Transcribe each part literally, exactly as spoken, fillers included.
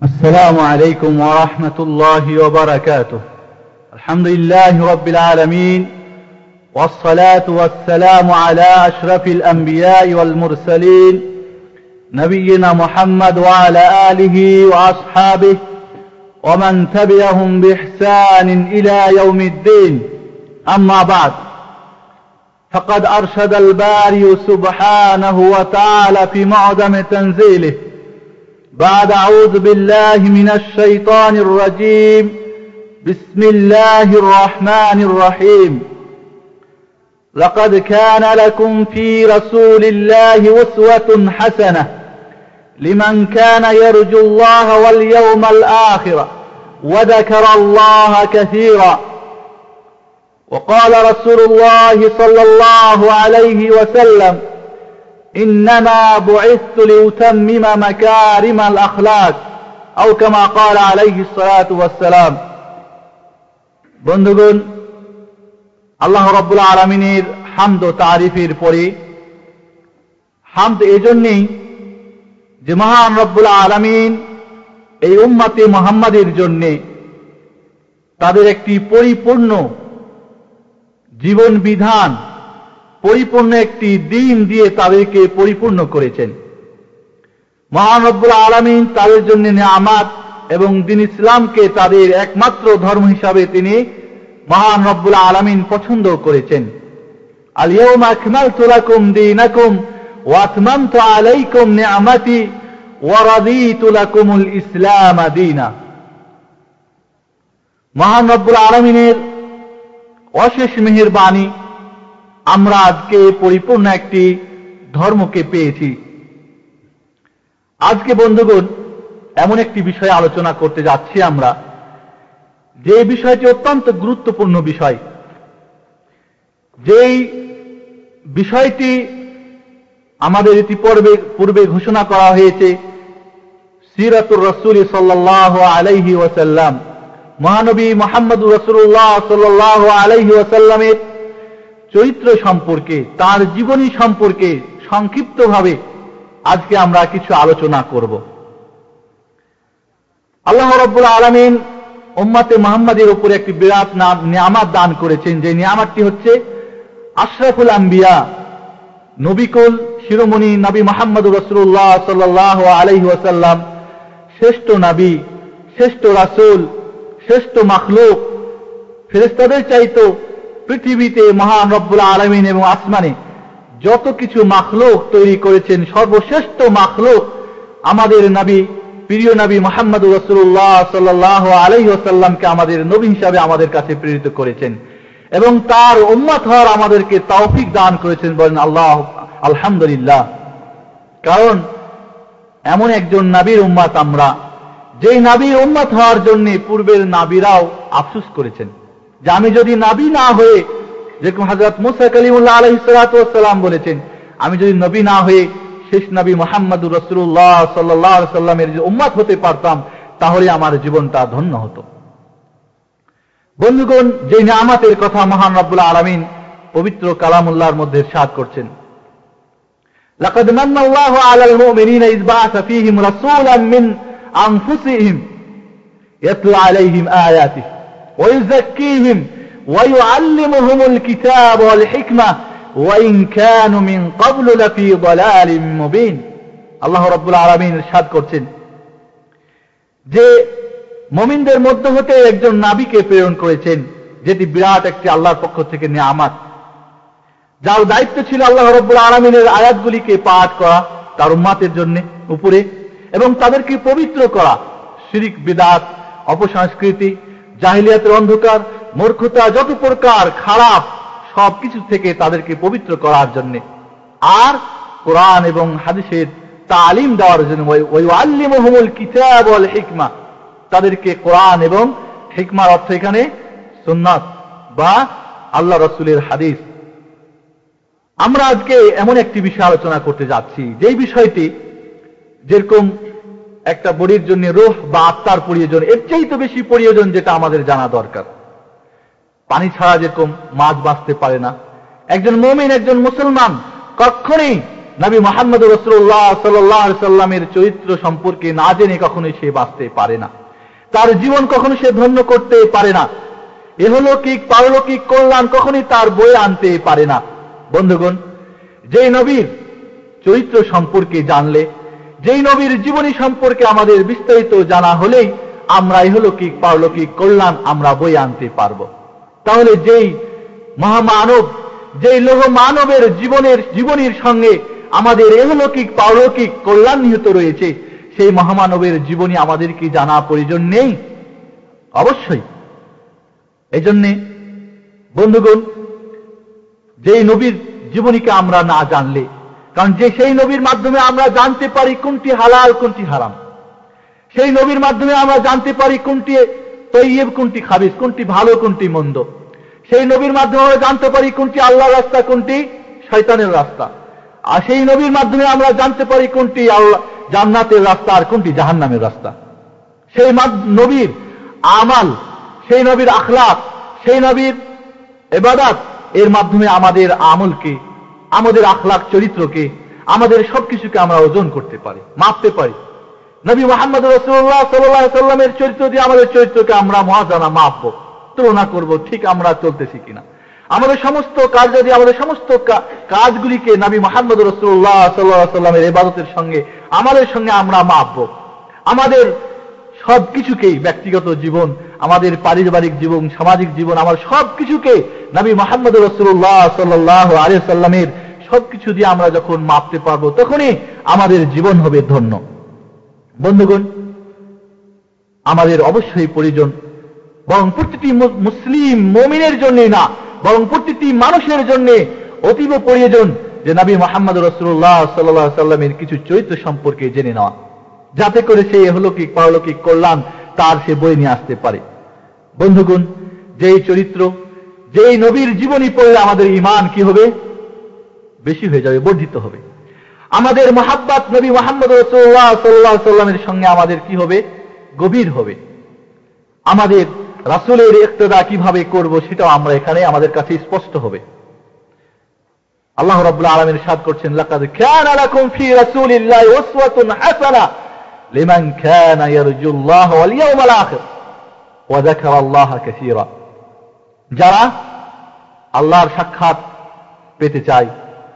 السلام عليكم ورحمة الله وبركاته. الحمد لله رب العالمين، والصلاة والسلام على أشرف الأنبياء والمرسلين نبينا محمد وعلى آله وأصحابه ومن تبعهم بإحسان إلى يوم الدين. أما بعد، فقد أرشد الباري سبحانه وتعالى في معظم تنزيله بعد أعوذ بالله من الشيطان الرجيم بسم الله الرحمن الرحيم. لقد كان لكم في رسول الله أسوة حسنة لمن كان يرجو الله واليوم الآخر وذكر الله كثيرا. وقال رسول الله صلى الله عليه وسلم: إنما بعثت لأتمم مكارم الأخلاق أو كما قال عليه الصلاة والسلام. বন্ধুগণ, আল্লাহ রাব্বুল আলামিনের হামদ ও তারিফের পরে হামদ এজন্যই যে মহান রব্বুল আলামিন এই উম্মতে মুহাম্মাদের জন্য তাদের একটি পরিপূর্ণ জীবন বিধান, পরিপূর্ণ একটি দিন দিয়ে তাদেরকে পরিপূর্ণ করেছেন। মহান রব্বুল আলামিন তাদের জন্য নিয়ামত এবং দ্বীন ইসলামকে তাদের একমাত্র ধর্ম হিসাবে তিনি মহান রব্বুল আলামিন পছন্দ করেছেন। আল ইয়াউমা আকমালতু লাকুম দীনাকুম ওয়া আতমামতু আলাইকুম নি'মাতি ওয়া রাদিতু লাকুমুল ইসলাম দীনা। মহান রব্বুল আলামিনের অশেষ মেহেরবানি, আমরা আজকে পরিপূর্ণ একটি ধর্মকে পেয়েছি। আজকে বন্ধুগণ, এমন একটি বিষয়ে আলোচনা করতে যাচ্ছি আমরা, যে বিষয়টি অত্যন্ত গুরুত্বপূর্ণ বিষয়, যেই বিষয়টি আমাদের ইতিপূর্বে পূর্বে ঘোষণা করা হয়েছে সিরাতুর রাসূল সাল্লাল্লাহু আলাইহি ওয়াসাল্লাম, মহানবী মুহাম্মদুর রাসূলুল্লাহ সাল্লাল্লাহু আলাইহি ওয়াসাল্লামের চরিত্র সম্পর্কে, তার জীবনী সম্পর্কে সংক্ষিপ্তভাবে আজকে আমরা কিছু আলোচনা করব। আল্লাহ রাব্বুল আলামিন উম্মতে মুহাম্মাদের উপরে একটি বিরাট নিয়ামত দান করেছেন, যে নিয়ামতটি হচ্ছে আশরাফুল আম্বিয়া, নবিকুল শিরোমণি নবী মুহাম্মদুর রাসূলুল্লাহ সাল্লাল্লাহু আলাইহি ওয়াসাল্লাম, শ্রেষ্ঠ নবী, শ্রেষ্ঠ রাসূল, শ্রেষ্ঠ মাখলুক। ফেরেশতাদের চাইতো পৃথিবীতে মহান রব্বুল আলামিন এবং আসমানে যত কিছু মাখলুক তৈরি করেছেন, সর্বশ্রেষ্ঠ মাখলুক আমাদের নবী, প্রিয় নবী মুহাম্মদুর রাসূলুল্লাহ সাল্লাল্লাহু আলাইহি ওয়াসাল্লামকে আমাদের নবী হিসাবে আমাদের কাছে প্রেরিত করেছেন এবং তার উম্মত হওয়ার আমাদেরকে তৌফিক দান করেছেন। বলেন আল্লাহ আলহামদুলিল্লাহ। কারণ এমন একজন নবীর উম্মত আমরা, যেই নবীর উম্মত হওয়ার জন্য পূর্বের নবীরাও আফসোস করেছেন যে আমি যদি নবী না হয়ে, যেরকম হযরত মুসা কালিমুল্লাহ আলাইহিস সালাতু ওয়াস সালাম বলেছেন, আমি যদি নবী না হয়ে শেষ নবী মুহাম্মদুর রাসূলুল্লাহ সাল্লাল্লাহু আলাইহি সাল্লামের যে উম্মত হতে পারতাম, তাহলে আমার জীবনটা ধন্য হতো। বন্ধুগণ, যে নিয়ামতের কথা মহান রব্বুল আলামিন পবিত্র কালামুল্লাহর মধ্যে ইরশাদ করছেন, লাকাদ মান্নাল্লাহু আলাল মুমিনিনা ইয বা'আসা ফীহিম রাসূলান মিন আনফুসিহিম ইয়াতলু আলাইহিম আয়াতিহি ওয়া ইউযাক্কিহিম ওয়া ইউআল্লিমুহুমুল কিতাবা ওয়াল হিকমা ওয়া ইন কানু মিন ক্বাবলু লাফী দালালিম মুবিন। আল্লাহ রাব্বুল আলামিন ইরশাদ করছেন যে মুমিনদের মধ্য হতে একজন নবীকে প্রেরণ করেছেন, যেটি বিরাট একটি আল্লাহর পক্ষ থেকে নিয়ামত, যার দায়িত্ব ছিল আল্লাহ রাব্বুল আলামিনের আয়াতগুলিকে পাঠ করা তার উম্মতের জন্য উপরে এবং তাদেরকে পবিত্র করা শিরক, বিদআত, অপসংস্কৃতি, জাহিলিয়াতের অন্ধকার, মূর্খতা, যত প্রকার খারাপ সবকিছু থেকে তাদেরকে পবিত্র করার জন্য, আর কোরআন এবং হাদিসের তালিম দেওয়ার জন্য। ওয়া ইউআল্লিমুহুমুল কিতাবা ওয়াল হিকমা, তাদেরকে কোরআন এবং হিকমার অর্থ এখানে সুন্নাত বা আল্লাহ রাসূলের হাদিস। আমরা আজকে এমন একটি বিষয় আলোচনা করতে যাচ্ছি, যেই বিষয়টি যেরকম একটা বডির জন্য রূহ বা আত্মার প্রয়োজন, এর চাইতে বেশি প্রয়োজন যেটা আমাদের জানা দরকার। পানি ছাড়া যেরকম মাছ বাঁচতে পারে না, একজন মুমিন, একজন মুসলমান কখনোই নবী মুহাম্মদ রাসূলুল্লাহ সাল্লাল্লাহু আলাইহি সাল্লামের চরিত্র সম্পর্কে না জেনে কখনোই সে বাঁচতে পারে না, তার জীবন কখনো সে ধন্য করতে পারে না, ইহলৌকিক পারলৌকিক কল্যাণ কখনোই তার বয়ে আনতে পারে না। বন্ধুগণ, যেই নবীর চরিত্র সম্পর্কে জানলে, যেই নবীর জীবনী সম্পর্কে আমাদের বিস্তারিত জানা হলেই আমরা ইহলৌকিক পারলৌকিক কল্যাণ আমরা বয়ে আনতে পারব। তাহলে যেই মহামানব, যেই লৌহ মানবের জীবনের জীবনীর সঙ্গে আমাদের ইহলৌকিক পারলৌকিক কল্যাণ নিহিত রয়েছে, সেই মহামানবের জীবনী আমাদের কি জানা প্রয়োজন নেই? অবশ্যই। এজন্যে বন্ধুগণ, যেই নবীর জীবনীকে আমরা না জানলে, কারণ যে সেই নবীর মাধ্যমে আমরা জানতে পারি কোনটি হালাল কোনটি হারাম, সেই নবীর মাধ্যমে আমরা জানতে পারি কোনটি তৈয়ব কোনটি খাবিস, কোনটি ভালো কোনটি মন্দ, সেই নবীর মাধ্যমে আমরা জানতে পারি কোনটি আল্লাহর রাস্তা কোনটি শয়তানের রাস্তা, আর সেই নবীর মাধ্যমে আমরা জানতে পারি কোনটি আল্লাহ জান্নাতের রাস্তা আর কোনটি জাহান্নামের রাস্তা। সেই নবীর আমাল, সেই নবীর আখলাক, সেই নবীর ইবাদত, এর মাধ্যমে আমাদের আমলকে, আমাদের আখলাক চরিত্রকে, আমাদের সবকিছুকে আমরা ওজন করতে পারি, মাপতে পারি। নবী মুহাম্মদ রাসূলুল্লাহ সাল্লাল্লাহু আলাইহি সাল্লামের চরিত্র দিয়ে আমাদের চরিত্রকে আমরা মুওয়াজানা মাপবো, তুলনা করব, ঠিক আমরা চলতেছি কিনা। আমাদের সমস্ত কাজ যদি আমাদের সমস্ত কাজগুলিকে নবী মুহাম্মদ রাসূলুল্লাহ সাল্লাল্লাহু আলাইহি সাল্লামের ইবাদতের সঙ্গে আমাদের সঙ্গে আমরা মাপবো, আমাদের সবকিছুকেই, ব্যক্তিগত জীবন, আমাদের পারিবারিক জীবন, সামাজিক জীবন, আমার সবকিছুকে নবী মুহাম্মদ রাসূলুল্লাহ সাল্লাল্লাহু আলাইহি সাল্লামের সবকিছু দিয়ে আমরা যখন মাপতে পারবো, তখনই আমাদের জীবন হবে ধন্য। বন্ধুগণ, আমাদের অবশ্যই প্রয়োজন, বরং প্রতিটি মুসলিম মুমিনের জন্য না, বরং প্রতিটি মানুষের জন্য অতীব প্রয়োজন যে নবী মুহাম্মদ রাসূলুল্লাহ সাল্লাল্লাহু আলাইহি সাল্লামের কিছু চরিত্র সম্পর্কে জেনে নেওয়া, যাতে করে সে ইহলৌকিক পারলৌকিক কল্যাণ তার সে বয়ে নিয়ে আসতে পারে। বন্ধুগণ, যেই চরিত্র, যেই নবীর জীবনী পড়লে আমাদের ঈমান কি হবে? বেশি হয়ে যাবে, বর্ধিত হবে। আমাদের মহাব্বত নবী মুহাম্মদ রাসূলুল্লাহ সাল্লাল্লাহু আলাইহি সাল্লামের সঙ্গে আমাদের কি হবে? গভীর হবে। আমাদের রাসূলের ইক্তেদা কিভাবে করব সেটাও আমরা এখানে আমাদের কাছে স্পষ্ট হবে। আল্লাহ রাব্বুল আলামিন ইরশাদ করছেন, লাকাদ কানা লাকুম ফি রাসূলিল্লাহি উসওয়াতুন হাসানাহ লিমান কানা ইয়ারজুল্লাহ ওয়াল ইয়াওমাল আখির ওয়া যাকারাল্লাহা কাসীরা। যারা আল্লাহর সাক্ষাৎ পেতে চায়,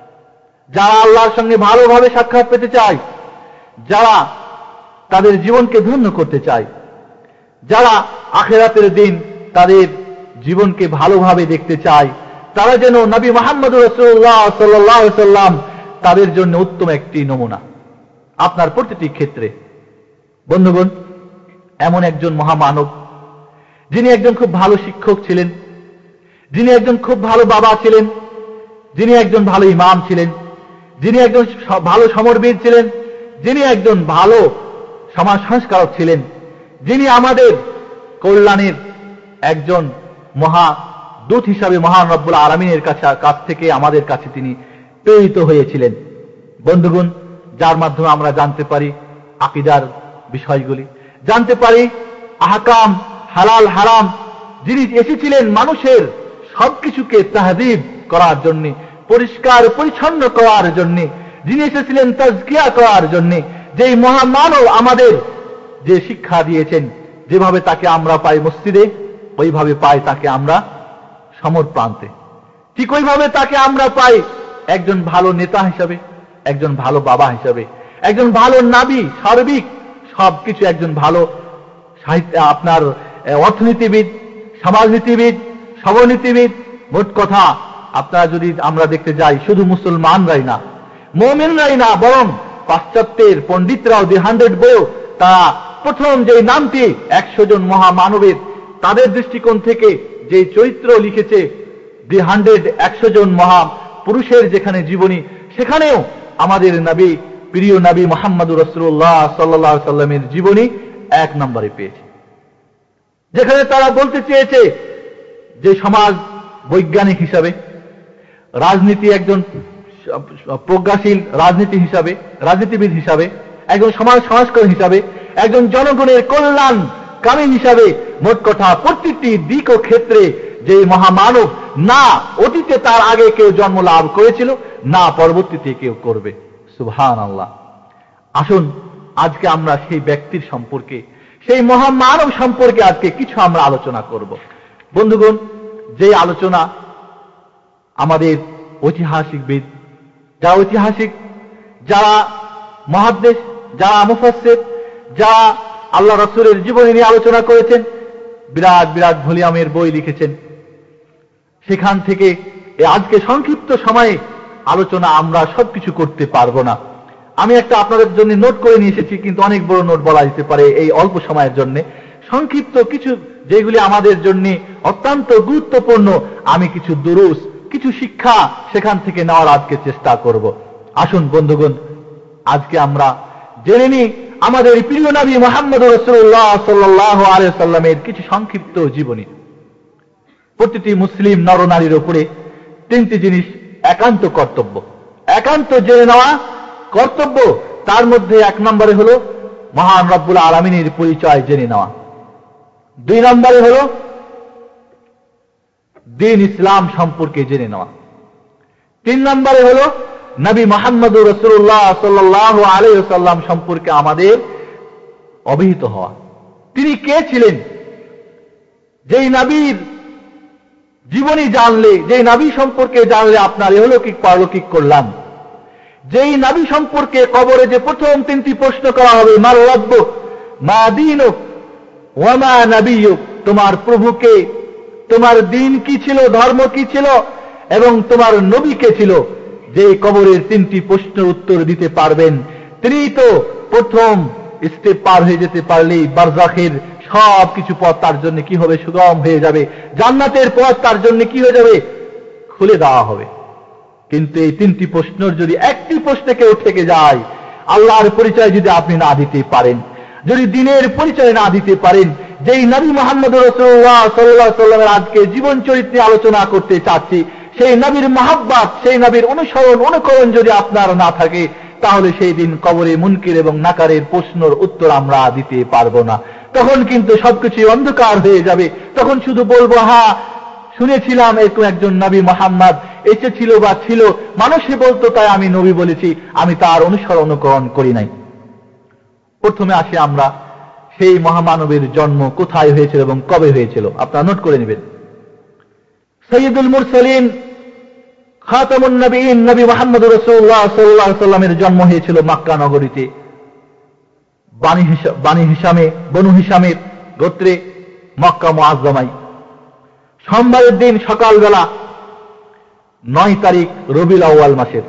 যারা আল্লাহর সঙ্গে ভালোভাবে সাক্ষাৎ পেতে চায়, যারা তাদের জীবনকে ধন্য করতে চায়, যারা আখিরাতের দিন তাদের জীবনকে ভালোভাবে দেখতে চায়, তারা যেন নবী মুহাম্মদ রাসূলুল্লাহ সাল্লাল্লাহু আলাইহি সাল্লাম তাদের জন্য উত্তম একটি নমুনা আপনার প্রতিটি ক্ষেত্রে। বন্ধুগণ, এমন একজন মহামানব, যিনি একজন খুব ভালো শিক্ষক ছিলেন, যিনি একজন খুব ভালো বাবা ছিলেন, যিনি একজন ভালো ইমাম ছিলেন, যিনি একজন ভালো সমরবীর ছিলেন, যিনি একজন ভালো সমাজ সংস্কারক ছিলেন, যিনি আমাদের কল্যাণের একজন মহা দূত হিসাবে মহান রব্বুল আলামিনের কাছে কাছ থেকে আমাদের কাছে তিনি প্রেরিত হয়েছিলেন। বন্ধুগণ, যার মাধ্যমে আমরা জানতে পারি আকীদার বিষয়গুলি, জানতে পারি আহকাম হালাল হারাম, যিনি এসেছিলেন মানুষের সবকিছুকে তাহযীব করার জন্য, পরিষ্কার পরিচ্ছন্ন করার জন্য, যিনি এসেছিলেন তাজকিয়া করার জন্য, যেই মহামানব আমাদের যে শিক্ষা দিয়েছেন, যেভাবে তাকে আমরা পাই মসজিদে, ওইভাবে পাই তাকে আমরা সমর প্রান্তে, ঠিক ওইভাবে তাকে আমরা পাই একজন ভালো নেতা হিসাবে, একজন ভালো বাবা হিসাবে, একজন ভালো নবী, সার্বিক সবকিছু, একজন ভালো সাহিত্য আপনার অর্থনীতিবিদ, সমাজনীতিবিদ, সবনীতিবিদ। মোট কথা, আপনারা যদি আমরা দেখতে যাই, শুধু মুসলমানরাই না, মুমিনরাই না, বরং পাশ্চাত্যের পণ্ডিতরাও দি হান্ড্রেড বইও তারা প্রথম যে নামটি একশো জন মহামানবের তাদের দৃষ্টিকোণ থেকে যে চরিত্র লিখেছে, দি হান্ড্রেড একশো জন মহা পুরুষের যেখানে জীবনী, সেখানেও আমাদের নবী, প্রিয় নবী মুহাম্মদুর রাসূলুল্লাহ সাল্লাল্লাহু আলাইহি সাল্লামের জীবনী এক নম্বরে পেয়েছে, যেখানে তারা বলতে চেয়েছে যে সমাজ বৈজ্ঞানিক হিসাবে, রাজনীতি একজন প্রজ্ঞাশীল রাজনীতি হিসাবে, রাজনীতিবিদ হিসাবে, একজন সমাজ সংস্কার হিসাবে, একজন জনগণের কল্যাণ কামী হিসাবে, মোট কথা প্রত্যেকটি দিক ও ক্ষেত্রে যে মহামানব, না অতীতে তার আগে কেউ জন্ম লাভ করেছিল, না পরবর্তীতে কেউ করবে। সুবহানাল্লাহ। আসুন আজকে আমরা সেই ব্যক্তির সম্পর্কে, সেই মহামানব সম্পর্কে আজকে কিছু আমরা আলোচনা করব। বন্ধুগণ, যে আলোচনা আমাদের ঐতিহাসিকবিদ, যারা ঐতিহাসিক, যারা মুহাদ্দিস, যারা মুফাসসির, যারা আল্লাহ রাসূলের জীবনী নিয়ে আলোচনা করেছেন, বিরাট বিরাট ভলিউমের বই লিখেছেন, সেখান থেকে আজকে সংক্ষিপ্ত সময়ে আলোচনা আমরা সবকিছু করতে পারবো না। আমি একটা আপনাদের জন্য নোট করে নিয়ে এসেছি, কিন্তু অনেক বড় নোট বলা যেতে পারে এই অল্প সময়ের জন্য। সংক্ষিপ্ত কিছু যেগুলি আমাদের জন্য অত্যন্ত গুরুত্বপূর্ণ, আমি কিছু দুরুস, কিছু শিক্ষা সেখান থেকে নেওয়ার আজকে চেষ্টা করব। আসুন বন্ধুগণ, আজকে আমরা জেনে নিই আমাদের প্রিয় নবী মুহাম্মদ রাসূলুল্লাহ সাল্লাল্লাহু আলাইহি সাল্লামের কিছু সংক্ষিপ্ত জীবনী। প্রতিটি মুসলিম নরনারীর উপরে তিনটি জিনিস একান্ত কর্তব্য, একান্ত জেনে নেওয়া কর্তব্য। তার মধ্যে এক নম্বরে হলো মহান রব্বুল আলামিনের পরিচয় জেনে নেওয়া, দুই নম্বরে হলো দ্বীন ইসলাম সম্পর্কে জেনে নেওয়া, তিন নম্বরে হলো নবী মুহাম্মদ রাসূলুল্লাহ সাল্লাল্লাহু আলাইহি ওয়াসাল্লাম সম্পর্কে আমাদের অবহিত হওয়া। তিনি কে ছিলেন? যেই নবীর জীবনী জানলে, যেই নবী সম্পর্কে জানলে আপনার ইহলৌকিক পারলৌকিক কল্যাণ। যেই নবী সম্পর্কে কবরে যে প্রথম তিনটি প্রশ্ন করা হবে, মার রাব্বুক, মা দীনুক, ওয়া মা নাবিয়ুক, তোমার প্রভুকে, তোমার দ্বীন কি ছিল, ধর্ম কি ছিল, এবং তোমার নবী কে ছিল। যেই কবরের তিনটি প্রশ্নের উত্তর দিতে পারবেন, তিনি তো প্রথম স্টেপ পার হয়ে যেতে পারলেই বারজাখের সব কিছু পথ তার জন্য কি হবে, সুগম হয়ে যাবে। জান্নাতের পথ তার জন্য কি হয়ে যাবে, খুলে দেওয়া হবে। কিন্তু এই তিনটি প্রশ্নের যদি একটি প্রশ্নে কেউ থেকে যায়, আল্লাহর পরিচয় যদি আপনি না দিতে পারেন, যদি দ্বীনের পরিচয় না দিতে পারেন, যেই নবী মুহাম্মদ রাসূলুল্লাহ সাল্লাল্লাহু আলাইহি ওয়াসাল্লামের আজকে জীবন চরিত্র নিয়ে আলোচনা করতে চাচ্ছি, সেই নবীর মহব্বত, সেই নবীর অনুসরণ অনুকরণ যদি আপনার না থাকে, তাহলে সেই দিন কবরে মুনকির এবং নাকারের প্রশ্নের উত্তর আমরা দিতে পারবো না। তখন কিন্তু সবকিছু অন্ধকার হয়ে যাবে। তখন শুধু বলবো, হ্যাঁ শুনেছিলাম এরকম একজন নবী মুহাম্মদ এসেছিল বা ছিল, মানুষে বলতো তাই আমি নবী বলেছি, আমি তার অনুসরণ অনুকরণ করি নাই। প্রথমে আসি আমরা সেই মহামানবের জন্ম কোথায় হয়েছিল এবং কবে হয়েছিল, আপনারা নোট করে নেবেন। সাইয়্যিদুল মুরসালিন, খাতামুন নবীন, নবী মুহাম্মদ রাসূলুল্লাহ সাল্লাল্লাহু আলাইহি ওয়াসাল্লামের জন্ম হয়েছিল মক্কা নগরীতে, বানি হিসামে, বনু হিসামের গোত্রে, মক্কা মুআজ্জামায়। সোমবারের দিন সকালবেলা, নয় তারিখ রবিউল আউয়াল মাসের,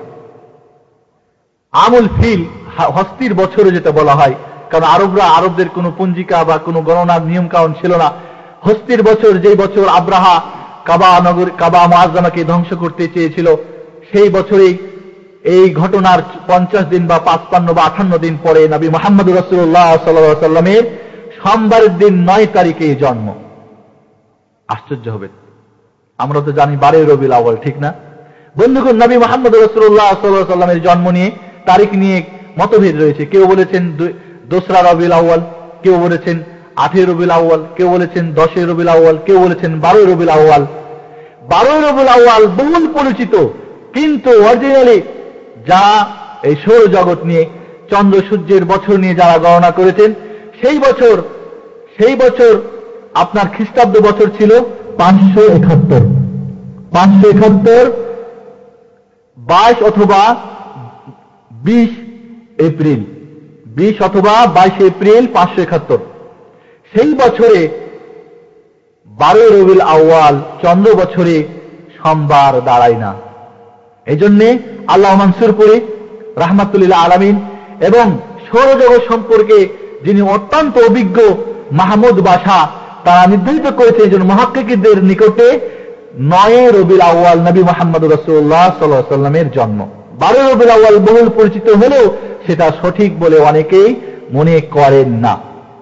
আমুল ফিল, হস্তির বছরে যেটা বলা হয়, কারণ আরবরা, আরবদের কোনো পঞ্জিকা বা কোনো গণনার নিয়ম কানুন ছিল না। হস্তির বছর, যেই বছর আব্রাহা কাবা নগর, কাবা মুআজ্জামাকে ধ্বংস করতে চেয়েছিল, সেই বছরেই এই ঘটনার পঞ্চাশ দিন বা পাঁচপান্ন বা আঠান্ন দিন পরে নবী মুহাম্মদ রাসূলুল্লাহ সাল্লাল্লাহু আলাইহি ওয়াসাল্লামের সোমবারের দিন নয় তারিখে জন্ম। আশ্চর্য হবে, আমরা তো জানি বারোই রবিউল আউয়াল, ঠিক না বন্ধুগণ? নবী মুহাম্মদ রাসূলুল্লাহ সাল্লাল্লাহু আলাইহি ওয়াসাল্লামের জন্ম নিয়ে, তারিখ নিয়ে মতভেদ রয়েছে। কেউ বলেছেন দোসরা রবিউল আউয়াল, কেউ বলেছেন আঠেরো রবিউল আউয়াল, কেউ বলেছেন দশই রবিউল আউয়াল, কেউ বলেছেন বারোই রবিউল আউয়াল। বারোই রবিউল আউয়াল বহুল পরিচিত, কিন্তু অরিজিনালি যারা এই সৌর জগৎ নিয়ে, চন্দ্র সূর্যের বছর নিয়ে যারা গণনা করেছেন, সেই বছর সেই বছর আপনার খ্রিস্টাব্দ বছর ছিল পাঁচশো একাত্তর পাঁচশো একাত্তর বাইশ অথবা বিশ এপ্রিল বিশ অথবা বাইশে এপ্রিল পাঁচশো একাত্তর। সেই বছরে বারোই রবিউল আউয়াল চন্দ্র বছরে সোমবার দাঁড়ায় না। এই জন্যে আল্লাহ মানসুরপুরি রাহমাতুল্লিল আলামিন এবং সৌরজগৎ সম্পর্কে যিনি অত্যন্ত অভিজ্ঞ মাহমুদ বাশা, তারা নির্ধারিত করেছে এই জন্য মুহাক্কিকদের নিকটে নয় রবিউল আউয়াল নবী মুহাম্মদ রাসূলুল্লাহ সাল্লাল্লাহু আলাইহি ওয়াসাল্লামের জন্ম। বারোই রবিউল আউয়াল বহুল পরিচিত হলেও সেটা সঠিক বলে অনেকেই মনে করেন না।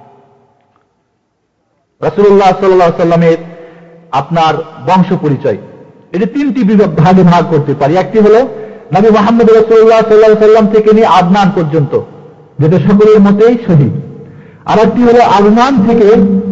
রাসূলুল্লাহ সাল্লাল্লাহু আলাইহি ওয়াসাল্লামের আপনার বংশ পরিচয়, এটি তিনটি ভাগে ভাগ করতে পারি। একটি হলো নবী মুহাম্মদ রাসূলুল্লাহ সাল্লাল্লাহু আলাইহি ওয়াসাল্লাম থেকে নিয়ে আদনান পর্যন্ত, যেটা সকলের মতেই সহি। আর একটি হলো আদনান থেকে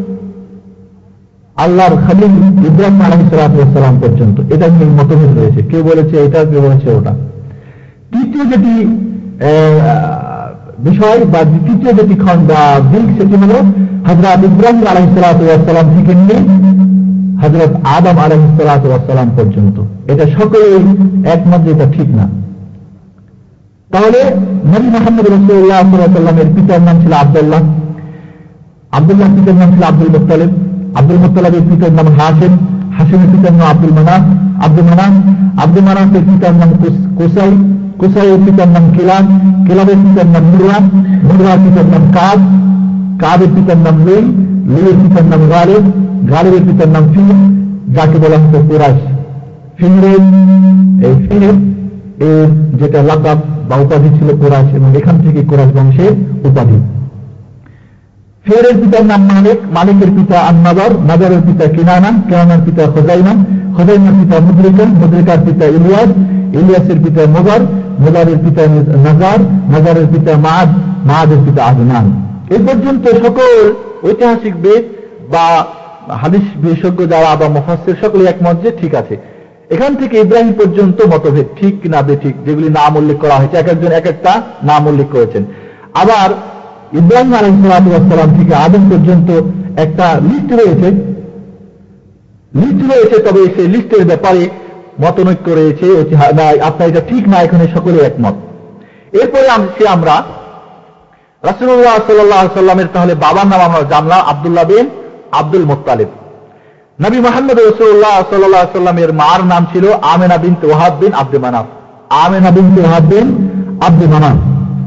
আল্লাহর খলিল ইব্রাহিম আলাইহিস সালাম পর্যন্ত, এটা নিয়ে মতভেদ রয়েছে, কেউ বলেছে এটা, কেউ বলেছে ওটা। তৃতীয় যেটি বিষয় বা তৃতীয় যেটি খণ্ড বা দিক সেটি হল হযরত ইব্রাহিম আলাইহিস সালাতু ওয়াস সালাম থেকে নিয়ে হযরত আদম আলাইহিস সালাতু ওয়াস সালাম পর্যন্ত। এটা সকলেই একমত যে এটা ঠিক না। তাহলে নবী মুহাম্মদ রাসূলুল্লাহ সাল্লাল্লাহু আলাইহি ওয়াসাল্লামের পিতার নাম ছিল আব্দুল্লাহ, আব্দুল্লাহ পিতার নাম ছিল আব্দুল মুত্তালিব, আব্দুল মুত্তালিবের পিতার নাম হাশিম, হাশিমের পিতার নাম আব্দুল মানাফ, আব্দুল মানাফ আব্দুল মানাফের পিতার নাম কুসাই, কুসাইয়ের পিতার নাম কিলাব, কিলাবের পিতার নাম মুররা, মুররার পিতার নাম কাব, কাবের পিতার নাম লুই, লুইয়ের পিতার নাম গালিব, গালিবের পিতার নাম ফির, যাকে বলা হতো কুরাইশ। ফিরের এই ফিরের এর যেটা লাকাব বা উপাধি ছিল কুরাইশ, এবং এখান থেকে কুরাইশ বংশের উপাধি। ফিরের পিতার নাম মালিক, মালিকের পিতা আন-নাদর, নাদরের পিতা কিনানা, কিনানার পিতা খুজাইমা, খুজাইমার পিতা মুদরিকা, মুদরিকার পিতা ইলিয়াস, ইলিয়াসের পিতা মুদার, মুদারের পিতা নাজার, নাজারের পিতা মাদ, মাদের পিতা আদনান। এই পর্যন্ত সকল ঐতিহাসিক বেদ বা হাদিস বিশেষজ্ঞ যারা বা মুফাসসির সকলে একমত যে ঠিক আছে। এখান থেকে ইব্রাহিম পর্যন্ত মতভেদ, ঠিক না বেঠিক, যেগুলি নাম উল্লেখ করা হয়েছে, এক একজন এক একটা নাম উল্লেখ করেছেন। আবার ইব্রাহিম আলাইহিস সালাম থেকে আদম পর্যন্ত একটা লিস্ট রয়েছে, লিস্ট রয়েছে তবে সেই লিস্টের ব্যাপারে মতনৈক্য রয়েছে, আপনার এটা ঠিক না, এখানে সকলে একমত। এরপরে আমরা রাসূলুল্লাহ সাল্লাল্লাহু আলাইহি ওয়াসাল্লামের তাহলে বাবার নাম আমরা জানলাম আব্দুল্লাহ বিন আব্দুল মুত্তালিব। নবী মুহাম্মদ রাসূলুল্লাহ সাল্লাল্লাহু আলাইহি ওয়াসাল্লামের মার নাম ছিল আমেনা বিনত ওয়াহাব বিন আব্দে মানাফ, আমেনা বিনত ওয়াহাব বিন আব্দে মানাফ।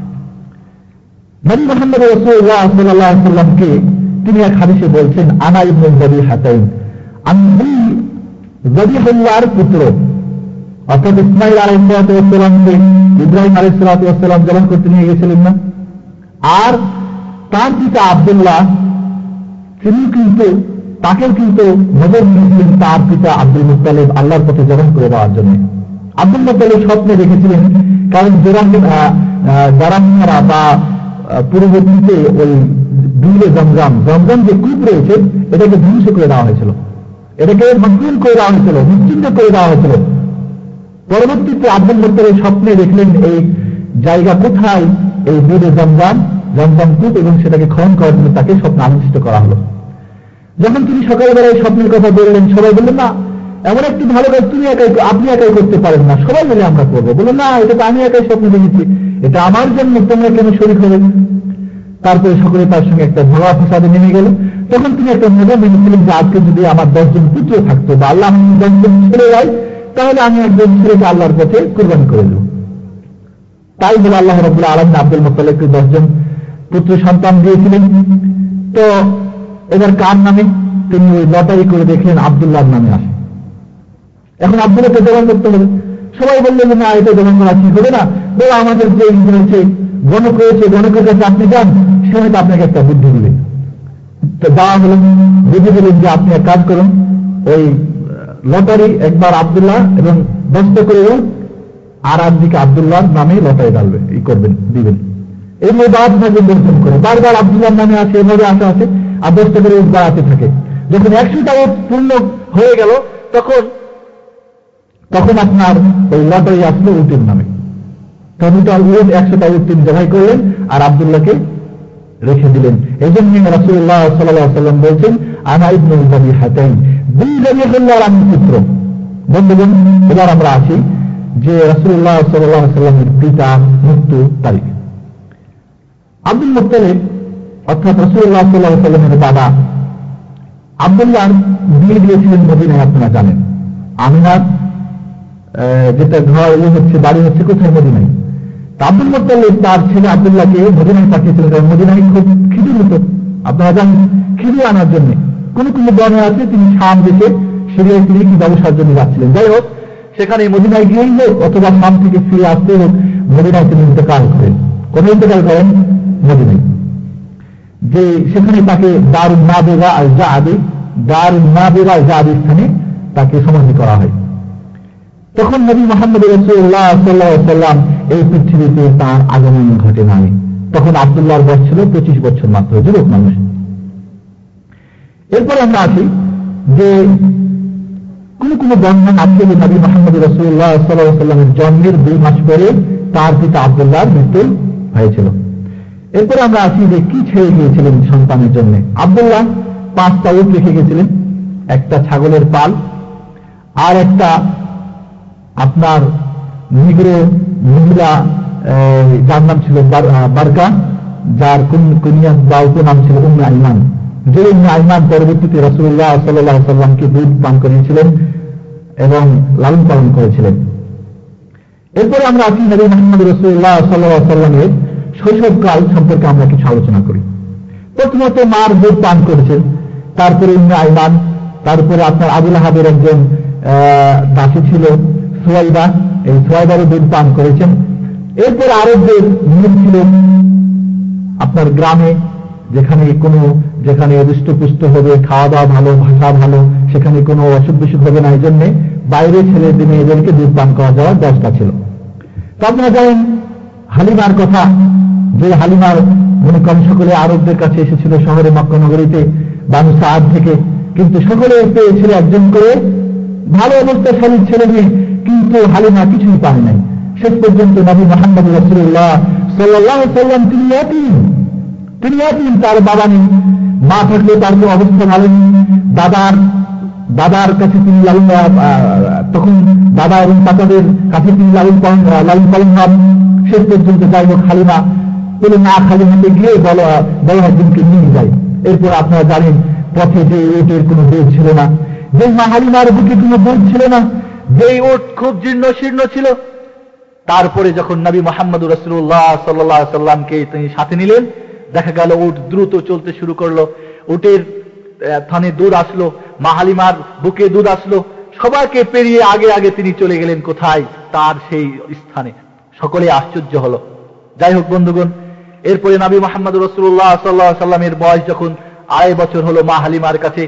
নবী মুহাম্মদ রাসূলুল্লাহ সাল্লাল্লাহু আলাইহি ওয়াসাল্লামকে তিনি এক হাদিসে বলছেন, আনা ইবনুল যাবিহাতাইন, আমি যাবিহুল্লাহর পুত্র। অর্থাৎ ইসমাঈল আলাইহিস সালামকে ইব্রাহিম আলাইহিস সালাম জবান করতে নিয়ে গেছিলেন না, আর তার পিতা আব্দুল্লাহ তিনি কিন্তু তাকেও কিন্তু নজর নিয়েছিলেন তার পিতা আব্দুল মুত্তালিব আল্লাহর পথে জবান করে দেওয়ার জন্য। আব্দুল মুত্তালিব স্বপ্নে দেখেছিলেন, কারণ যারা বা পূর্ববর্তীতে ওই দুইলে জমজম জমজম যে কূপ রয়েছে এটাকে ধ্বংস করে দেওয়া হয়েছিল, এটাকে মজবুর করে দেওয়া হয়েছিল, নিশ্চিন্ত করে দেওয়া হয়েছিল। পরবর্তীতে আব্দুল মুত্তালিব স্বপ্নে দেখলেন এই জায়গা কোথায়, এই দুইলে জমজম জমজম কূপ, এবং সেটাকে খনন করার জন্য তাকে স্বপ্ন আবিষ্কৃত করা হলো। যখন তিনি সকালবেলায় স্বপ্নের কথা বললেন, সবাই বললেন না এমন একটি ভালো কাজ তুমি একাই, আপনি একাই করতে পারেন না, সবাই মিলে আমরা করবো। বললেন না, এটা তো আমি একাই স্বপ্ন দেখেছি, এটা আমার জন্য, তোমরা কেন শরীক হবে? তারপরে সকলে তার সঙ্গে একটা ঝগড়া ফসাদে নেমে গেল। তখন তিনি একটা মজা মেনেছিলেন যে আজকে যদি আমার দশজন পুত্র থাকতো বা আল্লাহ আমি দশজন ছেলে যায়, তাহলে আমি একজন ছেলেকে আল্লাহর পথে কোরবানি করে দেব। তাই বলে আল্লাহ রাব্বুল আলামিন আব্দুল মুত্তালিবকে দশজন পুত্র সন্তান দিয়েছিলেন। তো এবার কার নামে? তিনি ওই লটারি করে দেখলেন আব্দুল্লাহর নামে আসে। এখন আব্দুল্লাহকে জবান করতে হবে। সবাই বললেন না, এটা জবান করা ঠিক হবে না, বলে আমাদের যে রয়েছে গণক রয়েছে, গণকের কাছে আপনি যান, সে হয়তো আপনাকে একটা বুদ্ধি দিবেন। তো যাওয়া হলো, বুদ্ধি দিলেন যে আপনি এক কাজ করুন, ওই লটারি একবার আব্দুল্লাহ এবং দশটা করে আর একদিকে আব্দুল্লাহর নামে লটারি ডালবে, এই করবেন, দিবেন। এমনি বাদ থাকবেন দর্শন করে, বারবার আব্দুল্লাহর নামে আসে, এভাবে আসা আছে, আর দশটা করে উঠ বাড়াতে থাকে। যখন একশোটা উঠ পূর্ণ হয়ে গেল, তখন তখন আপনার ওই লটারি আসলো উটের নামে। তখন উট একশোটা উট তিনি জবাই করলেন আর আব্দুল্লাহকে রেখে দিলেন। এই জন্য রাসূলুল্লাহ সাল্লাল্লাহু আলাইহি ওয়াসাল্লাম বলছেন, আনা ইবনুল যাবিহাতাইন, দুই যাবিহুল্লাহর আমি পুত্র। বন্ধুগণ, এবার আমরা আসি যে রাসূলুল্লাহ সাল্লাল্লাহু আলাইহি ওয়াসাল্লামের পিতা মৃত্যু তারিখ। আব্দুল মুত্তালিব অর্থাৎ রাসূলুল্লাহ সাল্লাল্লাহু আলাইহি ওয়াসাল্লামের বাবা আব্দুল্লাহর বিয়ে দিয়েছিলেন মদিনায়, আপনারা জানেন। আমিনার যেটা ঘর হচ্ছে, বাড়ি হচ্ছে কোথায়? মদিনায়। আব্দুল মুত্তালিব তার ছেলে আব্দুল্লাহকে মদিনায় পাঠিয়েছিলেন, কারণ মদিনায় খুব খিদে হতো, আপনারা জানেন, খিদে আনার জন্য। কোন কোন বর্ণনা আছে তিনি শাম দেশে সিরিয়ায় ফিরে কি ব্যবসার জন্য যাচ্ছিলেন। যাই হোক, সেখানে মদিনায় গিয়েই হোক অথবা শাম থেকে ফিরে আসতে হোক, মদিনায় তিনি ইন্তেকাল করেন। কোন ইন্তেকাল করেন? মদিনায়। যে সেখানে তাকে দারুন নাবিগা আল জাআদি, দারুন নাবিগা আল জাআদি স্থানে তাকে সমাধি করা হয়। তখন নবী মুহাম্মদ রাসূলুল্লাহ সাল্লাল্লাহু আলাইহি ওয়াসাল্লাম এই পৃথিবীতে তার আগমন ঘটে নাই। তখন আব্দুল্লাহর বয়স ছিল পঁচিশ বছর মাত্র, যুবক মানুষ। এরপরে আমরা আসি যে কোন কোন বর্ণনা আছে যে নবী মুহাম্মদ রাসূলুল্লাহ সাল্লাল্লাহু আলাইহি ওয়াসাল্লামের জন্মের দুই মাস পরে তার পিতা আব্দুল্লাহর মৃত্যু হয়েছিল। এরপরে আমরা আসি যে কি ছেড়ে গিয়েছিলেন সন্তানের জন্য। আব্দুল্লাহ পাঁচটা উট রেখে গেছিলেন, একটা ছাগলের পাল, আর একটা আপনার নিগ্র মহিলা যার নাম ছিল বারকা, যার কুনিয়া বা উপনাম ছিল উম্মে আইমান, যে উম্মে আইমান পরবর্তীতে রাসূলুল্লাহ সাল্লাল্লাহু আলাইহি ওয়াসাল্লামকে দুধ পান করিয়েছিলেন এবং লালন পালন করেছিলেন। এরপরে আমরা আসি নবী মুহাম্মদ রাসূলুল্লাহ সাল্লাল্লাহু আলাইহি ওয়াসাল্লামের শৈশবকাল সম্পর্কে আমরা কিছু আলোচনা করি। প্রথমত মার দুধ পান করেছেন, তারপরে উম্মে আইমান, তারপরে আপনার আবু লাহাবের একজন দাসী ছিল সুয়াইবা, এই সুয়াইবারও দুধ পান করেছেন। এরপরে আরবদের নিয়ম ছিল আপনার গ্রামে যেখানে কোনো যেখানে হৃষ্টপুষ্ট হবে, খাওয়া দাওয়া ভালো, ভাষা ভালো, সেখানে কোনো অসুখ বিসুখ হবে না, এই জন্যে বাইরে ছেলে মেয়েদেরকে দুধ পান করা যাওয়ার ব্যবস্থা ছিল। তো আপনারা জানেন হালিমার কথা, যে হালিমার মনে করেন সকলে আরবদের কাছে এসেছিল শহরে মক্কা নগরীতে বানু সাদ থেকে, কিন্তু সকলে পেয়েছিল একজন করে ভালো অবস্থাশালী ছেলে মেয়ে, কিন্তু হালিমা কিছুই পায় নাই। শেষ পর্যন্ত নবী মুহাম্মদ রাসূলুল্লাহ সাল্লাল্লাহু আলাইহি ওয়াসাল্লাম তিনি ইয়াতীম, তিনি ইয়াতীম, তার বাবা নেই, মা থাকলে তার কোনো অবস্থা ভালো নেই, দাদার দাদার কাছে তিনি লালন তখন দাদা এবং চাচাদের কাছে তিনি লালন পালন লালন পালন হন। শেষ পর্যন্ত যাই হোক হালিমা পেলে না খালি হাতে গিয়ে বড় বড় একজনকে নিয়ে যায়। এরপর আপনারা জানেন পথে যে ওটের কোনো দুধ ছিল না, যে মা হালিমার বুকে কোনো দুধ ছিল না, যেই ওট খুব জীর্ণ শীর্ণ ছিল। তারপরে যখন নবী মুহাম্মদ রাসূলুল্লাহ সাল্লাল্লাহু আলাইহি ওয়াসাল্লামকে তিনি সাথে নিলেন, দেখা গেল উট দ্রুত চলতে শুরু করলো, উটের থানে দুধ আসলো, মা হালিমার বুকে দুধ আসলো, সবাইকে পেরিয়ে আগে আগে তিনি চলে গেলেন কোথায়, তার সেই স্থানে। সকলে আশ্চর্য হলো। যাই হোক বন্ধুগণ, এরপরে নবী মুহাম্মদ রাসূলুল্লাহ সাল্লাল্লাহু আলাইহি ওয়াসাল্লামের বয়স যখন আড়াই বছর হলো মা হালিমার কাছে,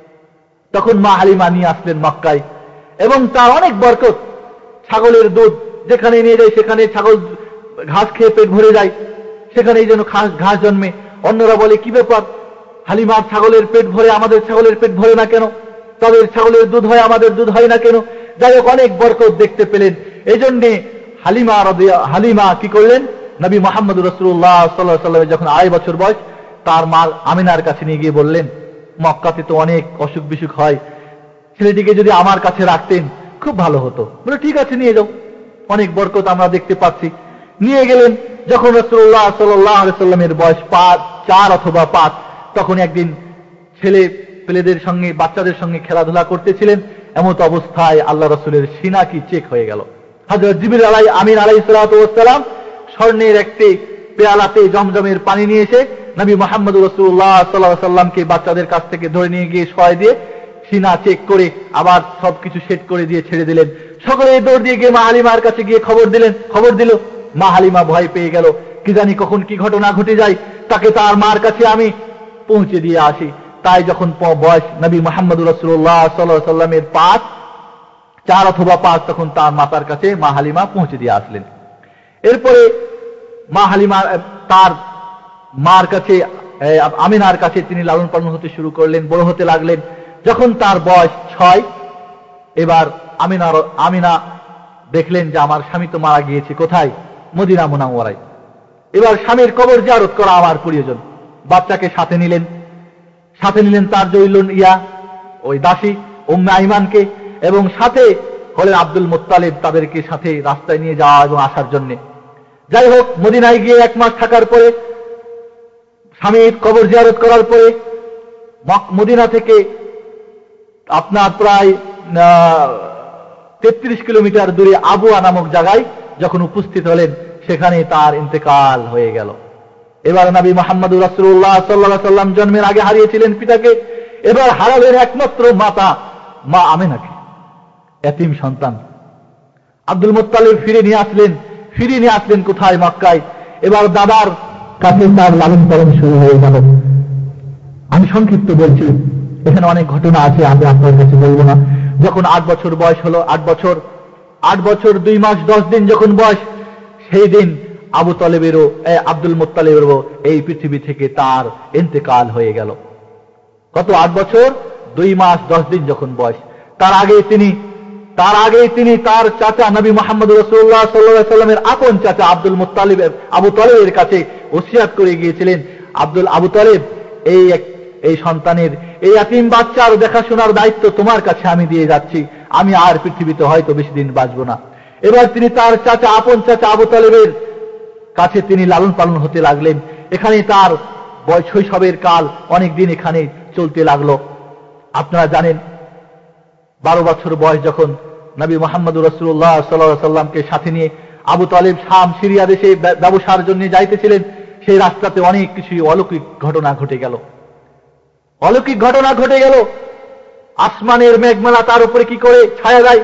তখন মা হালিমা নিয়ে আসলেন মক্কায়, এবং তার অনেক বরকত। ছাগলের দুধ যেখানে নিয়ে যায় সেখানে ছাগল ঘাস খেয়ে পেট ভরে যায়, সেখানেই যেন ঘাস জন্মে। অন্যরা বলে কি ব্যাপার, হালিমার ছাগলের পেট ভরে, আমাদের ছাগলের পেট ভরে না কেন, তাদের ছাগলের দুধ হয় আমাদের দুধ হয় না কেন। যাই হোক অনেক বরকত দেখতে পেলেন। এই জন্যে হালিমা হালিমা কি করলেন, নবী মুহাম্মদ রাসূলুল্লাহ সাল্লাল্লাহু আলাইহি ওয়াসাল্লামের যখন আড়াই বছর বয়স, তার মা আমিনার কাছে নিয়ে গিয়ে বললেন, মক্কাতে তো অনেক অসুখ বিসুখ হয়, ছেলেটিকে যদি আমার কাছে রাখতেন খুব ভালো হতো। বলে ঠিক আছে নিয়ে যাও, অনেক বরকত আমরা দেখতে পাচ্ছি। নিয়ে গেলেন। যখন রাসূলুল্লাহ সাল্লাল্লাহু আলাইহি ওয়াসাল্লামের বয়স পাঁচ চার অথবা পাঁচ, তখন একদিন ছেলে পেলেদের সঙ্গে বাচ্চাদের সঙ্গে খেলাধুলা করতেছিলেন, এমত অবস্থায় আল্লাহ রাসূলের সিনা কি চেক হয়ে গেল। হযরত জিবরিল আলাইহিস আমিন আলাইহিস সালাতু ওয়াস সালাম স্বর্ণের একটি পেয়ালাতে জমজমের পানি নিয়ে এসে নবী মুহাম্মদ রাসূলুল্লাহ সাল্লাল্লাহু আলাইহি ওয়াসাল্লামকে বাচ্চাদের কাছ থেকে ধরে নিয়ে গিয়ে শোয় দিয়ে সিনা চেক করে আবার সবকিছু সেট করে দিয়ে ছেড়ে দিলেন। সকলে দৌড় দিয়ে গিয়ে মা হালিমার কাছে গিয়ে খবর দিলেন খবর দিল মা হালিমা ভয় পেয়ে গেল, কি জানি কখন কি ঘটনা ঘটে যায়, তাকে তার মার কাছে আমি পৌঁছে দিয়ে আসি। তাই যখন বয়স নবী মুহাম্মদ রাসূলুল্লাহ সাল্লাল্লাহু আলাইহি ওয়াসাল্লামের পাঁচ চার অথবা পাঁচ, তখন তার মাতার কাছে মা হালিমা পৌঁছে দিয়ে আসলেন। এরপরে মা হালিমা তার মার কাছে আমিনার কাছে তিনি লালন পালন হতে শুরু করলেন, বড় হতে লাগলেন। যখন তার বয়স ছয়, এবার আমিনা আমিনা দেখলেন যে আমার স্বামী তো মারা গিয়েছে, কোথায়, মদিনা মুনাওয়ারায়। এবার স্বামীর কবর জিয়ারত করা আমার প্রয়োজন। বাচ্চাকে সাথে নিলেন, সাথে নিলেন তার জৈলুন ইয়া ওই দাসী উম্মে আইমানকে, এবং সাথে হলেন আব্দুল মুত্তালিব, তাদেরকে সাথে রাস্তায় নিয়ে যাওয়া এবং আসার জন্য। যাই হোক মদিনায় গিয়ে এক মাস থাকার পরে, স্বামীর কবর জিয়ারত করার পরে মদিনা থেকে আপনার প্রায় তেত্রিশ কিলোমিটার দূরে আবুয়া নামক জায়গায় যখন উপস্থিত হলেন, সেখানে তার ইন্তেকাল হয়ে গেল। এবার নবী মুহাম্মদ রাসূলুল্লাহ সাল্লাল্লাহু আলাইহি ওয়াসাল্লাম জন্মের আগে হারিয়েছিলেন পিতাকে, এবার হারালেন একমাত্র মাতা মা আমিনাকে, এতিম সন্তান। আব্দুল মুত্তালিব ফিরে নিয়ে আসলেন, ফিরে নিয়ে আসলেন কোথায়, মক্কায়। এবার দাদার কাছে তার লালন পালন শুরু হয়ে গেল। আমি সংক্ষিপ্ত বলছি, এখানে অনেক ঘটনা আছে, আমি আপনার কাছে বলবো না। যখন আট বছর বয়স হলো, আট বছর আট বছর দুই মাস দশ দিন যখন বয়স, সেই দিন আবু তালেবেরও আব্দুল মুত্তালিবেরও এই পৃথিবী থেকে তার ইন্তেকাল হয়ে গেল। কত, আট বছর দুই মাস দশ দিন যখন বয়স। তার আগে তিনি তার আগেই তিনি তার চাচা নবী মুহাম্মদ রাসূলুল্লাহ সাল্লাল্লাহু আলাইহি ওয়াসাল্লামের আপন চাচা আব্দুল মুত্তালিব আবু তালেবের কাছে ওসিয়াত করে গিয়েছিলেন, আব্দুল আবু তালেব, এই এই সন্তানের, এই ইয়াতীম বাচ্চার দেখাশোনার দায়িত্ব তোমার কাছে আমি দিয়ে যাচ্ছি, আমি আর পৃথিবীতে হয়তো বেশি দিন বাঁচব না। এবার তিনি তার চাচা, আপন চাচা আবু তালেবের কাছে তিনি লালন পালন হতে লাগলেন। এখানে তার শৈশবের কাল অনেক দিন এখানে চলতে লাগলো। আপনারা জানেন, বারো বছর বয়স যখন নবী মুহাম্মদ রাসূলুল্লাহ সাল্লাল্লাহু আলাইহি ওয়াসাল্লামকে সাথে নিয়ে আবু তালেব শাম সিরিয়া দেশে ব্যবসার জন্য যাইতেছিলেন, সেই রাস্তাতে অনেক কিছু অলৌকিক ঘটনা ঘটে গেল। অলৌকিক ঘটনা ঘটে গেল আসমানের মেঘমালা তার উপরে কি করে ছায়া দেয়,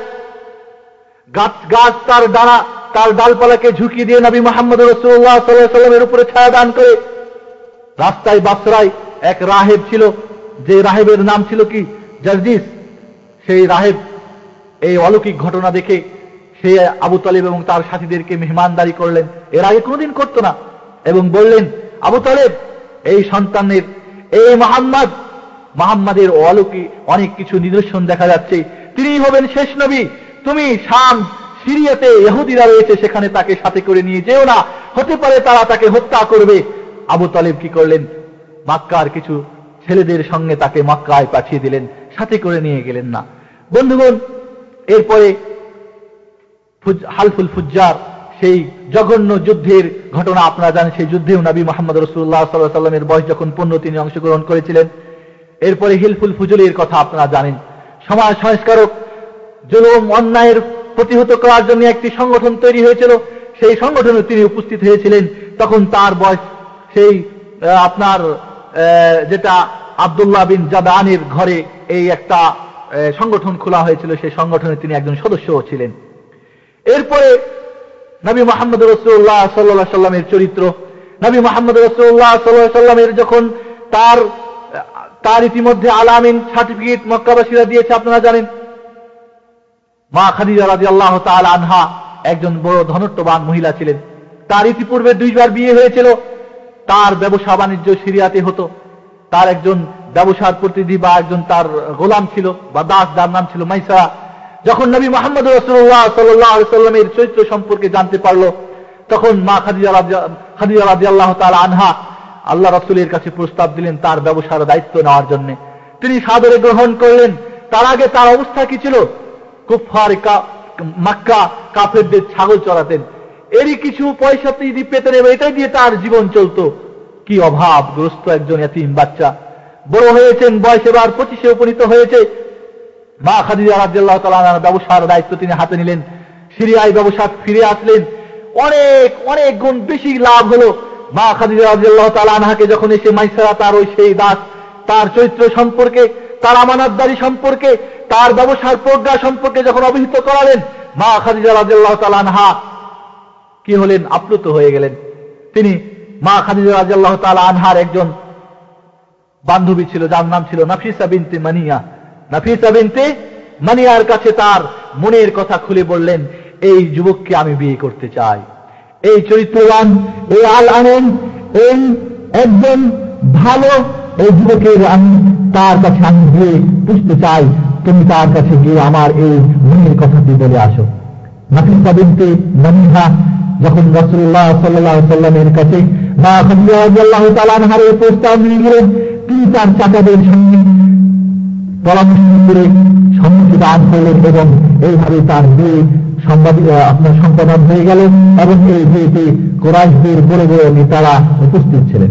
গাছ গাছ তার ডানা তার ডালপালাকে ঝুঁকি দিয়ে নবী মুহাম্মদ রাসূলুল্লাহ সাল্লাল্লাহু আলাইহি ওয়াসাল্লামের উপরে ছায়া দান করে। রাস্তায় বাসরায় এক রাহেব ছিল, যে রাহেবের নাম ছিল কি জারজিস। সেই রাহেব এই অলৌকিক ঘটনা দেখে সে আবু তালেব এবং তার সাথীদেরকে মেহমানদারি করলেন, এর আগে কোনোদিন করতো না, এবং বললেন, আবু তালেব, এই সন্তানের এই মুহাম্মদ মুহাম্মাদের অলৌকিক অনেক কিছু নিদর্শন দেখা যাচ্ছে, তিনি হবেন শেষ নবী। তুমি শাম সিরিয়াতে ইহুদিরা রয়েছে, সেখানে তাকে সাথে করে নিয়ে যেও না, হতে পারে তারা তাকে হত্যা করবে। আবু তালেব কি করলেন, মক্কার কিছু ছেলেদের সঙ্গে তাকে মক্কায় পাঠিয়ে দিলেন, সাথে করে নিয়ে গেলেন না। বন্ধুগণ, এরপরে হালফুল ফুজ্জার সেই জঘন্য যুদ্ধের ঘটনা আপনারা জানেন। সেই যুদ্ধেও নবী মুহাম্মদ রাসূলুল্লাহ সাল্লাল্লাহু আলাইহি ওয়াসাল্লামের বয়স যখন পনেরো, তিনি অংশগ্রহণ করেছিলেন। এরপরে হিলফুল ফুজুলের কথা আপনারা জানেন। সমাজ সংস্কারক, জুলুম অন্যায়ের প্রতিহত করার জন্য একটি সংগঠন তৈরি হয়েছিল, সেই সংগঠনে তিনি উপস্থিত হয়েছিলেন। তখন তার বয়স সেই আপনার যেটা আব্দুল্লাহ বিন জাদানের ঘরে এই একটা সংগঠন খোলা হয়েছিল, সেই সংগঠনে তিনি একজন সদস্য ছিলেন। এরপরে নবী মুহাম্মদ রাসূলুল্লাহ সাল্লাল্লাহু আলাইহি ওয়াসাল্লামের চরিত্র, নবী মুহাম্মদ রাসূলুল্লাহ সাল্লাল্লাহু আলাইহি ওয়াসাল্লামের যখন তার তার ইতিমধ্যে আলামিন সার্টিফিকেট মক্কাবাসীরা দিয়েছে, আপনারা জানেন। মা খাদিজা রাদিয়াল্লাহু তাআলা আনহা একজন বড় ধনট্টবান মহিলা ছিলেন। তার ইতিপূর্বে দুইবার বিয়ে হয়েছিল। তার ব্যবসা বাণিজ্য সিরিয়াতে হতো। তার একজন ব্যবসার প্রতিনিধি বা একজন তার গোলাম ছিল বা দাস, যার নাম ছিল মাইসা। যখন নবী মুহাম্মদ রাসূলুল্লাহ সাল্লাল্লাহু আলাইহি ওয়াসাল্লামের চরিত্র সম্পর্কে জানতে পারলো, তখন মা খাদিজা খাদিজা রাদিয়াল্লাহু তাআলা আনহা আল্লাহ রাসূলের কাছে প্রস্তাব দিলেন তার ব্যবসার দায়িত্ব নেওয়ার জন্য। তিনি সাদরে গ্রহণ করলেন। তার আগে তার অবস্থা কি ছিল? কুফফার মক্কা কাফেরদের ছাগল চড়াতেন, এরই কিছু পয়সা তিনি পেতেন এবং এটাই দিয়ে তার জীবন চলত। কি অভাবগ্রস্ত একজন ইয়াতীম বাচ্চা। বড় হয়েছেন, বয়স এবার পঁচিশে উপনীত হয়েছে। মা খাদিজা রাদিয়াল্লাহু তাআলা আনহার ব্যবসার দায়িত্ব তিনি হাতে নিলেন। সিরিয়ায় ব্যবসা ফিরে আসলেন, অনেক অনেক গুণ বেশি লাভ হলো। মা খাদিজা রাদিয়াল্লাহু তাআলা আনহাকে যখন এসে মাইসারা তার ওই সেই দাস তার চরিত্র সম্পর্কে, তার আমানতদারি সম্পর্কে, তার ব্যবসার প্রজ্ঞা সম্পর্কে যখন অবহিত করালেন, মা খাদিজা রাদিয়াল্লাহু তাআলা আনহা কি হলেন? আপ্লুত হয়ে গেলেন। তিনি মা খাদিজা রাদিয়াল্লাহু তাআলা আনহার একজন বান্ধবী ছিল, যার নাম ছিল নাফিসা বিনতে মানিয়া। নাফিসা বিনতে মানিয়ার কাছে তার মনের কথা খুলে বললেন, এই যুবককে আমি বিয়ে করতে চাই। এই চরিত্রবান, এই আল আমিন, এই একজন ভালো এই যুবকের আমি তার কাছে আমি গিয়ে পুষতে চাই। তুমি তার কাছে গিয়ে আমার এই মনের কথাটি বলে আসো। নাফিসা বিনতে মানিয়া যখন রাসূলুল্লাহ সাল্লাল্লাহু আলাইহি ওয়াসাল্লামের কাছে মা খাদিজা রাদিয়াল্লাহু তাআলা আনহার এই প্রস্তাব নিয়ে গেলেন, তিনি তার চাচাদের সঙ্গে পরামর্শ করে সম্মতি দান করলেন এবং এইভাবে তার বিয়ে সংবাদ আপনার সম্পাদন হয়ে গেল এবং এই বিয়েতে কুরাইশদের বড় বড় নেতারা উপস্থিত ছিলেন।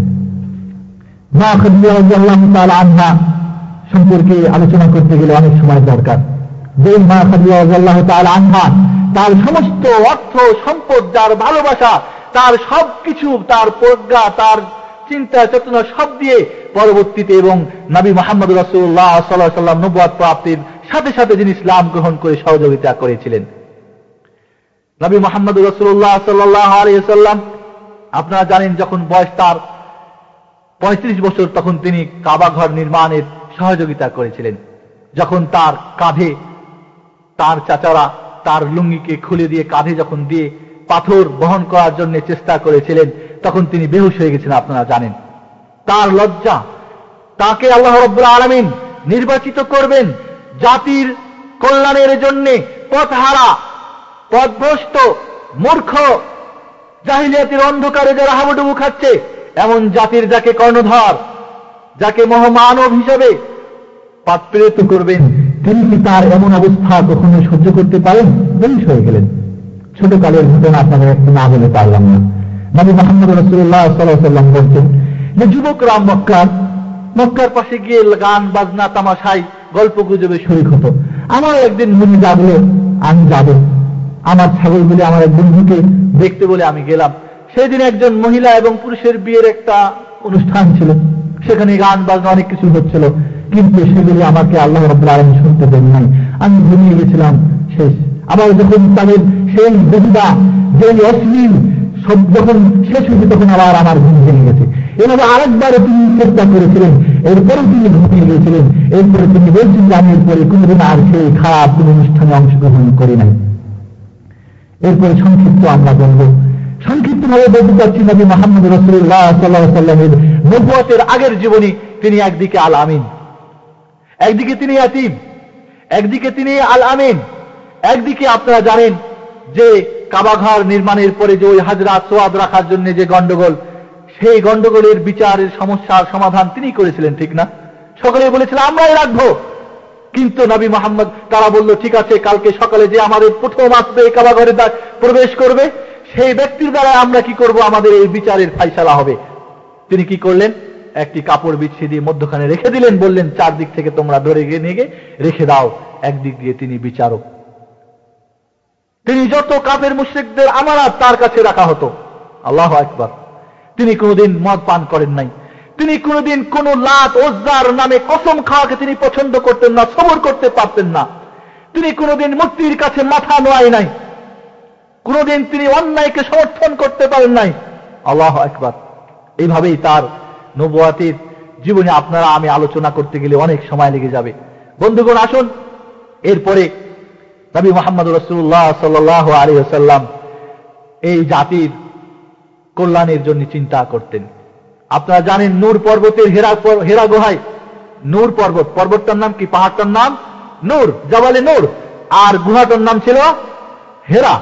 মা খাদিজা রাদিয়াল্লাহু তাআলা আনহা সম্পর্কে আলোচনা করতে গেলে অনেক সময় দরকার। যে মা খাদিজা রাদিয়াল্লাহু তাআলা আনহা তার সমস্ত অর্থ সম্পদ, যার ভালোবাসা, তার সবকিছু, তার প্রজ্ঞা, তার চিন্তা চেতনা সব দিয়ে পরবর্তীতে এবং নবী মুহাম্মদ রাসূলুল্লাহ সাল্লাল্লাহু আলাইহি ওয়াসাল্লাম নবুয়ত প্রাপ্তির সাথে সাথে যিনি ইসলাম গ্রহণ করে সহযোগিতা করেছিলেন। নবী মুহাম্মদ রাসূলুল্লাহ সাল্লাল্লাহু আলাইহি ওয়াসাল্লাম আপনারা জানেন যখন বয়স তার পঁয়ত্রিশ বছর, তখন তিনি কাবা ঘর নির্মাণের সহযোগিতা করেছিলেন। যখন তার কাঁধে তার চাচারা তার লুঙ্গিকে খুলে দিয়ে কাঁধে যখন দিয়ে পাথর বহন করার জন্য চেষ্টা করেছিলেন, তখন তিনি বেহুশ হয়ে গেছেন। আপনারা জানেন তার লজ্জা, তাকে আল্লাহ রাব্বুল আলামিন নির্বাচিত করবেন জাতির কল্যাণের জন্য, পথহারা, পথভ্রষ্ট, মূর্খ, জাহিলিয়াতের অন্ধকারে যারা হাবুডুবু খাচ্ছে, এমন জাতির যাকে কর্ণধর, যাকে মহামানব হিসেবে পাৎপ্রেরিত করবেন, তিনি কি তার এমন অবস্থা কখনো সহ্য করতে পারেন? বলিস হয়ে গেলেন। ছোটকালের ঘটনা আপনাদের একটু না বলে পারলাম না। নবী মুহাম্মদ রাসূলুল্লাহ সাল্লাল্লাহু আলাইহি ওয়াসাল্লাম বলছেন যে যুবকরা মক্কার মক্কার পাশে গিয়ে গান বাজনা তামাশাই গল্প গুজবে শরীক হতো। আমার একদিন মনে যাবলো আমি যাব, আমার ছাগলগুলি আমার এক বন্ধুকে দেখতে বলে আমি গেলাম। সেদিন একজন মহিলা এবং পুরুষের বিয়ের একটা অনুষ্ঠান ছিল, সেখানে গান বাজনা অনেক কিছু হচ্ছিল, কিন্তু সেগুলি আমাকে আল্লাহ রাব্বুল আলামিন শুনতে দেন নাই। আমি ঘুমিয়ে গেছিলাম। শেষ আবার যখন তাদের সেই বেহুদা, যে অশ্লীল সব যখন শেষ হয়েছে, তখন আবার আমার ঘুম ভেঙে গেছে। এভাবে আরেকবারও তিনি চেষ্টা করেছিলেন, এরপরে তিনি ঘুমিয়ে গিয়েছিলেন। এরপরে তিনি বলছেন যে আমি এরপরে কোনদিন আর সেই খারাপ কোন অনুষ্ঠানে অংশগ্রহণ করি নাই। এরপরে সংক্ষিপ্ত আমরা বলব, সংক্ষিপ্ত ভাবে বলতে চাচ্ছি নবী মুহাম্মদ রাসূলুল্লাহ সাল্লাল্লাহু আলাইহি ওয়াসাল্লামের নবুয়তের আগের জীবনী। তিনি একদিকে আল আমিন, একদিকে তিনি ইয়াতীম, একদিকে তিনি আল আমিন, একদিকে আপনারা জানেন যে কাবাঘর নির্মাণের পরে যে ওই হাজরা সোয়াদ রাখার জন্য যে গন্ডগোল, সেই গন্ডগোলের বিচারের সমস্যার সমাধান তিনি করেছিলেন, ঠিক না? সকলে বলেছিল আমরাই রাখবো, কিন্তু নবী মুহাম্মদ তারা বলল ঠিক আছে, কালকে সকালে যে আমাদের প্রথম আসবে কাবাঘরে প্রবেশ করবে, সেই ব্যক্তির দ্বারা আমরা কি করব, আমাদের এই বিচারের ফাইসালা হবে। তিনি কি করলেন? একটি কাপড় বিছিয়ে দিয়ে মধ্যখানে রেখে দিলেন, বললেন চারদিক থেকে তোমরা ধরে গিয়ে নিয়ে গিয়ে রেখে দাও। একদিক দিয়ে তিনি বিচারক, তিনি যত কাফের মুশরিকদের আমানত তার কাছে রাখা হতো। আল্লাহু আকবার। তিনি কোনদিন মদ পান করেন নাই, তিনি কোনদিন কোন লাত ওজ্জার নামে কসম খাওয়াকে তিনি পছন্দ করতেন না, সবর করতে পারতেন না। তিনি কোনদিন মূর্তির কাছে মাথা নোয়াই নাই, কোনদিন তিনি অন্যায়কে সমর্থন করতে পারেন নাই। আল্লাহু আকবার। এইভাবেই তার নবুয়তের জীবনে আপনারা আমি আলোচনা করতে গেলে অনেক সময় লেগে যাবে। বন্ধুগণ, আসুন এরপরে নবী মুহাম্মদ রাসূলুল্লাহ সাল্লাল্লাহু আলাইহি ওয়াসাল্লাম এই জাতির কল্যাণের জন্য চিন্তা করতেন। আপনারা জানেন নূর পর্বতের হেরা হেরা গুহায়, নূর পর্বত, পর্বতটার নাম কি? পাহাড়টার নাম নূর, জাবালে নূর, আর গুহাটার নাম ছিল হেরা।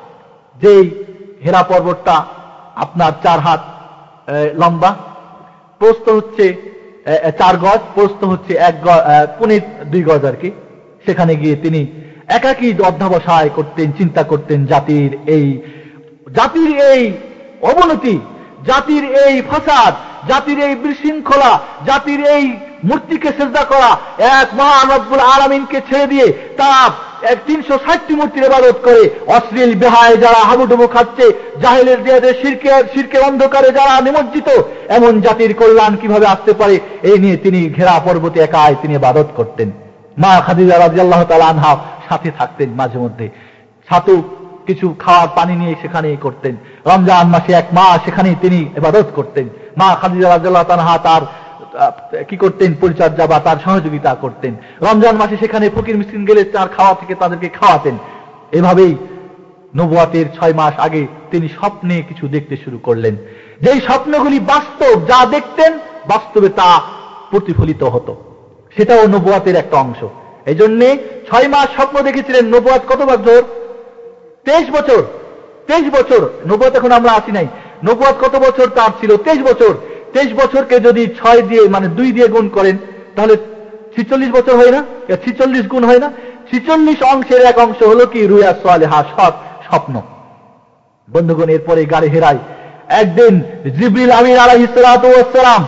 যেই হেরা পর্বতটা আপনার চার হাত লম্বা, প্রস্থ হচ্ছে চার গজ, প্রস্থ হচ্ছে এক পৌনে দুই গজ আর কি। সেখানে গিয়ে তিনি একাকী অধ্যবসায় করতেন, চিন্তা করতেন জাতির এই জাতির এই অবনতি, জাতির এই ফাসাদ, জাতির এই বিশৃঙ্খলা, জাতির এই মূর্তিকে সিজদা করা, এক মহান রব্বুল আলামিনকে ছেড়ে দিয়ে তারা এক তিনশো ষাটটি মূর্তির ইবাদত করে অশ্লীল বেহায় যারা হাবুডুবু খাচ্ছে, জাহেলের দেয়াদের শিরকের শিরকের অন্ধকারে যারা নিমজ্জিত, এমন জাতির কল্যাণ কিভাবে আসতে পারে এই নিয়ে তিনি ঘেরা পর্বতে একাই তিনি ইবাদত করতেন। মা খাদিজা রাদিয়াল্লাহু তাআলা আনহা সাথে থাকতেন, মাঝে মধ্যে সাথু কিছু খাওয়ার পানি নিয়ে সেখানে করতেন। রমজান মাসে এক মাস সেখানেই তিনি ইবাদত করতেন। মা খাদিজা রাদিয়াল্লাহু তাআলা আনহা তার কি করতেন? পরিচর্যা বা তার সহযোগিতা করতেন। রমজান মাসে সেখানে ফকির মিসকিন গেলে তার খাওয়া থেকে তাদেরকে খাওয়াতেন। এভাবেই নবুয়তের ছয় মাস আগে তিনি স্বপ্নে কিছু দেখতে শুরু করলেন। যেই স্বপ্নগুলি বাস্তব, যা দেখতেন বাস্তবে তা প্রতিফলিত হতো, সেটাও নবুয়তের একটা অংশ। এই জন্যে ছয় মাস স্বপ্ন দেখেছিলেন। নবুয়ত কত বছর? তেইশ বছর। তেইশ বছর নবুয়ত, এখন আমরা আসি নাই। নবুয়ত কত বছর তার ছিল? তেইশ বছর। তেইশ বছরকে যদি ছয় দিয়ে মানে দুই দিয়ে গুণ করেন তাহলে ছিচল্লিশ বছর হয় না? ছিচল্লিশ গুণ হয় না? ছিচল্লিশ অংশের এক অংশ হলো কি? রুয়া সালেহা, সৎ স্বপ্ন। বন্ধুগণ, এরপরে গাড়ি হেরাই একদিন জিবরিল আমিন আলাইহিস সালাতু ওয়াস সালাম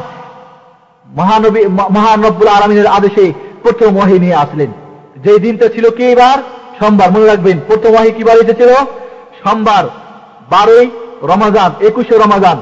মহানবী মহান রব্বুল আলামিনের আদেশে প্রথম ওহী নিয়ে আসলেন। যে দিনটা ছিল কি? এবার সোমবার। মনে রাখবেন, প্রথম ওহী কি বার এসেছিল? সোমবার, বারোই রমাজান, একুশে রমাজান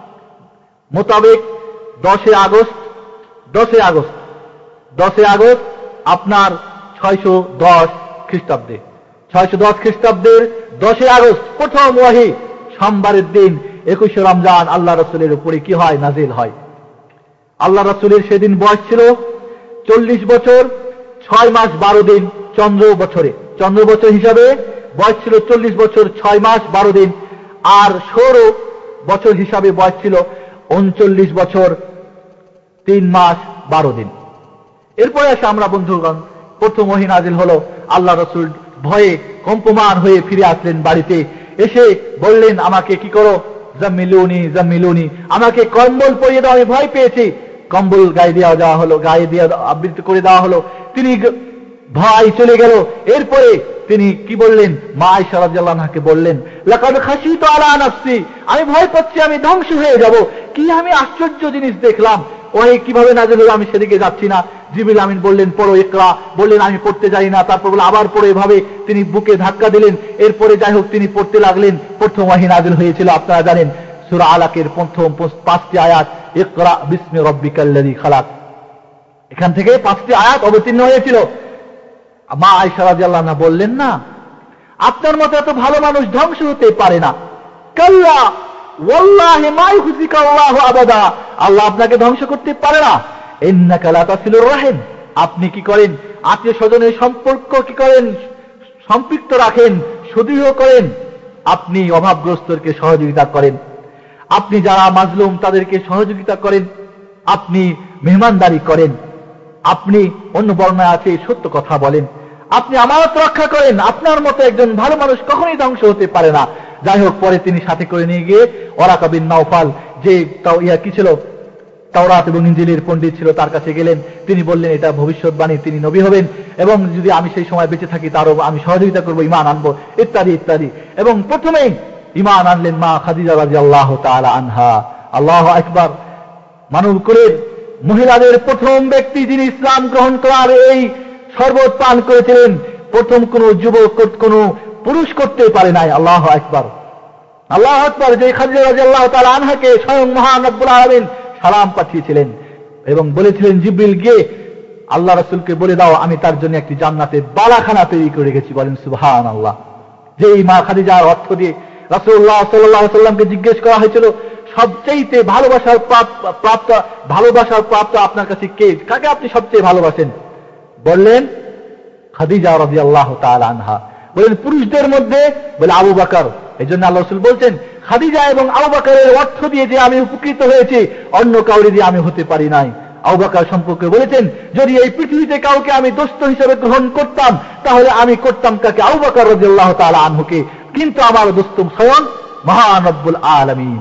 মোতাবেক দশে আগস্ট দশে আগস্ট দশে আগস্ট আপনার ছয়শো দশ খ্রিস্টাব্দে ছয়শো দশ খ্রিস্টাব্দের দশে আগস্ট প্রথম ওহী সোমবারের দিন একুশে রমজান আল্লাহ রাসূলের উপরে কি হয়? নাজিল হয়। আল্লাহ রাসূলের সেদিন বয়স ছিল চল্লিশ বছর ছয় মাস বারো দিন চন্দ্র বছরে। চন্দ্র বছর হিসাবে বয়স ছিল চল্লিশ বছর ছয় মাস বারো দিন, আর সৌর বছর হিসাবে বয়স ছিল উনচল্লিশ বছর তিন মাস বারো দিন। এরপরে আসে আমরা বন্ধুগণ, প্রথম ওহী নাজিল হলো। আল্লাহ রাসূল ভয়ে কম্পমান হয়ে ফিরে আসলেন বাড়িতে। এসে বললেন, আমাকে কি করো, জাম্মিলুনি জাম্মিলুনি, আমাকে কম্বল পরিয়ে দাও, আমি ভয় পেয়েছি। কম্বল গায়ে দেওয়া যাওয়া হলো, গায়ে দিয়ে আবৃত করে দেওয়া হলো। তিনি ভয় চলে গেল। এরপরে তিনি কি বললেন, মা আয়েশা রাদিয়াল্লাহু আনহাকে বললেন, লাকাদ খাশিতু আলা নাফসি, আমি ভয় পাচ্ছি আমি ধ্বংস হয়ে যাব। কি আমি আশ্চর্য জিনিস দেখলাম, ওহে কিভাবে নাযিল হলো, আমি সেদিকে যাচ্ছি না। জিবরিল আমিন বললেন, পড়ো ইকরা, বললেন আমি পড়তে যাই না। তারপর বলে আবার পড়ো, এভাবে তিনি বুকে ধাক্কা দিলেন। এরপরে যাই হোক তিনি পড়তে লাগলেন। প্রথম ওহী নাযিল হয়েছিল আপনারা জানেন সূরা আলাকের প্রথম পাঁচটি আয়াত, ইকরা বিসমি রাব্বিকাল্লাযী খালাক, এখান থেকে পাঁচটি আয়াত অবতীর্ণ হয়েছিল। মা আয়েশা রাদিয়াল্লাহু আনহা বললেন, না, আপনার মতো এত ভালো মানুষ ধ্বংস হতে পারে না। কাল্লা ওয়াল্লাহি মা ইউখজিকা আল্লাহু আবাদা, আল্লাহ আপনাকে ধ্বংস করতে পারে না। ইন্নাকা লা তাসিলুর রাহিম, আপনি কি করেন, আত্মীয় স্বজনের সম্পর্ক কি করেন, সম্পৃক্ত রাখেন, সুদৃঢ় করেন। আপনি অভাবগ্রস্তকে সহযোগিতা করেন, আপনি যারা মাজলুম তাদেরকে সহযোগিতা করেন, আপনি মেহমানদারি করেন, আপনি অন্য বর্ণায় আছে সত্য কথা বলেন, আপনি আমানত রক্ষা করেন। আপনার মতো একজন ভালো মানুষ কখনোই ধ্বংস হতে পারে না। যাই হোক, পরে তিনি সাথে করে নিয়ে গিয়ে ওয়ারাকা বিন নাওফাল, যে তাও ইয়া কি ছিল, তাওরাত এবং ইনজিলের পণ্ডিত ছিল, তার কাছে গেলেন। তিনি বললেন, এটা ভবিষ্যৎবাণী, তিনি নবী হবেন এবং যদি আমি সেই সময় বেঁচে থাকি তারও আমি সহযোগিতা করবো, ঈমান আনবো, ইত্যাদি ইত্যাদি। এবং প্রথমেই ঈমান আনলেন মা খাদিজা রাদিয়াল্লাহু তাআলা আনহা। আল্লাহু আকবার। মানব কুলের মহিলাদের প্রথম ব্যক্তি যিনি ইসলাম গ্রহণ করার এই শরবত পান করেছিলেন, প্রথম কোন যুবক কোন পুরুষ করতে পারে নাই। আল্লাহু আকবার, আল্লাহু আকবার। যে খাদিজা রাদিয়াল্লাহু তাআলা আনহাকে স্বয়ং মহান রব্বুল আলামিন সালাম পাঠিয়েছিলেন এবং বলেছিলেন, জিবরিল গিয়ে আল্লাহ রাসূলকে বলে দাও আমি তার জন্য একটি জান্নাতের বালাখানা তৈরি করে রেখেছি। বলেন সুবহানাল্লাহ। যেই মা খাদিজার অর্থ দিয়ে রাসূলুল্লাহ সাল্লাল্লাহু আলাইহি ওয়াসাল্লামকে জিজ্ঞেস করা হয়েছিল, সবচেয়ে ভালোবাসার প্রাপ্ত ভালোবাসার প্রাপ্ত আপনার কাছে কে, কাকে আপনি সবচেয়ে ভালোবাসেন? বললেন খাদিজা রাদিয়াল্লাহু তাআলা আনহা। বলেন পুরুষদের মধ্যে? বলে আবু বকর। এই জন্য আল্লাহ রাসূল বলছেন, খাদিজা এবং আবু বকরের অর্থ দিয়ে যে আমি উপকৃত হয়েছি, অন্য কাউরে দিয়ে আমি হতে পারি নাই। আবু বকর সম্পর্কে বলেছেন, যদি এই পৃথিবীতে কাউকে আমি দোস্ত হিসেবে গ্রহণ করতাম তাহলে আমি করতাম কাকে? আবু বকর রাদিয়াল্লাহু তাআলা আনহুকে। কিন্তু আমার দোস্ত স্বয়ং মহান রব্বুল আলামিন।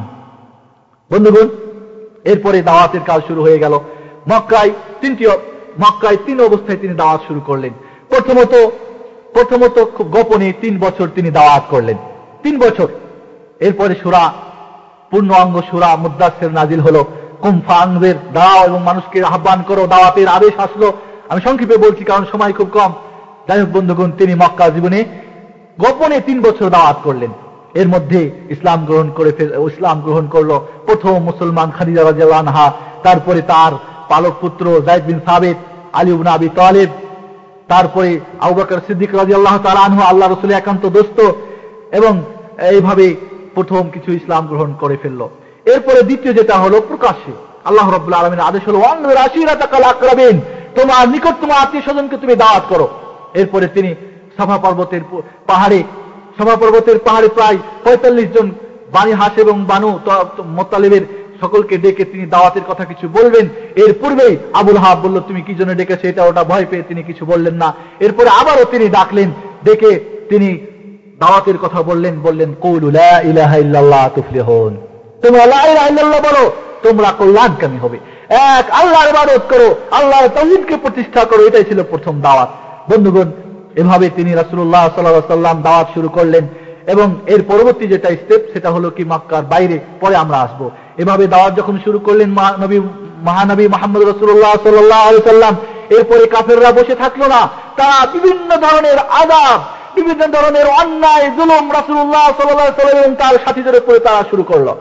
বন্ধুগণ, এরপরে দাওয়াতের কাজ শুরু হয়ে গেল। মক্কায় তিনটি মক্কায় তিন অবস্থায় তিনি দাওয়াত শুরু করলেন। প্রথমত প্রথমত খুব গোপনে তিন বছর তিনি দাওয়াত করলেন, তিন বছর। এরপরে সূরা পূর্ণ অঙ্গ সূরা মুদ্দাসসির নাজিল হলো। কুম ফাআনজির, দাও এবং মানুষকে আহ্বান করো, দাওয়াতের আদেশ আসলো। আমি সংক্ষেপে বলছি কারণ সময় খুব কম। যাই হোক বন্ধুগণ, তিনি মক্কা জীবনে গোপনে তিন বছর দাওয়াত করলেন। এর মধ্যে ইসলাম গ্রহণ করে ইসলাম গ্রহণ করলো প্রথম মুসলমান খাদিজা রাদিয়াল্লাহু আনহা, তারপরে তার পালক পুত্র যায়েদ বিন সাবিত, আলী ইবনে আবি তালিব, তারপরে আবু বকর সিদ্দিক রাদিয়াল্লাহু তাআলা আনহু, আল্লাহ রাসূলের একান্ত দোস্ত, এবং এইভাবে প্রথম কিছু ইসলাম গ্রহণ করে ফেললো। এরপরে দ্বিতীয় যেটা হলো প্রকাশ্যে আল্লাহ রাব্বুল আলামিনের আদেশ হলো, ওয়ানযির আশীরাতাকাল আকরাবিন, তোমার নিকট তোমার আত্মীয় স্বজনকে তুমি দাওয়াত করো। এরপরে তিনি সাফা পর্বতের পাহাড়ে সাফা পর্বতের পাহাড়ে প্রায় পঁয়তাল্লিশ জন বানি হাস এবং বানু মুত্তালিবের সকলকে ডেকে তিনি দাওয়াতের কথা কিছু বলবেন। এর পূর্বেই আবুল আহাব বলল, তুমি কি জন্য ডেকেছো? এটা ওটা ভয় পেয়ে তিনি কিছু বললেন না। এরপরে আবারও তিনি ডাকলেন, ডেকে তিনি দাওয়াতের কথা বললেন, বললেন কুলু লা ইলাহা ইল্লাল্লাহ তুফলিহুন, তোমরা লা ইলাহা ইল্লাল্লাহ বলো, তোমরা কল্যাণকামী হবে। এক আল্লাহর ইবাদত করো, আল্লাহর তাওহীদকে প্রতিষ্ঠা করো, এটাই ছিল প্রথম দাওয়াত। বন্ধুগণ, এভাবে তিনি রাসূলুল্লাহ সাল্লাল্লাহু আলাইহি ওয়াসাল্লাম দাওয়াত শুরু করলেন। এবং এর পরবর্তী যেটা স্টেপ সেটা হলো কি মক্কার বাইরে, পরে আমরা আসবো। এভাবে দাওয়াত যখন শুরু করলেন নবী মহানবী মুহাম্মদ রাসূলুল্লাহ সাল্লাল্লাহু আলাইহি ওয়াসাল্লাম, এরপরে কাফেররা বসে থাকলো না। তারা বিভিন্ন ধরনের আযাব, বিভিন্ন ধরনের অন্যায় জুলুম রাসূলুল্লাহ সাল্লাল্লাহু আলাইহি ওয়াসাল্লাম এবং তার সাথীদের উপরে তারা শুরু করলো।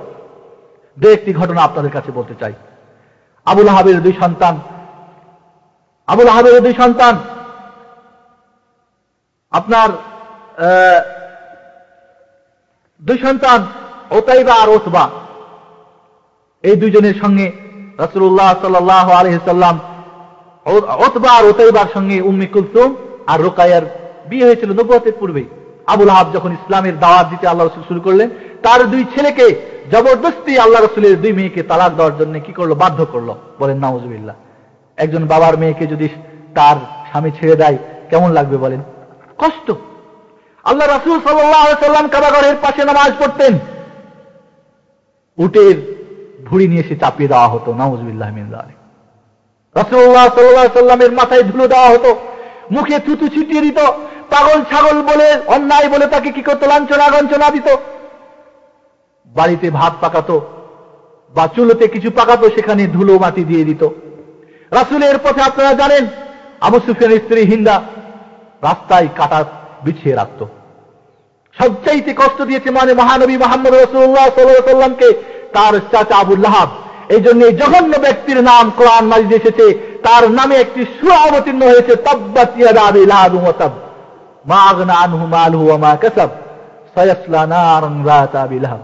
দু একটি ঘটনা আপনাদের কাছে বলতে চাই। আবু লাহাবের দুই সন্তান আবু লাহাবের দুই সন্তান আপনার দুই সন্তান উতাইবা আর উতবা, এই দুইজনের সঙ্গে রাসূলুল্লাহ সাল্লাল্লাহু আলাইহি ওয়াসাল্লাম উতবা আর উতাইবার সঙ্গে উম্মে কুলসুম আর রুকায়ার বিয়ে হয়েছিল নবুয়তের পূর্বেই। আবু লাহাব যখন ইসলামের দাওয়াত দিতে আল্লাহ রাসূল শুরু করলেন, তার দুই ছেলেকে জবরদস্তি আল্লাহ রাসূলের দুই মেয়েকে তালাক দেওয়ার জন্য কি করলো? বাধ্য করলো। বলেন নাউজুবিল্লাহ। একজন বাবার মেয়েকে যদি তার স্বামী ছেড়ে দেয় কেমন লাগবে বলেন? কষ্ট। আল্লাহ রাসূল সাল্লাল্লাহু আলাইহি সাল্লাম কাবাগরের পাশে নামাজ পড়তেন, উটের ভুঁড়ি নিয়ে এসে চাপিয়ে দেওয়া হতো, নাউযুবিল্লাহি মিন যালিক। রাসূলুল্লাহ সাল্লাল্লাহু আলাইহি সাল্লামের মাথায় ধুলো দেওয়া হতো, মুখে থুতু ছিটিয়ে দিত, পাগল ছাগল বলে অন্যায় বলে তাকে কি করতো, লাঞ্ছনা গঞ্চনা দিত। বাড়িতে ভাত পাকাতো বা চুলোতে কিছু পাকাতো, সেখানে ধুলো মাটি দিয়ে দিত। রাসূলের পথে আপনারা জানেন আবু সুফিয়ানের স্ত্রী হিন্দা রাস্তায় কাটা বিছিয়ে রাখত। সবচাইতে কষ্ট দিয়েছে মানে মহানবী মুহাম্মদ রাসূলুল্লাহ সাল্লাল্লাহু আলাইহি ওয়াসাল্লামকে তার চাচা আবু লাহাব। এই জন্য এই জঘন্য ব্যক্তির নাম কোরআন মাজিদে এসেছে, তার নামে একটি সূরা অবতীর্ণ হয়েছে, তাব্বাত ইয়াদা আবি লাহাব ওয়া তাব মা আগনা আনহু মালুহু ওয়া মা কাসাব সায়াসলা নারান যাতা আবি লাহাব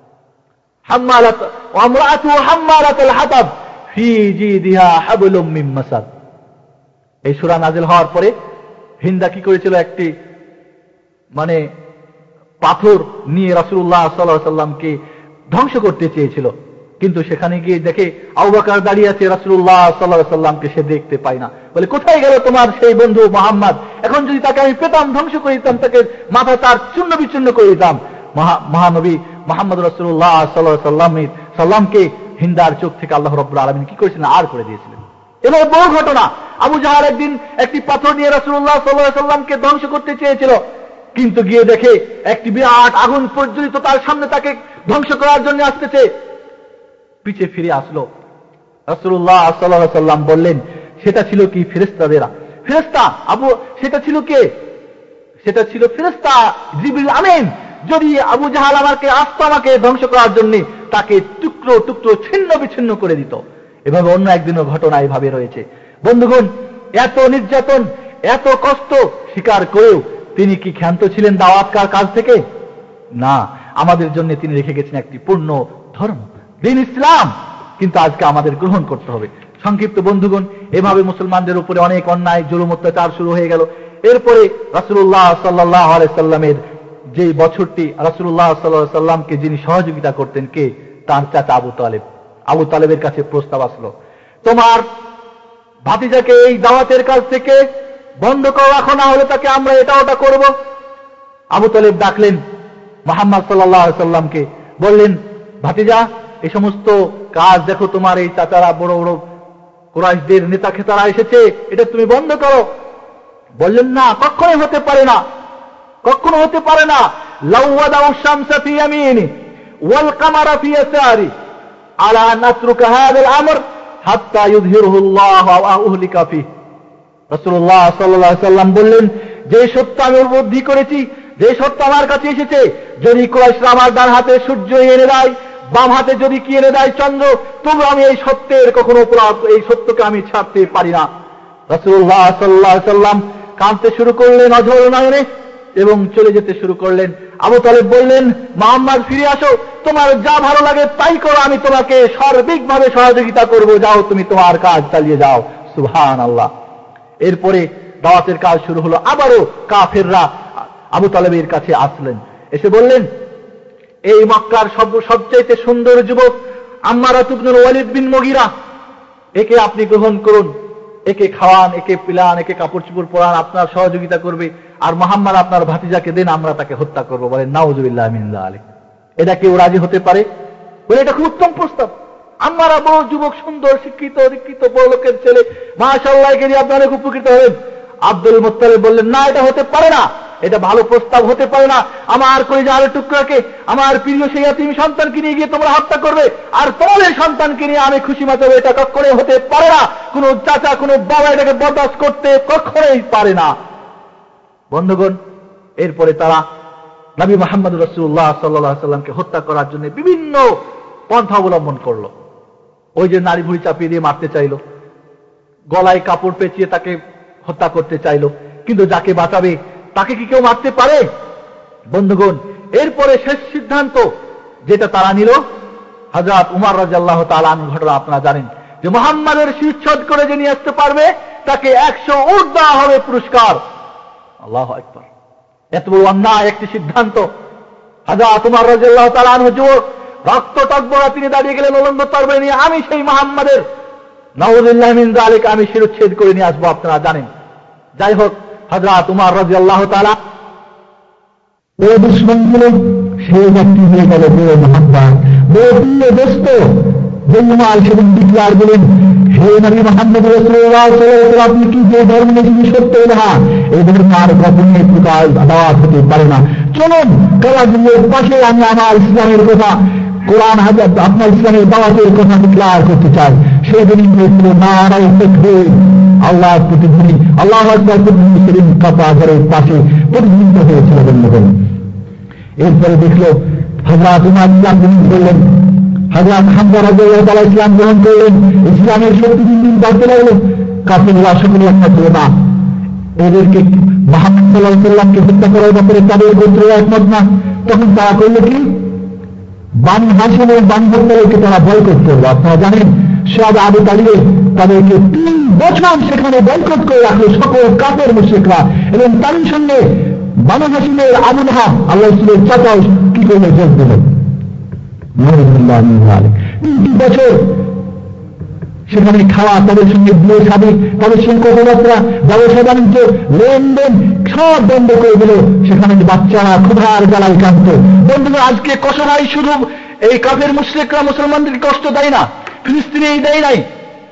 হাম্মালাত ওয়া ইমরাআতুহু হাম্মালাতাল হাতাব ফি জিদিহা হাবলুম মিন মাসাদ। এই সূরা নাযিল হওয়ার পরে হিন্দা কি করেছিল, একটি মানে পাথর নিয়ে রাসূলুল্লাহ সাল্লাল্লাহু আলাইহি ওয়াসাল্লামকে ধ্বংস করতে চেয়েছিল, কিন্তু সেখানে গিয়ে দেখে আবু বকর দাঁড়িয়ে আছে, রাসূলুল্লাহ সাল্লাল্লাহু আলাইহি ওয়াসাল্লামকে সে দেখতে পায় না। বলে, কোথায় গেল তোমার সেই বন্ধু মুহাম্মদ? এখন যদি তাকে আমি পেতাম, ধ্বংস করে দিতাম, তাকে মাথা তার চূর্ণ বিচূর্ণ করে দিতাম। মহানবী মুহাম্মদ রাসূলুল্লাহ সাল্লাল্লাহু আলাইহি ওয়াসাল্লামের সাল্লামকে হিন্দার চোখ থেকে আল্লাহ রাব্বুল আলামিন কি করেছিলেন, আর করে দিয়েছিলেন। এবার বহু ঘটনা। আবু জাহাল একদিন একটি পাথর নিয়ে রাসূলুল্লাহ সাল্লাল্লাহু আলাইহি ওয়াসাল্লামকে ধ্বংস করতে চেয়েছিল, কিন্তু গিয়ে দেখে একটি বিরাট আগুন প্রজ্বলিত তার সামনে, তাকে ধ্বংস করার জন্য আসতেছে। পিছে ফিরে আসলো, রাসূলুল্লাহ সাল্লাল্লাহু আলাইহি ওয়াসাল্লাম বললেন, সেটা ছিল কি? ফেরেশতাদেরা। ফেরেশতা আবু সেটা ছিল কে? সেটা ছিল ফেরেশতা জিবরিল আমিন। যদি আবু জাহাল আমাকে আসতো আমাকে ধ্বংস করার জন্য, তাকে টুকরো টুকরো ছিন্ন বিচ্ছিন্ন করে দিত। এভাবে অন্য একদিনও ঘটনা এভাবে রয়েছে। বন্ধুগণ, এত নির্যাতন, এত কষ্ট স্বীকার করেও তিনি কি ক্ষান্ত ছিলেন দাওয়াতকার কাজ থেকে? না, আমাদের জন্য তিনি রেখে গেছেন একটি পূর্ণ ধর্ম, দিন ইসলাম। কিন্তু আজকে আমাদের গ্রহণ করতে হবে। সংক্ষিপ্ত বন্ধুগণ, এভাবে মুসলমানদের উপরে অনেক অন্যায় জুলুম অত্যাচার শুরু হয়ে গেল। এরপরে রাসূলুল্লাহ সাল্লাল্লাহু আলাইহি সাল্লামের যে বছরটি রাসূলুল্লাহ সাল্লাল্লাহু আলাইহি সাল্লামকে যিনি সহযোগিতা করতেন, কে? তার চাচা আবু তালেব। আবু তালেবের কাছে প্রস্তাব আসলো, তোমার ভাতিজাকে এই দাওয়াতের কাজ থেকে বন্ধ করো রাখো, না হলে তাকে আমরা এটা ওটা করব। আবু তালেব ডাকলেন মুহাম্মদ সাল্লাল্লাহু আলাইহি সাল্লামকে, বললেন, ভাতিজা, এই সমস্ত কাজ দেখো তোমার এই চাচারা বড় বড় কুরাইশদের নেতা খেতারা এসেছে, এটা তুমি বন্ধ করো। বললেন, না, কখনোই হতে পারে না, কখনো হতে পারে না। লাওয়াদাউ শামসা ফি ইয়ামিনি ওয়াল কামারা ফি ইয়াসারি আলা নাতরুকা হাযাল আমর হাত্তা ইযহিরহু আল্লাহ ওয়া উহলিকা ফি। রাসূলুল্লাহ সাল্লাল্লাহু আলাইহি সাল্লাম বললেন, যে সত্য আমি উপলব্ধি করেছি, যে সত্য আমার কাছে এসেছে, যদি কুরাইশরা আমার ডান হাতে সূর্য এনে দেয়, বাম হাতে যদি কি এনে দেয় চন্দ্র, তবু আমি এই সত্যের কখনো এই সত্যকে আমি ছাড়তে পারি না। রাসূলুল্লাহ সাল্লাল্লাহু আলাইহি সাল্লাম কাঁদতে শুরু করলেন অঝোর নয়নে এবং চলে যেতে শুরু করলেন। আবু তালেব বললেন, মুহাম্মদ, ফিরে আসো, তোমার যা ভালো লাগে তাই করো, আমি তোমাকে সার্বিকভাবে সহযোগিতা করব, যাও তুমি তোমার কাজ চালিয়ে যাও। সুবহানাল্লাহ। এরপরে দাওয়াতের কাজ শুরু হলো। আবারও কাফেররা আবু তালেবের কাছে আসলেন, এসে বললেন, এই মক্কার সব সবচাইতে সুন্দর যুবক আম্মারা ইবনুল ওয়ালিদ বিন মুগীরা, একে আপনি গ্রহণ করুন, একে খাওয়ান, একে পিলান, একে কাপড় চোপড় পরান, আপনার সহযোগিতা করবে, আর মুহাম্মদ আপনার ভাতিজাকে দেন, আমরা তাকে হত্যা করবো। বলেন নাউযুবিল্লাহি মিন যালিক। এটা কেউ রাজি হতে পারে? বলে, এটা খুব উত্তম প্রস্তাব। আম্মারা বড় যুবক, সুন্দর, শিক্ষিত, দীক্ষিত, বড় লোকের ছেলে, মাশাআল্লাহ, একে দিয়ে আপনারা খুব উপকৃত হবেন। আব্দুল মুত্তালিব বললেন, না, এটা হতে পারে না, এটা ভালো প্রস্তাব হতে পারে না। আমার কলিজার টুকরাকে, আমার প্রিয় সেই ইয়াতীম সন্তানকে নিয়ে গিয়ে তোমরা হত্যা করবে, আর তোমাদের সন্তানকে নিয়ে আমি খুশি মাতাবো, এটা কখনোই হতে পারে না। কোন চাচা, কোন বাবা এটাকে বরদাস্ত করতে কখনোই পারে না। বন্ধুগণ, এরপরে তারা নবী মুহাম্মদ রাসূলুল্লাহ সাল্লাল্লাহু আলাইহি সাল্লামকে হত্যা করার জন্য বিভিন্ন পন্থা অবলম্বন করলো। ওই যে নারী ভুঁড়ি চাপিয়ে দিয়ে মারতে চাইলো, গলায় কাপড় পেঁচিয়ে তাকে হত্যা করতে চাইলো, কিন্তু যাকে বাঁচাবে তাকে কি কেউ মারতে পারে? বন্ধুগণ, এরপরে শেষ সিদ্ধান্ত যেটা তারা নিল, হযরত উমর রাদিয়াল্লাহু তাআলা আনহু ঘটনা আপনারা জানেন, যে মুহাম্মাদের শিরচ্ছেদ করে যে নিয়ে আসতে পারবে তাকে একশো উট দেওয়া হবে পুরস্কার। আল্লাহু আকবার। এত বড় অন্যায় একটি সিদ্ধান্ত। হযরত উমর রাদিয়াল্লাহু তাআলা আনহু যুবক, রক্ত টকবরা, তিনি দাঁড়িয়ে গেলেন উলঙ্গ তরবারি নিয়ে, আমি সেই মুহাম্মাদের নাউযুবিল্লাহি মিন যালিক আমি শিরচ্ছেদ করে নিয়ে আসবো, আপনারা জানেন। যাই হোক, হযরত উমর রাদিয়াল্লাহু তাআলা ও দুশ্মনগুলো সেই ব্যক্তি হয়ে গেল বড় মহাব্বাত, বড় প্রিয় দোস্ত। বেঈমান সেদিন ডিক্লার বলেন, হে নবী মুহাম্মদ রাসূলুল্লাহ সাল্লাল্লাহু আলাইহি ওয়াসাল্লাম, আপনি কি যে ধর্ম নিয়ে সত্য না, এই ধর্ম আর কখনোই প্রকাশ দাওয়াত হতে পারে না। চলুন কালামুল্লাহর পাশে আমি আমার ইসলামের কথা, কোরআন হাদিস, আপনার ইসলামের দাওয়াতের কথা ডিক্লার করতে চাই। সেই দিন হয়েছিল নারায়ে তাকবীর, আল্লাহ প্রতিধ্বনি, আল্লাহু আকবার প্রতিধ্বনি সেদিন কাবা ঘরের পাশে প্রতিধ্বনিত হয়েছিল বন্ধুগণ। এরপরে দেখলো হযরত উমর ইসলাম গ্রহণ করলেন, হযরত হামজা রাদিয়াল্লাহু তাআলা ইসলাম গ্রহণ করলেন। ইসলামের শক্তি দিন দিন বাড়তে লাগলো। কাফিররা সকলে একটা ছিল না, এদেরকে মুহাম্মদ সাল্লাল্লাহু আলাইহি ওয়াসাল্লামকে হত্যা করার ব্যাপারে তাদের গোত্র একমত না। তখন তারা করলো কি, বানি হাশিমের বানি বংশকে তারা বয়কট করলো। আপনারা জানেন সব আবু তালিব তাদেরকে তিন বছর সেখানে বয়কট করে রাখলো সকল কাফের মুশরিকরা, এবং তার সঙ্গে বানি হাশিমের আবু লাহাব আল্লাহ রাসূলের চাচাও কি করলো, যোগ দিল। তিনটি বছর সেখানে খাওয়া, তাদের সঙ্গে বিয়ে শাদী, তাদের সঙ্গে কথাবার্তা, ব্যবসা বাণিজ্য, লেনদেন সব বন্ধ করে দিল। সেখানে বাচ্চারা ক্ষুধার জ্বালায় কাঁদত। বন্ধুরা, আজকে কসরাই শুধু এই কাফের মুশরিকরা মুসলমানদেরকে কষ্ট দেয় না, ফিলিস্তিনেই দেয় নাই,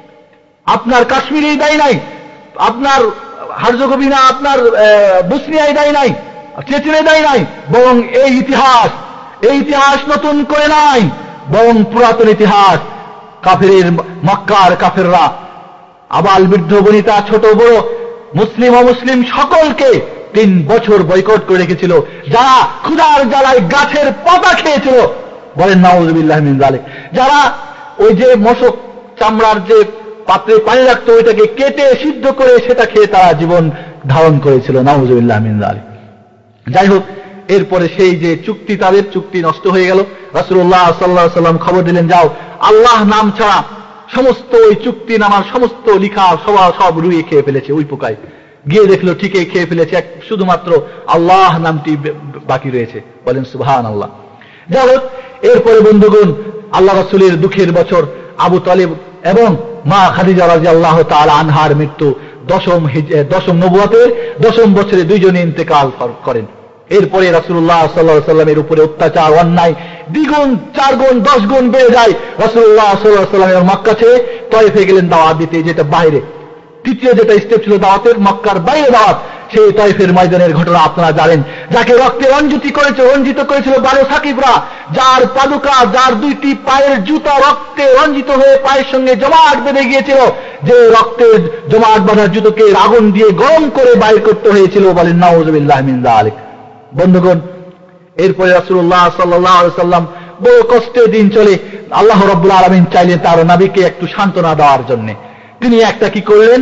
আপনার কাশ্মীরেই দেয় নাই, আপনার হার্জগোভিনা, আপনার বসনিয়ায় দেয় নাই, চেচেনে দেয় নাই, বরং এই ইতিহাস এই ইতিহাস নতুন করে নাই, বরং পুরাতন ইতিহাস কাফের মক্কার কাফেররা আবাল বৃদ্ধ বনিতা ছোট বড় মুসলিম অমুসলিম সকলকে তিন বছর বয়কট করে রেখেছিল, যারা ক্ষুধার জ্বালায় গাছের পাতা খেয়েছিল। বলেন নাউযুবিল্লাহি মিন যালিক। যারা ওই যে মশক চামড়ার যে পাত্রে পানি রাখতো, ওইটাকে কেটে সিদ্ধ করে সেটা খেয়ে তারা জীবন ধারণ করেছিল। নাউযুবিল্লাহি মিন যালিক। যাই হোক, এরপরে সেই যে চুক্তি, তাদের চুক্তি নষ্ট হয়ে গেল। রাসূলুল্লাহ সাল্লাল্লাহু আলাইহি ওয়াসাল্লাম খবর দিলেন, যাও আল্লাহ নাম ছাড়া সমস্ত ওই চুক্তি নামার সমস্ত লিখা সবা সব রুইয়ে খেয়ে ফেলেছে ওই পোকায়। গিয়ে দেখলো ঠিকই খেয়ে ফেলেছে, শুধুমাত্র আল্লাহ নামটি বাকি রয়েছে। বলেন সুবহানাল্লাহ। যাই হোক, এরপরে বন্ধুগণ, আল্লাহ রাসূলের দুঃখের বছর আবু তালিব এবং মা খাদিজা রাদিয়াল্লাহু তাআলা আনহার মৃত্যু, দশম দশম নবুয়তের দশম বছরে দুইজনে ইন্তেকাল করেন। এরপরে রাসূলুল্লাহ সাল্লাল্লাহু আলাইহি ওয়াসাল্লামের উপরে অত্যাচার অন্যায় দ্বিগুণ চার গুণ দশ গুণ বেড়ে যায়। রাসূলুল্লাহ সাল্লাল্লাহু আলাইহি ওয়াসাল্লামের মক্কা ছেড়ে তায়েফে গেলেন দাওয়াত দিতে, যেটা বাইরে, তৃতীয় যেটা স্টেপ ছিল দাওয়াতের, মক্কার বাইরে দাওয়াত। সেই তায়েফের ময়দানের ঘটনা আপনারা জানেন, যাকে রক্তে রঞ্জিত করেছে রঞ্জিত করেছিল বানু সাকিবরা, যার পাদুকা, যার দুইটি পায়ের জুতা রক্তে রঞ্জিত হয়ে পায়ের সঙ্গে জমাট বেঁধে গিয়েছিল, যে রক্তের জমাট বাঁধার জুতোকে আগুন দিয়ে গরম করে বাইর করতে হয়েছিল। বলেন নাউযুবিল্লাহি মিন যালিক। বন্ধুগণ, এরপরে রাসূলুল্লাহ সাল্লাল্লাহু আলাইহি ওয়াসাল্লাম বড় কষ্টে দিন চলে। আল্লাহ রাব্বুল আলামিন চাইলেন তার নবীকে একটু সান্ত্বনা দেওয়ার জন্য। তিনি একটা কি করলেন,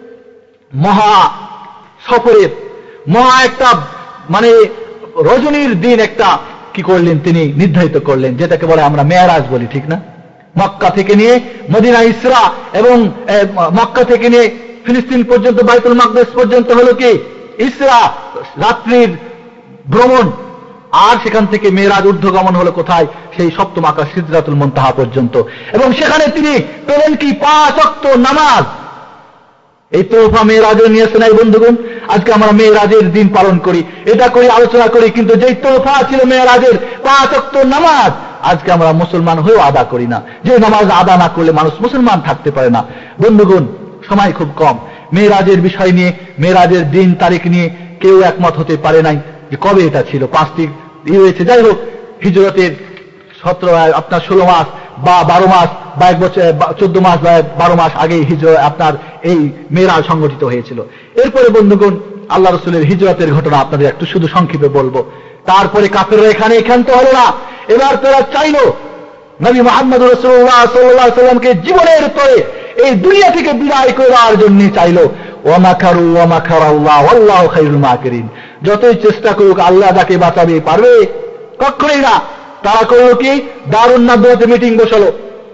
মহা সফরের মহা একটা মানে রজনীর দিন একটা কি করলেন, তিনি নির্ধারিত করলেন, যেটাকে বলে আমরা মেরাজ বলি, ঠিক না? মক্কা থেকে নিয়ে মদিনা ইসরা, এবং মক্কা থেকে নিয়ে ফিলিস্তিন পর্যন্ত বাইতুল মাকদিস পর্যন্ত হলো কি ইসরা, রাত্রির ভ্রমণ। আর সেখান থেকে মেরাজ ঊর্ধ্বগমন হলো কোথায়, সেই সপ্তম আকাশ সিদরাতুল মুনতাহা পর্যন্ত। এবং সেখানে তিনি পেলেন কি পাঁচ ওয়াক্ত নামাজ। এই তোহফা মেরাজের নিয়েছেন এই বন্ধুগণ। আজকে আমরা মেরাজের দিন পালন করি, এটা করি, আলোচনা করি, কিন্তু যেই তোহফা ছিল মেরাজের পাঁচ ওয়াক্ত নামাজ, আজকে আমরা মুসলমান হয়েও আদা করি না। যে নামাজ আদা না করলে মানুষ মুসলমান থাকতে পারে না। বন্ধুগণ, সময় খুব কম। মেরাজের বিষয় নিয়ে, মেরাজের দিন তারিখ নিয়ে কেউ একমত হতে পারে নাই যে কবে এটা ছিল। পাঁচটি ই হয়েছে। যাই হোক, হিজরতের সতেরো আপনার ষোলো মাস বা বারো মাস বা এক বছর চোদ্দ মাস বা বারো মাস আগে হিজরত আপনার এই মেরাজ সংগঠিত হয়েছিল। এরপরে বন্ধুগণ, আল্লাহ রাসূলের হিজরতের ঘটনা আপনাদের একটু শুধু সংক্ষেপে বলবো। তারপরে কাফেররা এখানে এখান্ত হলো না, এবার তারা চাইল নবী মুহাম্মদ রাসূলুল্লাহ সাল্লাল্লাহু আলাইহি ওয়াসাল্লামকে জীবনের তরে এই দুনিয়া থেকে বিদায় করার জন্য চাইল। ওয়া মাকারু ওয়া মাকারাল্লাহ ওয়াল্লাহু খায়রুল মাকিরিন। যতই চেষ্টা করুক, আল্লাহ যাকে বাঁচাবে পারবে? কখনোই না। তারা করলো কি, দারুন নাদওয়াতে মিটিং বসালো,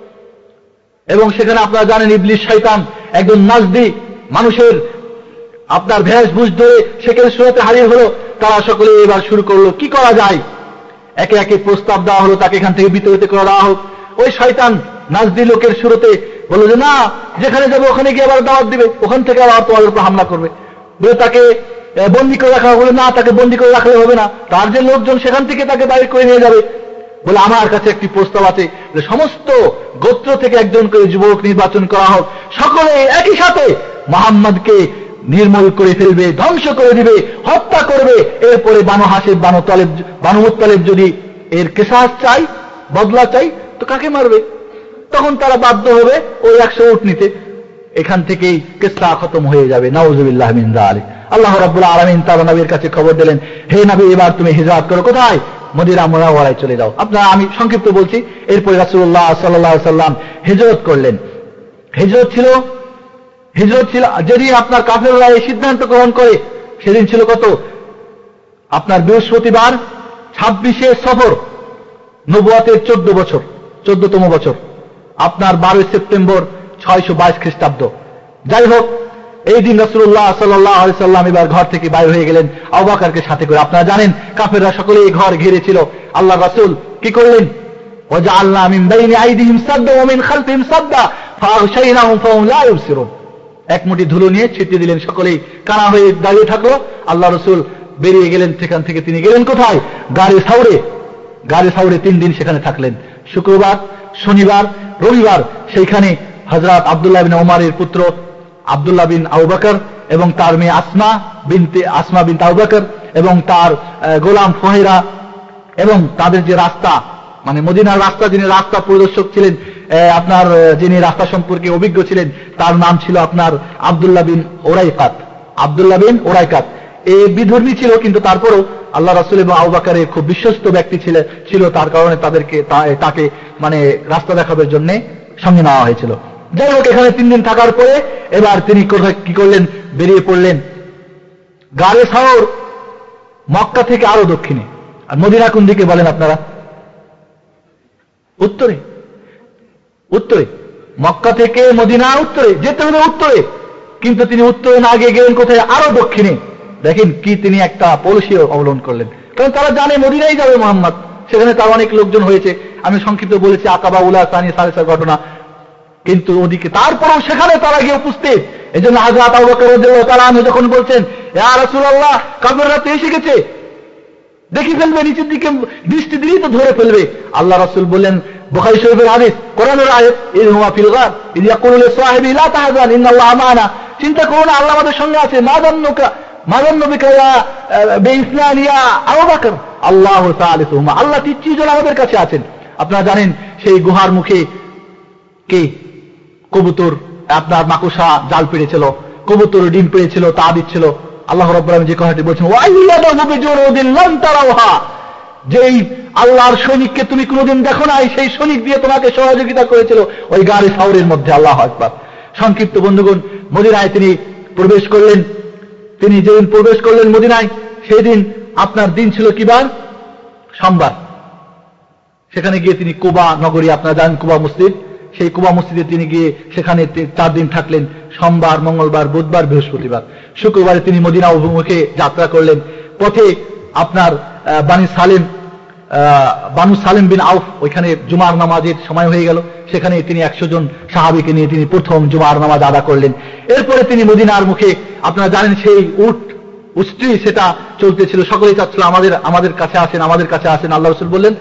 এবং সেখানে আপনারা জানেন ইবলিস শয়তান একজন নাজদি মানুষের আপনার ভেষ বুঝ ধরে সেখানে সুরাতে হাজির হলো। তারা সকলে এবার শুরু করলো কি করা যায়। একে একে প্রস্তাব দেওয়া হলো, তাকে এখান থেকে বিতাড়িত করে দেওয়া হোক। ওই শয়তান নাজদি লোকের শুরুতে বললো যে না, যেখানে যাবে ওখানে গিয়ে আবার দাওয়াত দিবে, ওখান থেকে আবার তোমাদের উপর হামলা করবে বলে তাকে বন্দী করে রাখা বলে না, তাকে বন্দী করে রাখলে হবে না, তার যে লোকজন সেখান থেকে তাকে বাইরে করে নিয়ে যাবে। বলে আমার কাছে একটি প্রস্তাব আছে, সমস্ত গোত্র থেকে একজন করে যুবক নির্বাচন করা হোক, সকলে একই সাথে মোহাম্মদকে নির্মূল করে ফেলবে, ধ্বংস করে দিবে, হত্যা করবে। এরপরে Banu Hasib Banu Talib Banu Muttalib যদি এর কিসাস চাই, বদলা চাই, তো কাকে মারবে? তখন তারা বাধ্য হবে ওই একশো উট নিতে। এখান থেকেই কিসা খতম হয়ে যাবে। নাউযুবিল্লাহ মিন যালিক। আল্লাহ রাব্বুল আলামিন তার নবীর কাছে খবর দিলেন, হে নবী, এবার তুমি হিজরত করো। কোথায়? মদিনা মুনাওয়ারায় চলে যাও। আপনারা, আমি সংক্ষিপ্ত বলছি। এরপরে রাসূলুল্লাহ সাল্লাল্লাহু আলাইহি সাল্লাম হিজরত করলেন। হিজরত ছিল হিজরত ছিল যেদিন আপনার কাফেররা এই সিদ্ধান্ত গ্রহণ করে, সেদিন ছিল কত? আপনার বৃহস্পতিবার, ছাব্বিশে সফর, নবুয়তের চোদ্দ বছর, চোদ্দতম বছর, আপনার বারোই সেপ্টেম্বর ছয়শো বাইশ খ্রিস্টাব্দ। যাই হোক, এই দিন রাসূলুল্লাহ সাল্লাল্লাহু আলাইহি সাল্লাম এবার ঘর থেকে বাইর হয়ে গেলেন আবু বকরকে সাথে করে। আপনারা জানেন কাফেররা সকলেই ঘর ঘিরে ছিল। আল্লাহ রাসূল কি করলেন? ওয়াজআলনা মিন বাইনি আইদিহিম সাদ্দা ওয়া মিন খালফিহিম সাদ্দা ফাআগশাইনাহুম ফাহুম লা ইউবসিরুন। এক মুঠি ধুলো নিয়ে ছিটিয়ে দিলেন, সকলেই কানা হয়ে দাঁড়িয়ে থাকলো। আল্লাহ রাসূল বেরিয়ে গেলেন সেখান থেকে। তিনি গেলেন কোথায়? গাড়ি সাউরে। গাড়ি সাউরে তিন দিন সেখানে থাকলেন। শুক্রবার, শনিবার, রবিবার সেইখানে হযরত আব্দুল্লাহ বিন ওমরের পুত্র আব্দুল্লাহ বিন আবু বকর এবং তার মেয়ে আসমা বিনতে আসমা বিনতে আবু বকর এবং তার গোলাম ফুহাইরা এবং তাদের যে রাস্তা, মানে মদিনার রাস্তা, যিনি রাস্তা পরিদর্শক ছিলেন, আপনার যিনি রাস্তা সম্পর্কে অভিজ্ঞ ছিলেন, তার নাম ছিল আপনার আব্দুল্লাহ বিন ওরাইকাত। আব্দুল্লাহ বিন ওরাইকাত এই বিধর্মী ছিল, কিন্তু তারপরও আল্লাহ রাসূল এবং আবু বকরের খুব বিশ্বস্ত ব্যক্তি ছিল, তার কারণে তাদেরকে তাকে মানে রাস্তা দেখাবার জন্য সঙ্গে নেওয়া হয়েছিল। যাই হোক, এখানে তিন দিন থাকার পরে এবার তিনি কি করলেন? বেরিয়ে পড়লেন। গারে সাওর মক্কা থেকে আরো দক্ষিণে। আর মদিনা কোন দিকে বলেন আপনারা? উত্তরে। উত্তরে মক্কা থেকে মদিনা উত্তরে যেতে হলে উত্তরে, কিন্তু তিনি উত্তরে না গিয়ে গেলেন কোথায়? আরো দক্ষিণে। দেখেন কি তিনি একটা পলিসি অবলম্বন করলেন, কারণ তারা জানে মদিনাই যাবে মোহাম্মদ। সেখানে তার অনেক লোকজন হয়েছে, আমি সংক্ষিপ্ত বলেছি আকাবা, উলা, সানি, সালিসার ঘটনা। কিন্তু ওদিকে তারপরও সেখানে তারা গিয়ে উপস্থিত। এই জন্য হযরত আবু বকর রাদিয়াল্লাহু তাআলা আনহু যখন বলছেন, ইয়া রাসূলুল্লাহ, কাফেররা তো এসে গেছে, দেখি ফেলবে, নিচের দিকে দৃষ্টি দিলেই তো ধরে ফেলবে। আল্লাহ রাসূল বললেন, বুখারী শরীফের হাদিস, কোরআনের আয়াত, ইয হুয়া ফিল গার ইয ইয়াকুলু লিসাহিবি লা তাহজান ইন্নাল্লাহা মা'ানা। চিন্তা করো না, আল্লাহ আমাদের সঙ্গে আছে। মা যান্নুকা মা যান্নুবিকা ইয়া বিইসলাম ইয়া আবু বকর আল্লাহু সালিসুহুমা। আল্লাহ তিনজন আমাদের কাছে আছেন। আপনারা জানেন সেই গুহার মুখে কে? কবুতর, আপনার মাকড়সা জাল পেড়েছিল, কবুতর ডিম পেড়েছিল, তা দিচ্ছিল। আল্লাহ রাব্বুল আলামিন যে কথাটি বলছেন, ওয়াইয়াদাহু বিজুরুদিন লাম তারাওহা, যেই আল্লাহর সৈনিককে তুমি কোনোদিন দেখো নাই, সেই সৈনিক দিয়ে তোমাকে সহযোগিতা করেছিল ওই গাড়ি সাউরের মধ্যে। আল্লাহু আকবার। সংক্ষিপ্ত বন্ধুগণ, মদিনায় তিনি প্রবেশ করলেন। তিনি যেদিন প্রবেশ করলেন মদিনায়, সেই দিন আপনার দিন ছিল কি বার? সোমবার। সেখানে গিয়ে তিনি কুবা নগরী, আপনারা জানেন কুবা মসজিদ, সেই কুবা মসজিদে তিনি গিয়ে সেখানে চার দিন থাকলেন। সোমবার, মঙ্গলবার, বুধবার, বৃহস্পতিবার। শুক্রবারে তিনি মদিনা অভিমুখে যাত্রা করলেন। পথে আপনার বানি সালেম বানু সালেম বিন আউফ, ওইখানে জুমার নামাজের সময় হয়ে গেল। সেখানে তিনি একশো জন সাহাবীকে নিয়ে তিনি প্রথম জুমার নামাজ আদা করলেন। এরপরে তিনি মদিনার মুখে, আপনারা জানেন সেই উট উষ্ট্রি সেটা চলতেছিল, সকলেই চাচ্ছিল আমাদের আমাদের কাছে আসেন, আমাদের কাছে আসেন। আল্লাহ রাসূল বললেন,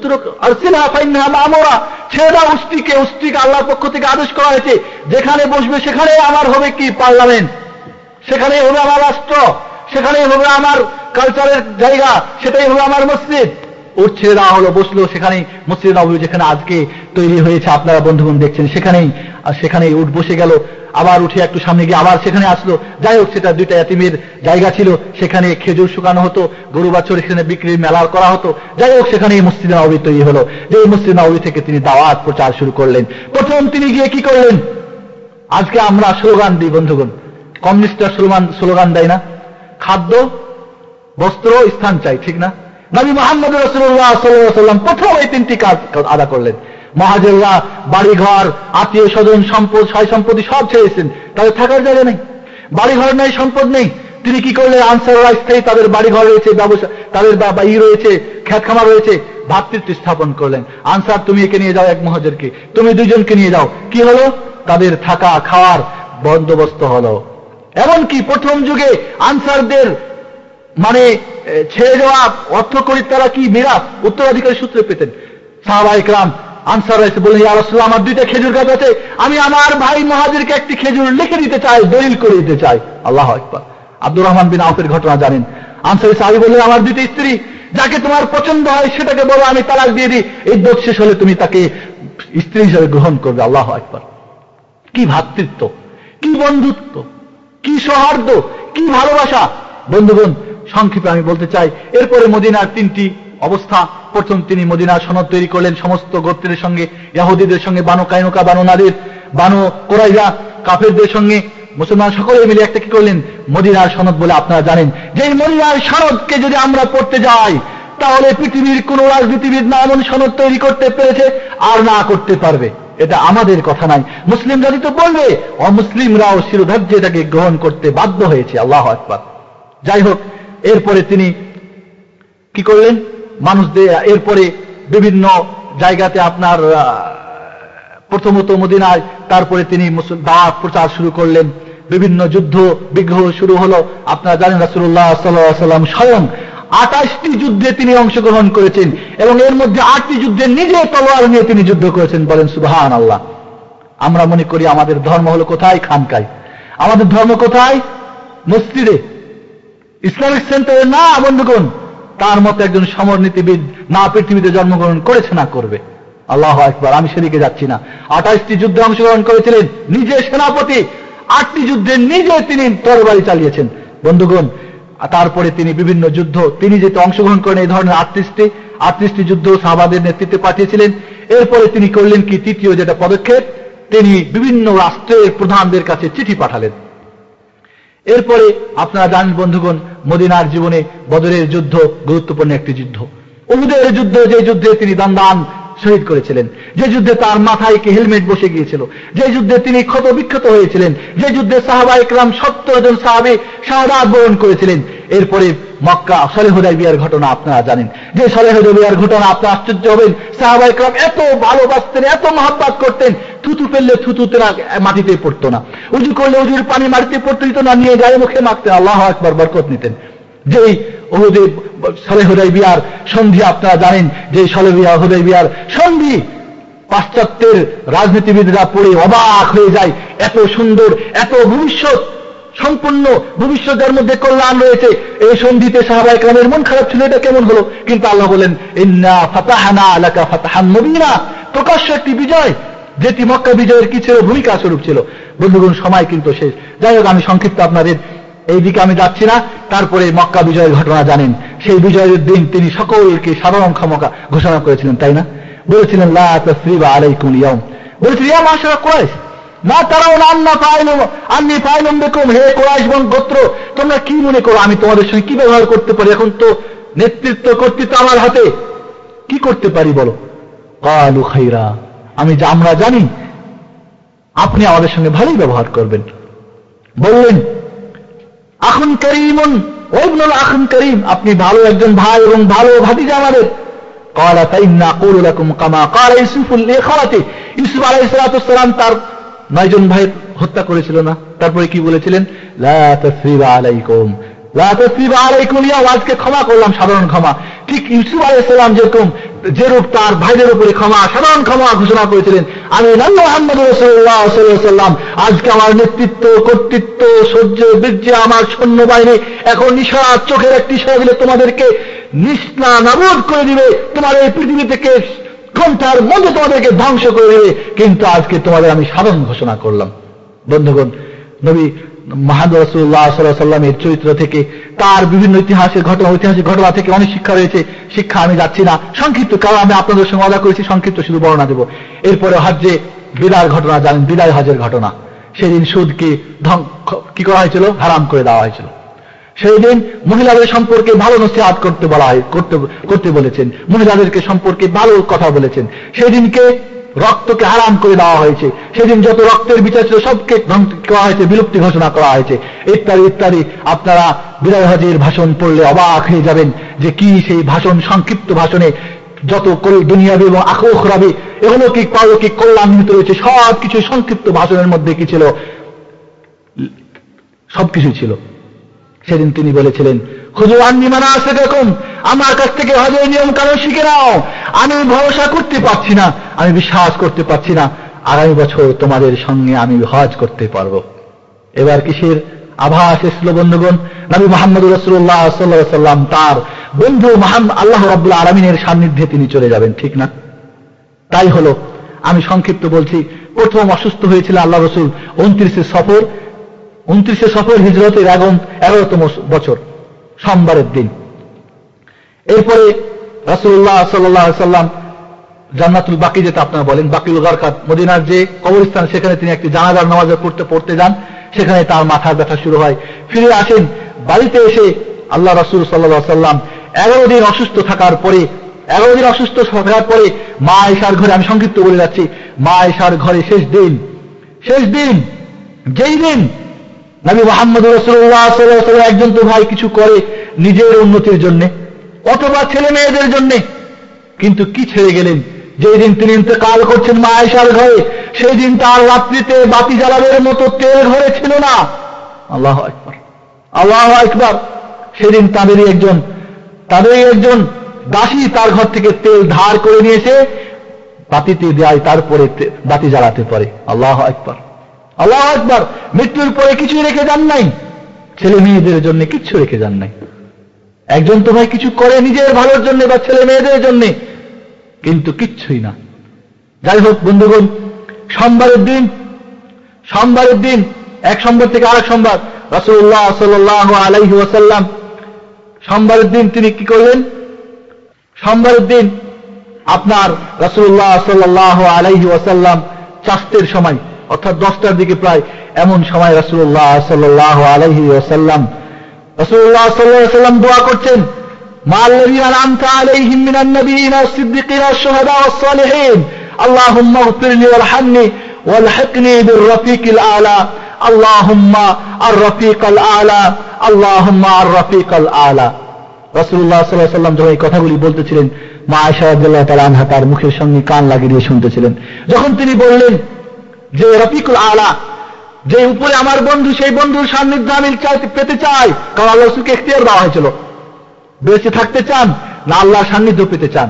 ছেড়ে দাও উষ্ট্রিকে, উষ্ট্রিকে আল্লাহর পক্ষ থেকে আদেশ করা হয়েছে, যেখানে বসবে সেখানে আমার হবে কি পার্লামেন্ট, সেখানেই হবে আমার রাষ্ট্র, সেখানেই হবে আমার কালচারের জায়গা, সেটাই হবে আমার মসজিদ। উট ছেড়ে দেওয়া হলো, বসলো সেখানেই মসজিদ নববী যেখানে আজকে তৈরি হয়েছে, আপনারা বন্ধুগণ দেখছেন, সেখানেই সেখানেই উট বসে গেল। আবার উঠে একটু সামনে গিয়ে আবার সেখানে আসলো। যাই হোক, সেটা দুইটা এতিমের জায়গা ছিল, সেখানে খেজুর শুকানো হতো, গরু বাছুর সেখানে বিক্রির মেলা করা হতো। যাই হোক, সেখানেই মসজিদ নববী তৈরি হলো। যে মসজিদ নববী থেকে তিনি দাওয়াত প্রচার শুরু করলেন। প্রথম তিনি গিয়ে কি করলেন? আজকে আমরা স্লোগান দিই বন্ধুগণ, কমিউনিস্টরা স্লোগান স্লোগান দেয় না? খাদ্য, বস্ত্র, স্থান চাই, ঠিক না? নবী মুহাম্মদ রাসূলুল্লাহ সাল্লাল্লাহু আলাইহি ওয়াসাল্লাম প্রথম এই তিনটি কাজ আদা করলেন। মুহাজিররা বাড়িঘর, আত্মীয় স্বজন, সম্পদ, সয় সম্পত্তি সব ছেড়েছেন, তাদের থাকার জায়গা নেই, বাড়িঘর নেই, সম্পদ নেই। তিনি কি করলেন? আনসাররা স্থায়ী, তাদের বাড়িঘর রয়েছে, ব্যবসা, তাদের ই রয়েছে, খ্যাত খামার রয়েছে, ভাতৃত্ব স্থাপন করলেন। আনসার, তুমি একে নিয়ে যাও, এক মুহাজিরকে, তুমি দুইজনকে নিয়ে যাও। কি হলো? তাদের থাকা খাওয়ার বন্দোবস্ত হলো। এমনকি প্রথম যুগে আনসারদের মানে ছেড়ে দেওয়া অর্থ করি তারা কি মিরাস উত্তরাধিকারী সূত্রে পেতেন। সাহাবায়ে কেরাম আনসাররা এসে বললেন, ইয়া রাসূলুল্লাহ, আমার দুইটা খেজুর গাছ আছে, আমি আমার ভাই মুহাজিরকে একটি খেজুর লিখে দিতে চাই, দলিল করে দিতে চাই। আল্লাহু আকবার। আব্দুর রহমান বিন আউফের ঘটনা জানেন। আনসারী সাহাবী বললেন, আমার দুইটা স্ত্রী, যাকে তোমার পছন্দ হয় সেটাকে বলো, আমি তালাক দিয়ে দিই, ইদ্দত শেষ হলে তুমি তাকে স্ত্রী হিসেবে গ্রহণ করবে। আল্লাহু আকবার। কি ভ্রাতৃত্ব, কি বন্ধুত্ব, কি সৌহার্দ্য, কি ভালোবাসা। বন্ধুগণ, সংক্ষেপে আমি বলতে চাই, এরপরে মদিনার তিনটি অবস্থা। প্রথম, তিনি মদিনার সনদ তৈরি করলেন সমস্ত গোত্রের সঙ্গে, ইহুদিদের সঙ্গে, বানু কায়নুকা, বানু নাদির, বানু কুরাইজা, কাফেরদের সঙ্গে মুসলমান সকলে মিলে একটা কি করলেন, মদিনার সনদ বলে আপনারা জানেন। যে মদিনার সনদকে যদি আমরা পড়তে যাই, তাহলে পৃথিবীর কোন রাজনীতিবিদ না এমন সনদ তৈরি করতে পেরেছে আর না করতে পারবে। এটা আমাদের কথা নাই, মুসলিম জাতি তো বলবে, অমুসলিমরাও শিরোধার্যে এটাকে গ্রহণ করতে বাধ্য হয়েছে। আল্লাহু আকবার। যাই হোক, এরপরে তিনি কি করলেন, মানুষদের এরপরে বিভিন্ন জায়গাতে আপনার প্রথমত মদিনায়, তারপরে তিনি দাওয়াত প্রচার শুরু করলেন, বিভিন্ন যুদ্ধ বিগ্রহ শুরু হলো। আপনারা জানেন রাসূলুল্লাহ সাল্লাল্লাহু আলাইহি ওয়াসাল্লাম স্বয়ং আঠাশটি যুদ্ধে তিনি অংশগ্রহণ করেছেন এবং এর মধ্যে আটটি যুদ্ধে নিজে তলোয়ার নিয়ে তিনি যুদ্ধ করেছেন। বলেন সুবহানাল্লাহ। আমরা মনে করি আমাদের ধর্ম হলো কোথায়, খানকায়। আমাদের ধর্ম কোথায়, মসজিদে, ইসলামিক সেন্টারে না। বন্ধুগণ, তার মতো একজন সমরনীতিবিদ না পৃথিবীতে জন্মগ্রহণ করেছে না করবে। আল্লাহু আকবার। আমি সেদিকে যাচ্ছি না। আঠাশটি যুদ্ধে অংশগ্রহণ করেছিলেন, নিজে সেনাপতি, আটটি যুদ্ধে নিজে তিনি তরবারি চালিয়েছেন। বন্ধুগণ, তারপরে তিনি বিভিন্ন যুদ্ধ, তিনি যেহেতু অংশগ্রহণ করেন এই ধরনের আটত্রিশটি আটত্রিশটি যুদ্ধ সাহাবাদের নেতৃত্বে পাঠিয়েছিলেন। এরপরে তিনি করলেন কি, তৃতীয় যেটা পদক্ষেপ, তিনি বিভিন্ন রাষ্ট্রের প্রধানদের কাছে চিঠি পাঠালেন। এরপরে আপনারা জানেন বন্ধুগণ, মদিনার জীবনে বদরের যুদ্ধ গুরুত্বপূর্ণ একটি যুদ্ধ। উহুদের যুদ্ধ, যে যুদ্ধে তিনি দান দান শহীদ করেছিলেন, যে যুদ্ধে তার মাথায় কি হেলমেট বসে গিয়েছিল, যে যুদ্ধে তিনি ক্ষত বিক্ষত হয়েছিলেন, যে যুদ্ধে সাহাবায়ে কেরাম সত্তর জন সাহাবী শাহাদাত বরণ করেছিলেন। এরপরে মক্কা সলহ হুদায়বিয়ার ঘটনা আপনারা জানেন। যে সলহ হুদায়বিয়ার ঘটনা আপনারা আশ্চর্য হবেন, সাহাবায়ে কেরাম এত ভালোবাসতেন, এত মহব্বত করতেন, থুতু ফেললে থুতু তেরা মাটিতে পড়তো না, উজু করলে উজুর পানি মাটিতে পড়তে দিত না, নিয়ে গায়ে মুখে মাখতেন। আল্লাহু আকবার, বরকত নিতেন। যেই উহুদে সলহ হুদায়বিয়ার সন্ধি আপনারা জানেন, যে সলহ হুদায়বিয়ার সন্ধি পাশ্চাত্যের রাজনীতিবিদরা পড়ে অবাক হয়ে যায়। এত সুন্দর, এত ভবিষ্যৎ সম্পূর্ণ, ভবিষ্যতের মধ্যে কল্যাণ রয়েছে এই সন্ধিতে। সাহাবায়ে কেরামের মন খারাপ ছিল, এটা কেমন হলো? কিন্তু আল্লাহ বলেন, ইন্না ফাতাহনা লাকা ফাতহান মুবিনা, প্রকাশ্য একটি বিজয়, যেটি মক্কা বিজয়ের কি ছিল, ভূমিকা স্বরূপ ছিল। বন্ধুগণ, সময় কিন্তু শেষ। যাই হোক, আমি সংক্ষিপ্ত আপনাদের এই দিকে আমি যাচ্ছি না। তারপরে মক্কা বিজয়ের ঘটনা জানেন। সেই বিজয়ের দিন তিনি সকলকে সাধারণ ক্ষমা ঘোষণা করেছিলেন, তাই না? বলেছিলেন, লা তাসরিবা আলাইকুমুল ইয়াউম, বলেছিলেন, ইয়া মাশারা কুরাইশ না তারাও আন্না ফাইলুম আন্নি ফাইলুম বিকুম, হে কুরাইশ বন গোত্র, তোমরা কি মনে করো আমি তোমাদের সঙ্গে কি ব্যবহার করতে পারি? এখন তো নেতৃত্ব কর্তৃত্ব আমার হাতে, কি করতে পারি বলো? ক্বালু খাইরা, আমি যা আমরা জানি আপনি আমাদের সঙ্গে ভালোই ব্যবহার করবেন। বললেন, আখুন করিমুন ওয়া ইবনুল আখুন করিম, আপনি ভালো একজন ভাই এবং ভালো ভাতিজা আমাদের। ক্বালা ফাইন্না আকুলু লাকুম কামা ক্বালা ইউসুফু লিখাওয়াতি, ইউসুফ আলাইহিস সালাতু ওয়াস সালাম তার নয়জন ভাই হত্যা করেছিল না? তারপরে কি বলেছিলেন? লা তাসরিবা আলাইকুম, লা তাসরিবা আলাইকুম ইয়াউম, আজকে ক্ষমা করলাম, সাধারণ ক্ষমা। ঠিক ইউসুফ আলাইহিস সালাম যেরকম যেরূপ তার ভাইদের উপরে ক্ষমা, সাধারণ ক্ষমা ঘোষণা করেছিলেন, আমি মুহাম্মদ রাসূলুল্লাহ সাল্লাল্লাহু আলাইহি ওয়াসাল্লাম আজকে আমার নেতৃত্ব কর্তৃত্ব সহ্য বীর্যে আমার সৈন্যবাহিনী এখন ইশারা, চোখের একটি ইশারা দিলে তোমাদেরকে নিষ্না নাবুদ করে দিবে, তোমার এই পৃথিবী থেকে ঘন্টার মধ্যে তোমাদেরকে ধ্বংস করে দেবে, কিন্তু আজকে তোমাদের আমি সাধারণ ঘোষণা করলাম। বন্ধুগণ, নবী মুহাম্মদ রাসূলুল্লাহ সাল্লাল্লাহু আলাইহি ওয়াসাল্লামের চরিত্র থেকে, তার বিভিন্ন ইতিহাসের ঘটনা ঐতিহাসিক ঘটনা থেকে অনেক শিক্ষা রয়েছে। শিক্ষা আমি যাচ্ছি না, সংক্ষিপ্ত, কারণ আমি আপনাদের সঙ্গে ওয়াদা করেছি সংক্ষিপ্ত শুধু বর্ণনা দেব। এরপরে হজ্জে বিদায়ের ঘটনা জানেন, বিদায় হজের ঘটনা। সেদিন সুদকে কি করা হয়েছিল? হারাম করে দেওয়া হয়েছিল। সেই দিন মহিলাদের সম্পর্কে ভালো নসিহত করতে বলা হয়, করতে করতে বলেছেন, মহিলাদেরকে সম্পর্কে ভালো কথা বলেছেন। সেই দিনকে রক্তকে হারাম করে দেওয়া হয়েছে। সেদিন যত রক্তের বিচার ছিল সবকে ধ্বংস করা হয়েছে, বিলুপ্তি ঘোষণা করা হয়েছে, ইত্যাদি ইত্যাদি। আপনারা বিদায় হজের ভাষণ পড়লে অবাক হয়ে যাবেন যে কি সেই ভাষণ, সংক্ষিপ্ত ভাষণে যত দুনিয়াবি এবং আখিরাবি এগুলো কি পারলৌকিক কল্যাণ নিহিত রয়েছে, সব কিছু সংক্ষিপ্ত ভাষণের মধ্যে কি ছিল? সবকিছু ছিল। সেদিন তিনি বলেছিলেন, খুযু আন্নী মানাসিকাকুম, আমার কাছ থেকে হজের নিয়ম কানুন শিখে নাও। আমি ভরসা করতে পারছি না, আমি বিশ্বাস করতে পারছি না আগামী বছর তোমাদের সঙ্গে আমি হজ করতে পারবো। এবার কিসের আভাস এসলো বন্ধুগণ? নবী মুহাম্মদ রাসূলুল্লাহ সাল্লাল্লাহু আলাইহি ওয়াসাল্লাম তার বন্ধু মুহাম্মদ আল্লাহ রাব্বুল আলামিনের সান্নিধ্যে তিনি চলে যাবেন, ঠিক না? তাই হলো। আমি সংক্ষিপ্ত বলছি। প্রথম অসুস্থ হয়েছিল আল্লাহ রাসূল উনত্রিশে সফর, উনত্রিশে সফর হিজরতের এগারোতম বছর, সোমবারের দিন। এরপরে রাসূলুল্লাহ সাল্লাল্লাহু আলাইহি ওয়াসাল্লাম জান্নাতুল বাকি, যেটা আপনারা বলেন বাকিউল গারকাত, মদিনার যে কবরস্থান, সেখানে তিনি একটি জানাজার নামাজ পড়তে পড়তে যান। সেখানে তার মাথার ব্যথা শুরু হয়। ফিরে আসেন বাড়িতে। এসে আল্লাহ রাসূল সাল্লাল্লাহু আলাইহি ওয়াসাল্লাম এগারো দিন অসুস্থ থাকার পরে এগারো দিন অসুস্থ থাকার পরে মা আয়েশার ঘরে, আমি সংক্ষিপ্ত বলে যাচ্ছি, মা আয়েশার ঘরে শেষ দিন, শেষ দিন যেই দিন নবী মুহাম্মদ রাসূলুল্লাহ সাল্লাল্লাহু আলাইহি ওয়াসাল্লাম, একজন তো ভাই কিছু করে নিজের উন্নতির জন্য অথবা ছেলে মেয়েদের জন্য, কিন্তু কি ছেড়ে গেলেন? যেই দিন তিনি ইন্তেকাল করছেন মা আয়েশার ঘরে, সেই দিন তার রাত্রিতে বাতি জ্বালানোর মতো তেল ঘরে ছিল না। আল্লাহু আকবার, আল্লাহু আকবার। সেদিন তাদেরই একজন তাদেরই একজন দাসী তার ঘর থেকে তেল ধার করে নিয়েছে, বাতিতে দেয়, তারপরে বাতি জ্বালাতে পারে। আল্লাহু আকবার, আল্লাহু আকবার। মৃত্যুর পরে কিছুই রেখে যান নাই, ছেলে মেয়েদের জন্য কিচ্ছু রেখে যান নাই। একজন তো ভাই কিছু করে নিজের ভালোর জন্য বা ছেলে মেয়েদের জন্য, কিন্তু কিচ্ছুই না। যাই হোক বন্ধুগণ, সোমবারের দিন সোমবারের দিন এক সোমবার থেকে আরেক সোমবার রাসূলুল্লাহ সাল্লাল্লাহু আলাইহি ওয়াসাল্লাম সোমবারের দিন তিনি কি করলেন? সোমবারের দিন আপনার রাসূলুল্লাহ সাল্লাল্লাহু আলাইহি ওয়াসাল্লাম চাস্তের সময়, অর্থাৎ দশটার দিকে প্রায়, এমন সময় রাসূলুল্লাহ সাল্লাল্লাহু আলাইহি ওয়াসাল্লাম রাসূলুল্লাহ সাল্লাল্লাহু আলাইহি ওয়াসাল্লাম দোয়া করছেন, মা'আল্লাযীনা আন'আমতা আলাইহিম মিনান নাবিয়্যিনা ওয়াস-সিদ্দীকিনা ওয়াশ-শুহাদা ওয়াস-সালিহিন, আল্লাহুম্মা ইগফিরলি ওয়ারহামনি ওয়ালহিকনি বির-রাফীকিল আ'লা, আল্লাহুম্মা আর-রাফীকাল আ'লা, আল্লাহুম্মা আর-রাফীকাল আ'লা। রাসূলুল্লাহ সাল্লাল্লাহু আলাইহি ওয়াসাল্লাম যখন এই কথাগুলি বলতেছিলেন, মা আয়েশা রাদিয়াল্লাহু তাআলা আনহা তার মুখের সঙ্গে কান লাগিয়ে দিয়ে শুনতেছিলেন। যখন তিনি বললেন যে রফিকুল আলা, যে উপরে আমার বন্ধু, সেই বন্ধুর সান্নিধ্য আমি চাইতে পেতে চাই, কারণ আল্লাহ রাসূলকে ইখতিয়ার দেওয়া হয়েছিল, বেঁচে থাকতে চান না আল্লাহর সান্নিধ্য পেতে চান।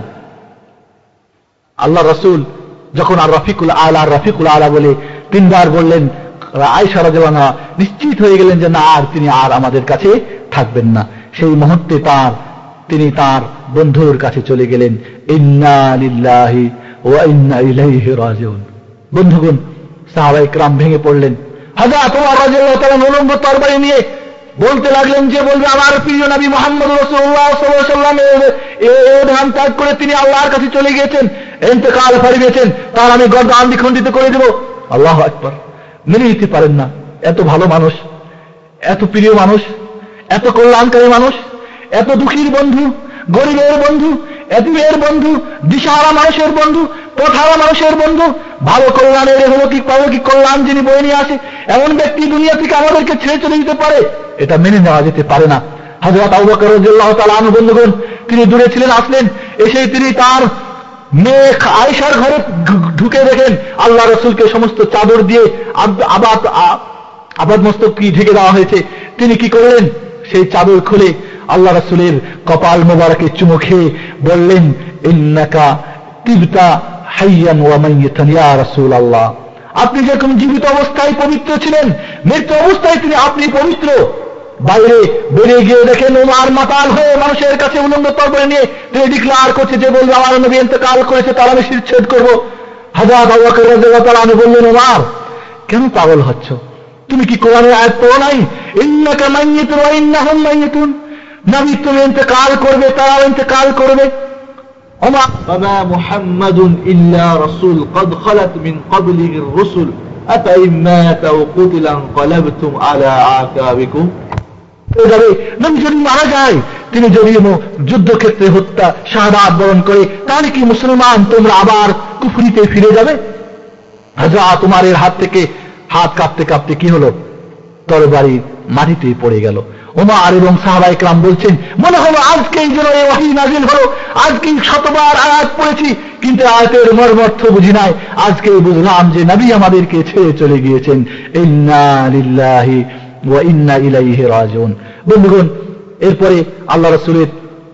আল্লাহ রাসূল যখন আর রফিকুল আলা রফিকুল আলা বলে তিনবার বললেন, আয়েশা রাদিয়াল্লাহু আনহা নিশ্চিত হয়ে গেলেন যে না, আর তিনি আর আমাদের কাছে থাকবেন না। সেই মুহূর্তে তার তিনি তার বন্ধুর কাছে চলে গেলেন। ইন্না লিল্লাহি ওয়া ইন্না ইলাইহি রাজিউন। বন্ধুগণ, সাহাবায়ে কেরাম ভেঙে পড়লেন। হযরত ওমর রাদিয়াল্লাহু তাআলা উলঙ্গ তরবারি নিয়ে বলতে লাগলেন, যে বলবে আমার প্রিয় নবী মুহাম্মদ রাসূলুল্লাহ সাল্লাল্লাহু আলাইহি ওয়াসাল্লাম এই ধাম ত্যাগ করে তিনি আল্লাহর কাছে চলে গিয়েছেন, ইন্তেকাল করিয়েছেন, তার আমি গর্দান দ্বিখণ্ডিত করে দেব। আল্লাহু আকবার। মেনে নিতে পারেন না। এত ভালো মানুষ, এত প্রিয় মানুষ, এত কল্যাণকারী মানুষ, এত দুঃখীর বন্ধু, গরিবের বন্ধু, এতিমের বন্ধু, দিশাহারা মানুষের বন্ধু, পথহারা মানুষের বন্ধু, ভালো কল্যাণের অলৌকিক পারলৌকিক কল্যাণ যিনি বয়ে নিয়ে আসে, এমন ব্যক্তি দুনিয়া থেকে আমাদেরকে ছেড়ে চলে যেতে পারে? এটা মেনে নেওয়া যেতে পারে না। হযরত আবু বকর রাদিয়াল্লাহু তাআলা আনহু বন্ধুগণ, তিনি দূরে ছিলেন, আসলেন, এসে তিনি তার মেয়ে আয়েশার ঘরে ঢুকে দেখেন আল্লাহ রাসূলকে সমস্ত চাদর দিয়ে আবাদ আবাদ মস্তক কি ঢেকে দেওয়া হয়েছে। তিনি কি করলেন? সেই চাদর খুলে আল্লাহ রাসূলের কপাল মোবারকে চুমু খেয়ে বললেন, ইন্নাকা তিবতা হাইয়ান ওয়া মাইয়াতান ইয়া রাসূলুল্লাহ। আপনি যখন জীবিত অবস্থায় পবিত্র ছিলেন, মৃত্যু অবস্থায় তিনি আপনি পবিত্র। বাইরে বেরিয়ে গিয়ে দেখেন ওমর মাতাল হয়ে মানুষের কাছে উলঙ্গ তরবারি নিয়ে তিনি ডিক্লার করছে, যে বলবে আমার নবী ইন্তেকাল করেছে তার আমি শিরচ্ছেদ করব। হযরত আবু বকর রাদিয়াল্লাহু তাআলা আনহু বললেন, ওমর কেন পাগল হচ্ছ? তুমি কি কোরআনের আয়াত পড়ো নাই? ইন্নাকা মাইয়িতুন ওয়া ইন্নাহুম মাইয়িতুন। নবী তুমি ইন্তেকাল করবে, তারাও ইন্তেকাল করবে। ওমর ওয়া মুহাম্মাদুন ইল্লা রাসূল قد خلت من قبله الرسل أفإن مات أو قتل انقلبتم على أعقابكم। নবী যদি মারা যায়, তিনি যদি যুদ্ধক্ষেত্রে হত্যা শাহাদাত বরণ করে, তাহলে কি মুসলমান তোমরা আবার কুফরিতে ফিরে যাবে? হযরত উমরের হাত থেকে হাত কাঁপতে কাঁপতে কি হলো? তরবারি মাটিতে পড়ে গেল। ওমর এবং সাহাবায়ে কেরাম বলছেন, মনে হলো আজকেই যেন এই ওহী নাযিল হলো, আজকেই শতবার আয়াত পড়েছি, কিন্তু আয়াতের মর্মার্থ বুঝি নাই। আজকেই বুঝলাম যে নবী আমাদেরকে ছেড়ে চলে গিয়েছেন। ইন্না লিল্লাহি ওয়া ইন্না ইলাইহি রাজিউন। বন্ধুগণ, এরপরে আল্লাহ রাসূলের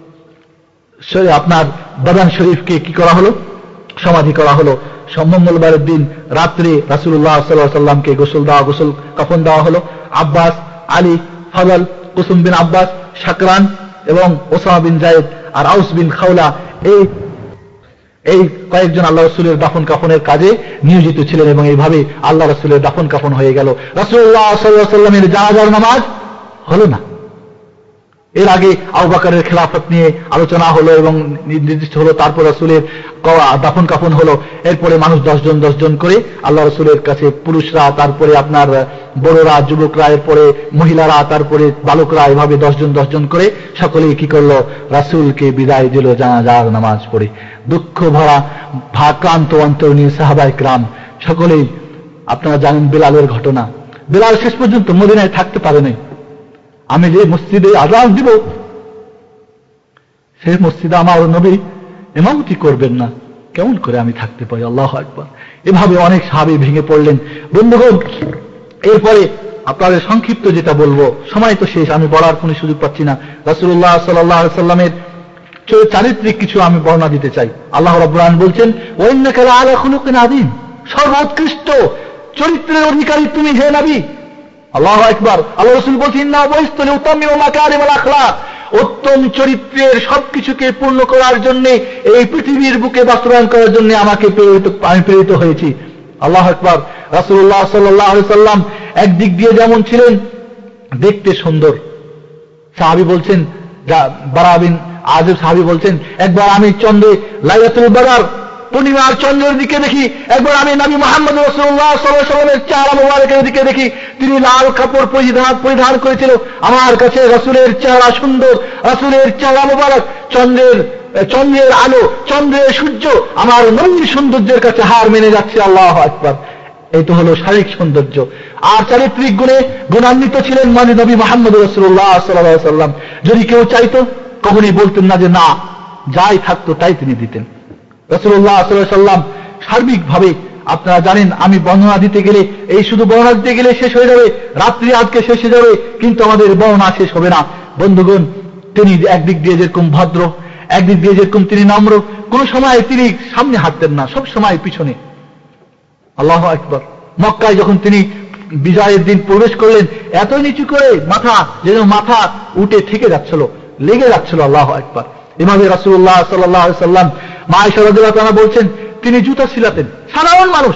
আপনার বাদান শরীফকে কি করা হলো? সমাধি করা হলো। মঙ্গলবারের দিন রাত্রে রাসূলুল্লাহ সাল্লাল্লাহু আলাইহি ওয়াসাল্লামকে গোসল দেওয়া গোসল কাফন দেওয়া হলো। আব্বাস, আলী, ফজল, কুসুম বিন আব্বাস, শাকরান এবং ওসামা বিন যায়েদ আর আউস বিন খাওলা এই এই কয়েকজন আল্লাহ রাসূলের দাফন কাফনের কাজে নিয়োজিত ছিলেন এবং এইভাবে আল্লাহ রাসূলের দাফন কাফন হয়ে গেল। রাসূলুল্লাহ সাল্লাল্লাহু আলাইহি ওয়াসাল্লামের জানাজার নামাজ হলো না। এর আগে আবু বকরের খেলাফত নিয়ে আলোচনা হলো এবং নির্দিষ্ট হলো, তারপর রাসূলের দাফন কাফন হলো। এরপরে মানুষ দশজন দশজন করে আল্লাহ রাসূলের কাছে, পুরুষরা, তারপরে আপনার বড়রা, যুবকরা, এরপরে মহিলারা, তারপরে বালকরা, এভাবে দশজন দশজন করে সকলেই কি করলো? রাসূলকে বিদায় দিল জানাজার নামাজ পড়ে। দুঃখ ভরা ভাক্রান্ত অন্তর নিয়ে সাহাবায়ে কেরাম সকলেই, আপনারা জানেন বেলালের ঘটনা। বেলাল শেষ পর্যন্ত মদিনায় থাকতে পারে নাই। আমি যে মসজিদে আযান দিব সেই মসজিদে আমার নবী ইমামতি করবেন না, কেমন করে আমি থাকতে পারি? আল্লাহু আকবার। এভাবে অনেক সাহাবী ভেঙে পড়লেন। বন্ধুগণ, এরপরে আপনাদের সংক্ষিপ্ত যেটা বলবো, সময় তো শেষ, আমি বলার কোনো সুযোগ পাচ্ছি না। রাসূলুল্লাহ সাল্লাল্লাহু আলাইহি সাল্লামের চারিত্রিক কিছু আমি বর্ণনা দিতে চাই। আল্লাহ রাব্বুল আলামিন বলছেন, ওয়া ইন্নাকা লাআলা খুলুকিন আযীম, সর্বোৎকৃষ্ট চরিত্রের অধিকারী তুমি হে নবী। আল্লাহু আকবার। আল্লাহ রাসূল বলছেন, ইন্না বুইসতু লিউতাম্মিমা মাকারিমাল আখলাক, উত্তম চরিত্রের সবকিছুকে পূর্ণ করার জন্য, এই পৃথিবীর বুকে বাস্তবায়ন করার জন্য আমাকে প্রেরিত আমি প্রেরিত হয়েছি। আল্লাহু আকবার। রাসূলুল্লাহ সাল্লাল্লাহু আলাইহি সাল্লাম একদিক দিয়ে যেমন ছিলেন দেখতে সুন্দর, সাহাবী বলছেন, বারা বিন আযিব সাহাবী বলছেন, একবার আমি চন্দ্রে লাইলাতুল বদর পূর্ণিমার চন্দ্রের দিকে দেখি, একবার আমি নবী মুহাম্মদ রাসূলুল্লাহ সাল্লাল্লাহু আলাইহি ওয়াসাল্লামের চেহারা মোবারকের দিকে দেখি, তিনি লাল কাপড় পরিধান পরিধান করেছিল। আমার কাছে রাসূলের চেহারা সুন্দর, রাসূলের চেহারা মোবারক, চন্দ্রের চন্দ্রের আলো, চন্দ্রের সূর্য আমার নবীর সৌন্দর্যের কাছে হার মেনে যাচ্ছে। আল্লাহু আকবার। এই তো হলো শারীরিক সৌন্দর্য। আর চারিত্রিক গুণে গুণান্বিত ছিলেন মানে নবী মুহাম্মদ রাসূলুল্লাহ সাল্লাল্লাহু আলাইহি ওয়াসাল্লাম। যদি কেউ চাইতো কখনোই বলতেন না যে না, যাই থাকতো তাই তিনি দিতেন। রাসূলুল্লাহ সাল্লাল্লাহু আলাইহি ওয়াসাল্লাম সার্বিকভাবে, আপনারা জানেন, আমি বর্ণনা দিতে গেলে, এই শুধু বর্ণনা দিতে গেলে শেষ হয়ে যাবে, রাত্রি আজকে শেষ হয়ে যাবে, কিন্তু আমাদের বর্ণনা শেষ হবে না। বন্ধুগণ, তিনি একদিক দিয়ে যেরকম ভদ্র, একদিক দিয়ে যেরকম তিনি নম্র, কোন সময় তিনি সামনে হাঁটতেন না, সব সময় পিছনে। আল্লাহু আকবার। মক্কায় যখন তিনি বিজয়ের দিন প্রবেশ করলেন, এত নিচু করে মাথা, যেন মাথা উঠে থেকে যাচ্ছিল, লেগে যাচ্ছিল। আল্লাহু আকবার। এভাবে রাসূলুল্লাহ সাল্লাল্লাহু আলাইহি সাল্লাম, মা আয়েশা রাদিয়াল্লাহু তাআলা বলছেন, তিনি জুতা সিলাতেন, সাধারণ মানুষ,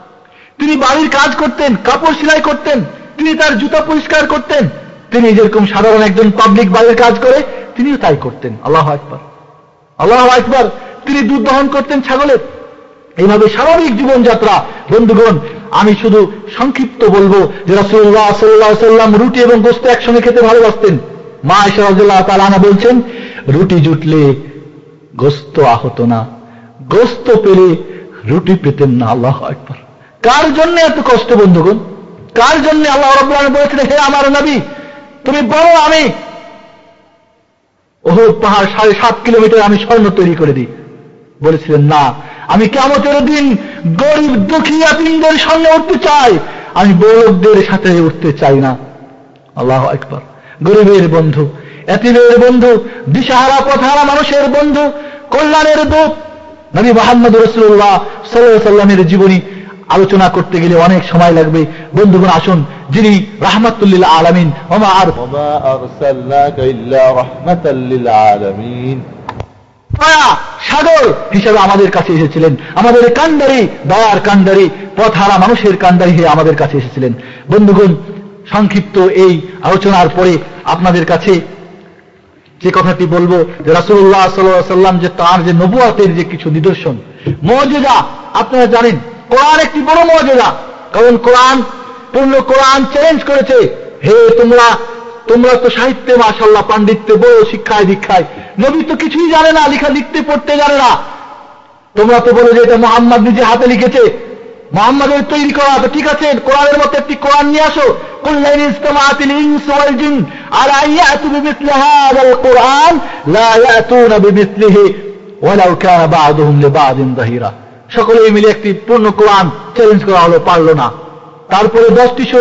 তিনি বাড়ির কাজ করতেন, কাপড় সেলাই করতেন, তিনি তার জুতা পরিষ্কার করতেন, তিনি যেরকম সাধারণ একজন পাবলিক বাড়ির কাজ করে তিনিও তাই করতেন। আল্লাহু আকবার, আল্লাহু আকবার। তিনি দুধ দহন করতেন ছাগলের। এইভাবে স্বাভাবিক জীবনযাত্রা। বন্ধুগণ, আমি শুধু সংক্ষিপ্ত বলবো যে রাসূলুল্লাহ সাল্লাল্লাহু আলাইহি সাল্লাম রুটি এবং গোশত একসঙ্গে খেতে ভালোবাসতেন। মা আয়েশা রাদিয়াল্লাহু তাআলা আনহা বলছেন, রুটি জুটলে গোশত আহত না, গোশত পেলে রুটি পেতেন না। আল্লাহু আকবার। কার জন্য এত কষ্ট বন্ধুগণ? কার জন্য? আল্লাহ রাব্বুল আলামিন বলেছেন, হে আমার নবী, তুমি বলো আমি ওহদ পাহাড় সাড়ে সাত কিলোমিটার আমি স্বর্ণ তৈরি করে দিই। বলেছিলেন, না, আমি কিয়ামতের দিন গরিব দুঃখী ইয়াতীমদের সঙ্গে উঠতে চাই, আমি বড়লোকদের সাথে উঠতে চাই না। আল্লাহু আকবার। গরিবের বন্ধু, ইয়াতীমের বন্ধু, দিশাহারা পথহারা মানুষের বন্ধু, কল্যাণের দূত নবী মুহাম্মদ রাসূলুল্লাহ সাল্লাল্লাহু আলাইহি সাল্লামের জীবনী আলোচনা করতে গেলে অনেক সময় লাগবে। বন্ধুগণ, আসুন, যিনি রাহমাতুল লিল আলামিন, ওমা আরসালনাকা ইল্লা রাহমাতাল লিল আলামিন, সাগর হিসাবে আমাদের কাছে এসেছিলেন, আমাদের কান্ডারি, দয়ার কান্ডারি, পথহারা মানুষের কান্ডারি হয়ে আমাদের কাছে এসেছিলেন। বন্ধুগণ, সংক্ষিপ্ত এই আলোচনার পরে আপনাদের কাছে যে কথাটি বলবো, যে রাসূলুল্লাহ সাল্লাল্লাহু আলাইহি সাল্লাম যে তার যে নবুয়তের যে কিছু নিদর্শন, মুজিজা, আপনারা জানেন কোরআন একটি বড় মুজিজা। কারণ কোরআন, পূর্ণ কোরআন চ্যালেঞ্জ করেছে, হে তোমরা তোমরা তো সাহিত্যে মাশাআল্লাহ পাণ্ডিত্যে বড়, শিক্ষায় দীক্ষায়, নবী তো কিছুই জানে না, লেখা লিখতে পড়তে জানে না। তোমরা তো বলো যে এটা মুহাম্মদ নিজে হাতে লিখেছে, মুহাম্মদের তৈরি করা। তো ঠিক আছে, কোরআনের মতো একটি কোরআন নিয়ে আসো। কুল লাইন ইসতামাআতিল ইনসু ওয়াল জিন আলা ইয়াতু বিমিসলি হাযাল কুরআন লা ইয়াতুনা বিমিসলিহি ওয়ালাউ কানা বা'দুহুম লিবা'দিন যাহিরা। সকলেই মিলে একটি পূর্ণ কোরআন চ্যালেঞ্জ করা হলো, পারলো না। তারপরে দশটি সূরা,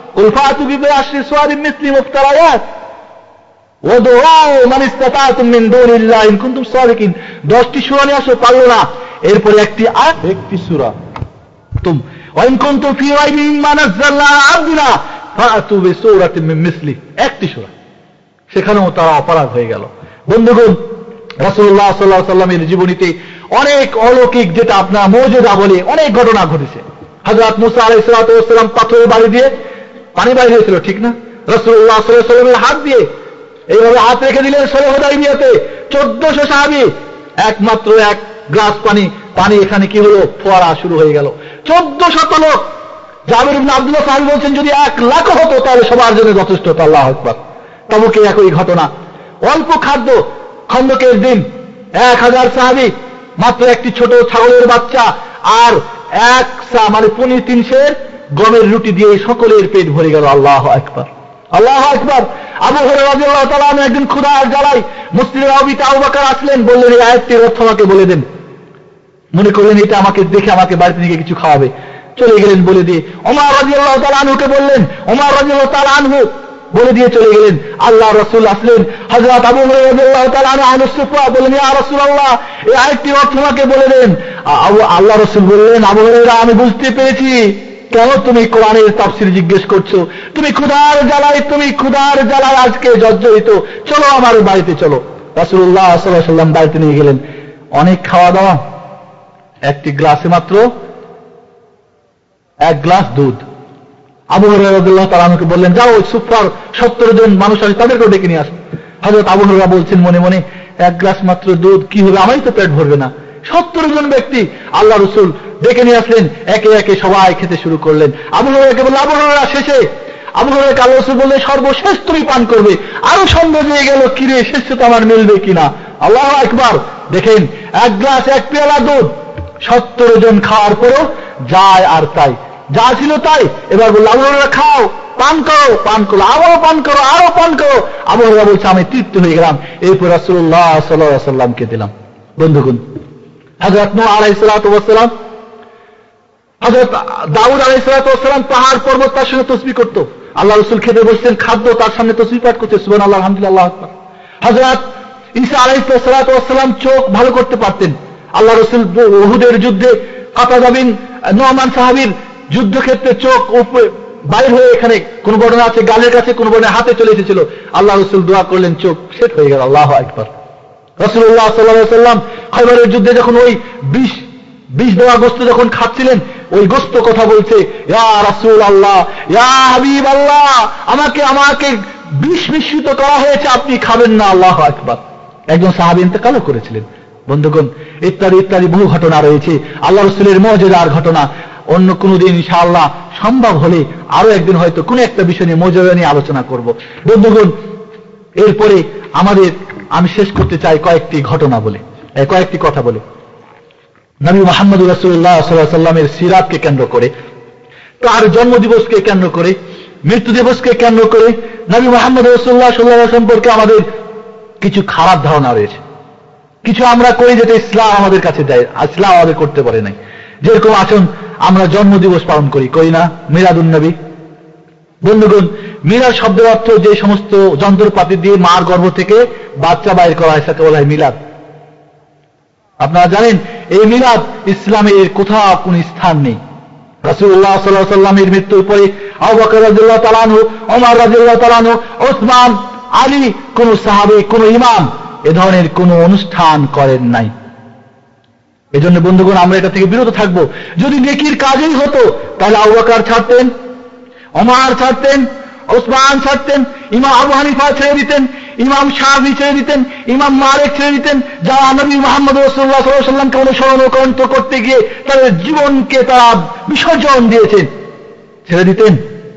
কুল ফাতু বিআশরি সুওয়ারিন মিসলি মুফতারায়াত ওয়াদউ মান ইসতাতাতুম মিন দুনিল্লাহি ইন কুনতুম সাদিকিন। দশটি সূরা নিয়ে আসো, পারলো না, এরপরে একটি আয়াত, একটি সূরা তুম ওয়া ইন কুনতুম ফি রাইবিন মিম্মা নাযালনা আলা আবদিনা ফাতু বিসূরাতিন মিন মিসলি, একটি সূরা। সেখানেও তারা অপরাধ হয়ে গেল। বন্ধুগণ, রাসূলুল্লাহ সাল্লাল্লাহু আলাইহি ওয়াসাল্লামের জীবনীতে অনেক অলৌকিক, যেটা আপনার মুজিজা বলে, অনেক ঘটনা ঘটেছে। হযরত মুসা আলাইহিস সালাতু ওয়াস সালাম পাথরের বাড়ি দিয়ে পানি বাইরে হয়েছিল, ঠিক না? রাসূলুল্লাহ সাল্লাল্লাহু আলাইহি ওয়াসাল্লামের হাত দিয়ে এইভাবে হাত রেখে দিলেন সুলহ হুদাইবিয়াতে। চোদ্দশো সাহাবী, একমাত্র এক গ্লাস পানি, পানি এখানে কি হলো, ফোয়ারা শুরু হয়ে গেল। চোদ্দ শত লোক। জাবির ইবনে আব্দুল্লাহ সাহাবী বলছেন, যদি এক লাখ হতো তাহলে সবার জন্য যথেষ্ট। আল্লাহু আকবার। তাবুকে একই ঘটনা, অল্প খাদ্য, খন্দকের দিন এক হাজার সাহাবী, মাত্র একটি ছোট ছাগলের বাচ্চা আর এক সা মানে পনির তিন সের গমের রুটি দিয়ে সকলের পেট ভরে গেল। আল্লাহু আকবার, আল্লাহু আকবার। আবু হুরায়রা রাদিয়াল্লাহু তাআলা আনহু একদিন ক্ষুধার জ্বালায় মসজিদের নববীতে আবু বকর আসলেন, বললেন এই আয়াতটির অর্থ আমাকে বলে দেন। মনে করলেন এটা আমাকে দেখে আমাকে বাড়িতে নিয়ে কিছু খাওয়াবে, চলে গেলেন বলে দিয়ে। ওমর রাদিয়াল্লাহু তাআলা আনহুকে বললেন, ওমর রাদিয়াল্লাহু তাআলা আনহু বলে দিয়ে চলে গেলেন। আল্লাহ রাসূল আসলেন, হযরত আবু হুরায়রা রাদিয়াল্লাহু তাআলা আনহু আহলুস সুফা বললেন, ইয়া রাসূলুল্লাহ এই আয়াতটির অর্থ আমাকে বলে দেন। আল্লাহ রাসূল বললেন, আবু হুরায়রা আমি বুঝতে পেরেছি কেন তুমি কোরআনের তাফসীর জিজ্ঞেস করছো। তুমি ক্ষুধার জ্বালায়, তুমি ক্ষুধার জ্বালায় আজকে জর্জরিত, চলো আমার বাড়িতে চলো। রাসূলুল্লাহ সাল্লাল্লাহু আলাইহি ওয়াসাল্লাম বাড়িতে নিয়ে গেলেন। অনেক খাওয়া দাওয়া, একটি গ্লাসে মাত্র এক গ্লাস দুধ। আবু হুরায়রা রাদিয়াল্লাহু তাআলা আনহুকে বললেন, যাও ওই সুফার সত্তর জন মানুষ আছে তাদেরকেও ডেকে নিয়ে আসো। হযরত আবু হুরায়রা বলছেন মনে মনে, এক গ্লাস মাত্র দুধ কি হবে, আমারই তো পেট ভরবে না। সত্তর জন ব্যক্তি আল্লাহ রাসূল ডেকে নিয়ে আসলেন, একে একে সবাই খেতে শুরু করলেন। আবু হুরায়রাকে বললেন, আবু হুরায়রা শেষে, আবু হুরায়রাকে আল্লাহ রাসূল বললেন, সর্বশেষ তুমি পান করবে। আরো সন্দেহ হয়ে গেল, কিরে শেষে তো আমার মিলবে কিনা। আল্লাহু আকবার। দেখেন এক গ্লাস এক পেয়ালা দুধ, সত্তর জন খাওয়ার পরও যায় আর তাই, যা ছিল তাই। এবার বলল, আবু হুরায়রা খাও, পান করো, পান করো, আরো পান করো, আরো পান করো। আবু হুরায়রা বলছে, আমি তৃপ্ত হয়ে গেলাম। এরপর রাসূলুল্লাহ সাল্লাল্লাহু আলাইহি ওয়াসাল্লামকে দিলাম। বন্ধুগণ, হযরত নূহ আলাইহিস সালাতু ওয়াস সালাম, হযরত দাউদ আলাইহিস সালাতু ওয়াস সালাম পাহাড় পর্বত তার সঙ্গে তাসবিহ করত। আল্লাহ রাসূল খেতে বসতেন, খাদ্য তার সামনে তাসবিহ পাঠ করতে, সুবহানাল্লাহ, আলহামদুলিল্লাহ, আল্লাহু আকবার। হযরত ঈসা আলাইহিস সালাতু ওয়াস সালাম চোখ ভালো করতে পারতেন। আল্লাহ রাসূল উহুদের যুদ্ধে কাতাদা বিন নুমান সাহাবীর যুদ্ধক্ষেত্রে চোখ বাইর হয়ে, এখানে কোন বর্ণনা আছে গালের কাছে, কোন বর্ণনা হাতে চলে এসেছিল। আল্লাহ রাসূল দোয়া করলেন, চোখ সেট হয়ে গেল। আল্লাহু আকবার। রাসূলুল্লাহ সাল্লাল্লাহু আলাইহি ওয়াসাল্লাম খায়বারের যুদ্ধে যখন ওই বিষ বিষ দেওয়া গোশত যখন খাচ্ছিলেন, ওই গোশত কথা বলছে, ইয়া রাসূলুল্লাহ, ইয়া হাবিবাল্লাহ, আমাকে আমাকে বিষ মিশ্রিত করা হয়েছে, আপনি খাবেন না। আল্লাহু আকবার। একজন সাহাবী ইন্তেকালও করেছিলেন। বন্ধুগণ, ইত্যাদি ইত্যাদি বহু ঘটনা রয়েছে, আল্লাহ রাসূলের মুজিজার ঘটনা। অন্য কোনো দিন ইনশাআল্লাহ সম্ভব হলে আরো একদিন হয়তো কোনো একটা বিষয় নিয়ে মুজিজা নিয়ে আলোচনা করব। বন্ধুগণ, এরপরে আমাদের আমি শেষ করতে চাই কয়েকটি ঘটনা বলে, কয়েকটি কথা বলে। নবী মুহাম্মদ রাসূলুল্লাহ সাল্লাল্লাহু আলাইহি ওয়াসাল্লামের সিরাতকে কেন্দ্র করে, তার জন্মদিবসকে কেন্দ্র করে, মৃত্যু দিবসকে কেন্দ্র করে নবী মুহাম্মদ রাসূলুল্লাহ সাল্লাল্লাহু আলাইহি ওয়াসাল্লাম সম্পর্কে আমাদের কিছু খারাপ ধারণা রয়েছে। কিছু আমরা করি যেটা ইসলাম আমাদের কাছে দেয়, ইসলাম আমাদের করতে পারে নাই। যেরকম আসুন আমরা জন্মদিবস পালন করি, করি না, মিলাদুন নবী। বন্ধুগণ, মিলাদ শব্দের অর্থ যে সমস্ত যন্ত্রপাতি দিয়ে মার গর্ভ থেকে বাচ্চা বাইর করা হয় সেটাকে বলা হয় মিলাদ। আপনারা জানেন এই মিলাদ ইসলামে এর কোথাও কোন স্থান নেই। রাসূলুল্লাহ সাল্লাল্লাহু আলাইহি ওয়াসাল্লামের মৃত্যুর পরে আবু বকর রাদিয়াল্লাহু তাআলা আনহু, ওমর রাদিয়াল্লাহু তাআলা আনহু, ওসমান, আলী, কোন সাহাবী, কোন ইমাম এ ধরনের কোন অনুষ্ঠান করেন নাই। এজন্য বন্ধুগণ, আমরা এটা থেকে বিরত থাকবো। যদি নেকির কাজই হতো তাহলে আবু বকর ছাড়তেন, ওমর ছাড়তেন, ওসমান ছাড়তেন, ইমাম আবু হানিফা ছেড়ে দিতেন, ইমাম শাফি ছেড়ে দিতেন, ইমাম মালিক ছেড়ে দিতেন, যারা নবী মুহাম্মদ রাসূলুল্লাহ সাল্লাল্লাহু আলাইহি ওয়াসাল্লামকে অনুসরণ ও কণ্ঠ করতে গিয়ে তাদের জীবনকে তারা বিসর্জন দিয়েছেন, ছেড়ে দিতেন।